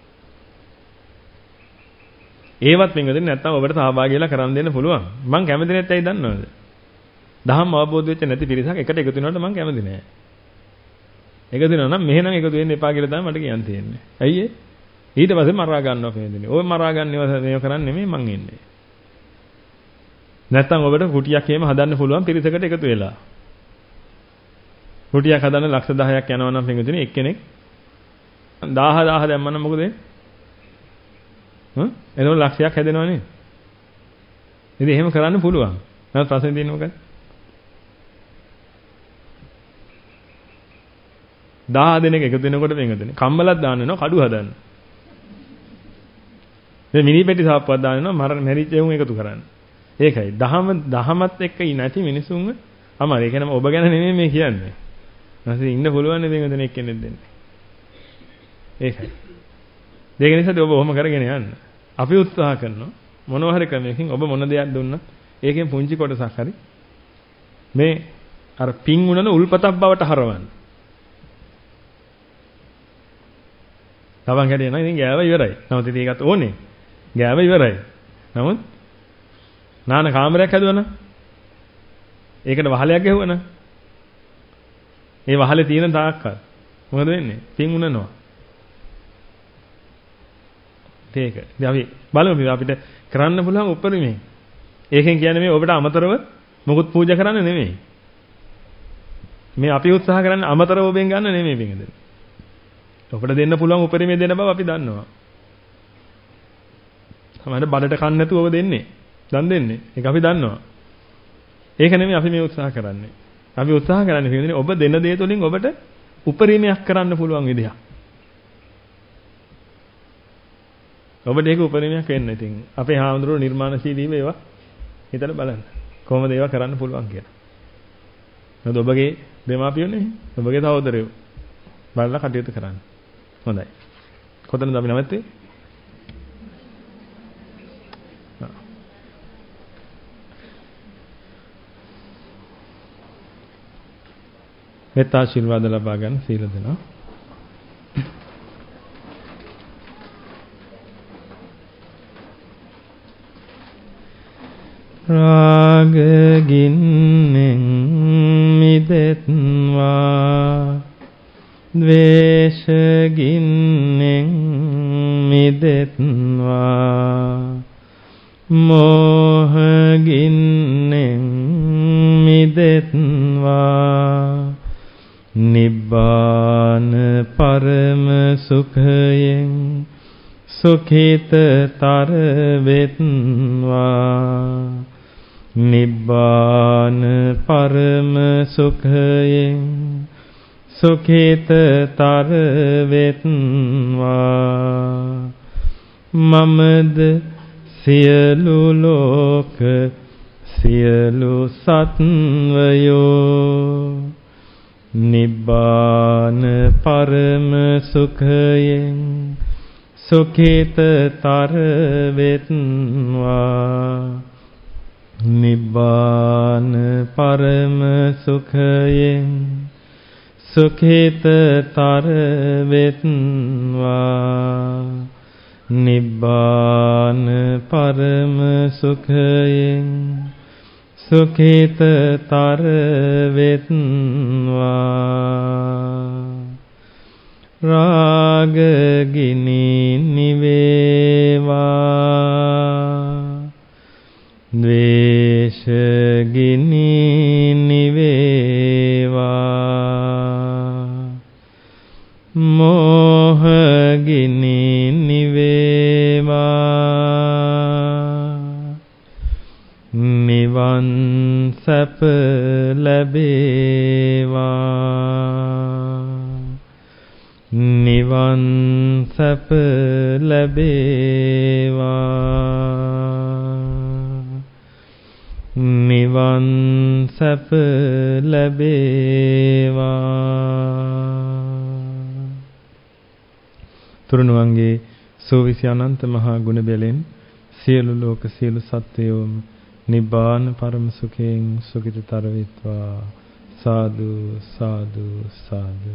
ඒවත් පින්වතුනි නැත්තම් ඔබට සහභාගී වෙලා කරන් දෙන්න පුළුවන්. මම කැමති නැත් ඇයි දන්නවද? දහම් අවබෝධ වෙච්ච නැති පිරිසක් එකට එකතු වෙනවට මම කැමති නෑ. එකතු වෙනවා නම් මෙහෙනම් එකතු වෙන්න එපා කියලා තමයි මට කියන්න තියෙන්නේ. ඇයි ඒ? ඊට පස්සේ මරා ගන්නවා පින්වතුනි. ඔය මරා ගන්නව මේව කරන්නේ නෙමෙයි මං ඉන්නේ. නැත්තම් ඔබට කුටියක් එහෙම හදන්න පුළුවන් පිරිසකට එකතු වෙලා. කුටියක් හදන්න ලක්ෂ දහයක් යනවා නම් පින්වතුනි එක්කෙනෙක් දහය දහය දැම්මනම් මොකද වෙන්නේ? හ්ම්? එතකොට ලක්ෂයක් හැදෙනවා නේද? ඉතින් එහෙම කරන්න පුළුවන්. නැත්නම් ප්‍රශ්නේ තියෙන්නේ මොකක්ද? දහය දෙනෙක් එකතු වෙනකොට පින්වතුනි කම්බලක් දාන්න වෙනවා කඩු හදන්න. මේ මිනි පෙට්ටි සාප්පුවක් දාන්න වෙනවා මර මැරිච්ච එවුන් එකතු කරන්න. ඒකයි. දහම දහමත් එක්ක නැති මිනිසුන්ව අමාරු. ඒ කියන්නේ ඔබ ගැන නෙමෙයි මේ කියන්නේ. නැසෙ ඉන්න පුළුවන් නේ දෙන්න එක්කෙනෙක් දෙන්නේ. ඒකයි. ඒක නිසා ඔබ ඔහොම කරගෙන යන්න. අපි උත්සාහ කරනවා මොනවා හරි ක්‍රමයකින් ඔබ මොන දෙයක් දුන්නත් ඒකෙන් පුංචි කොටසක් හරි මේ අර පින් උනන උල්පතක් බවට හරවන්න. ලබන් කැටිය නම් ඉතින් ගෑව ඉවරයි. නමුත් ඉතින් ඒකත් ඕනේ. ගෑව ඉවරයි. නමුත් නාන කාමරයක් හැදුවනම් ඒකට වහලයක් ගැහුවනම් ඒ වහලේ තියෙන තාක්කල් මොකද වෙන්නේ? පින් උනනවා. ඒක. ඉතින් අපි බලමු අපිට කරන්න පුළුවන් උපරිමයෙන්. ඒකෙන් කියන්නේ මේ ඔබට අමතරව මොකුත් පූජා කරන්න නෙමෙයි. මේ අපි උත්සාහ කරන්නේ අමතරව ඔබෙන් ගන්න නෙමෙයි පින්ද. ඔබට දෙන්න පුළුවන් උපරිමයෙන් දෙන බව අපි දන්නවා. තමයි බඩට කන්න නැතුව ඔබ දෙන්නේ. දන් දෙන්නේ. ඒක අපි දන්නවා. ඒක නෙමෙයි අපි මේ උත්සාහ කරන්නේ. අපි උත්සාහ කරන්නේ කියන්නේ ඔබ දෙන දේ තුලින් ඔබට උපරිමයක් කරන්න පුළුවන් විදියක්. ඔබට ඒක උපරිමයක් වෙන්න. ඉතින් අපේ හාමුදුරුවෝ නිර්මාණශීලීව ඒවා හිතලා බලන්න. කොහොමද ඒවා කරන්න පුළුවන් කියලා. නේද ඔබගේ දෙමාපියෝනේ ඔබගේ සහෝදරයෝ බලලා කටයුතු කරන්න. හොඳයි. කොතනද අපි නැවත්තේ? මෙත් ආශිර්වාද ලබා ගන්න සීල දෙනවා. රාග ගින්නෙන් මිදෙත්වා ද්වේෂ ගින්නෙන් මිදෙත්වා මෝහ ගින්නෙන් මිදෙත්වා නිබ්බාන පරම සුඛයෙන් සුඛිතතර වෙත්වා නිබ්බාන පරම සුඛයෙන් සුඛිතතර වෙත්වා මමද සියලු ලෝක සියලු සත්වයෝ නිබ්බාන පරම සුඛයෙන් සුඛිතතර වෙත්වා නිබ්බාන පරම සුඛයෙන් සුඛිතතර වෙත්වා නිබ්බාන පරම සුඛයෙන් සුඛිතතර වෙත්වා රාග ගිනි නිවේවා ද්වේෂ ගිනි නිවේවා මෝහ ගිනි නිවේවා නිවන් සැප ලැබේවා නිවන් සැප ලැබේවා නිවන් සැප ලැබේවා තුරුණුවන්ගේ සෝවිසි අනන්ත මහා ගුණ බැලෙන් සියලු ලෝක සියලු සත්වයෝම නිබ්බාන පරම සුඛයෙන් සුඛිතතර වෙත්වා සාදු සාදු සාදු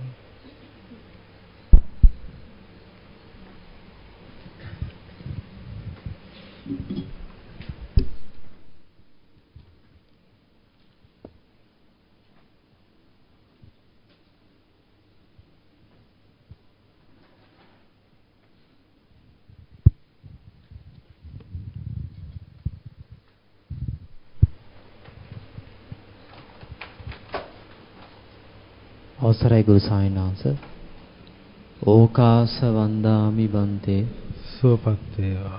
අවසරයි ගුරු ස්වාමීන් වහන්සේ ඕකාස වන්දාමි බන්තේ සුවපත් වේවා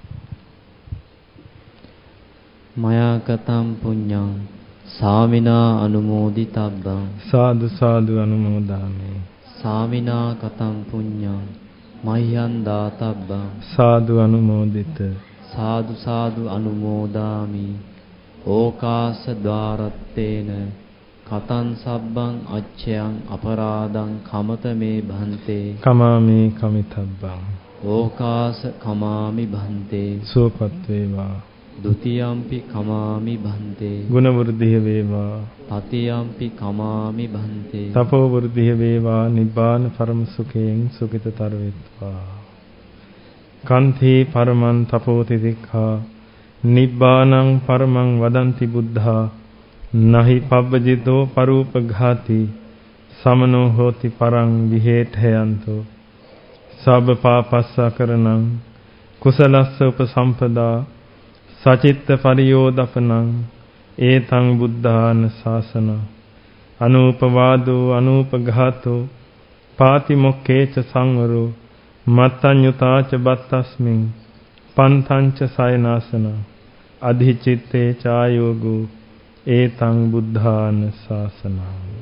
මයා කතම් පුඤ්ඤං සාමිනා අනුමෝදිතබ්බං සාදු සාදු අනුමෝදාමි සාමිනා කතම් පුඤ්ඤං මහ්යං දාතබ්බං සාදු අනුමෝදිත සාදු සාදු අනුමෝදාමි ඕකාස ద్వාරත්තේන කතං සබ්බං අච්ඡයං අපරාධං කමත මේ භන්තේ කමාමි කමිතබ්බං ඕකාස කමාමි භන්තේ සුවපත් වේවා द्वितीयම්පි කමාමි භන්තේ ගුණ වෘද්ධිය වේවා තතියම්පි කමාමි භන්තේ තපෝ වෘද්ධිය වේවා නිබ්බාන පරම සුඛයෙන් සුඛිතතර වෙත්වා කන්ති පරමං තපෝති තික්ඛා නිබ්බානං පරමං වදන්ති බුද්ධා නහි පබ්බජිතෝ පරූපඝාති සමනෝ හෝති පරං විහෙඨයන්තෝ සබ්බ පාපස්සකරණං කුසලස්ස උපසම්පදා සචිත්ත පරියෝදපනං ඒතං බුද්ධාන ශාසන අනූපවාදෝ අනූපඝාතෝ පාතිමොක්ඛේච සංවරෝ මත්තඤ්ඤුතාච බත්තස්මින් පන්තංච සයනාසන අධිචිත්තේ චායෝගෝ ඒතං බුද්ධාන ශාසනං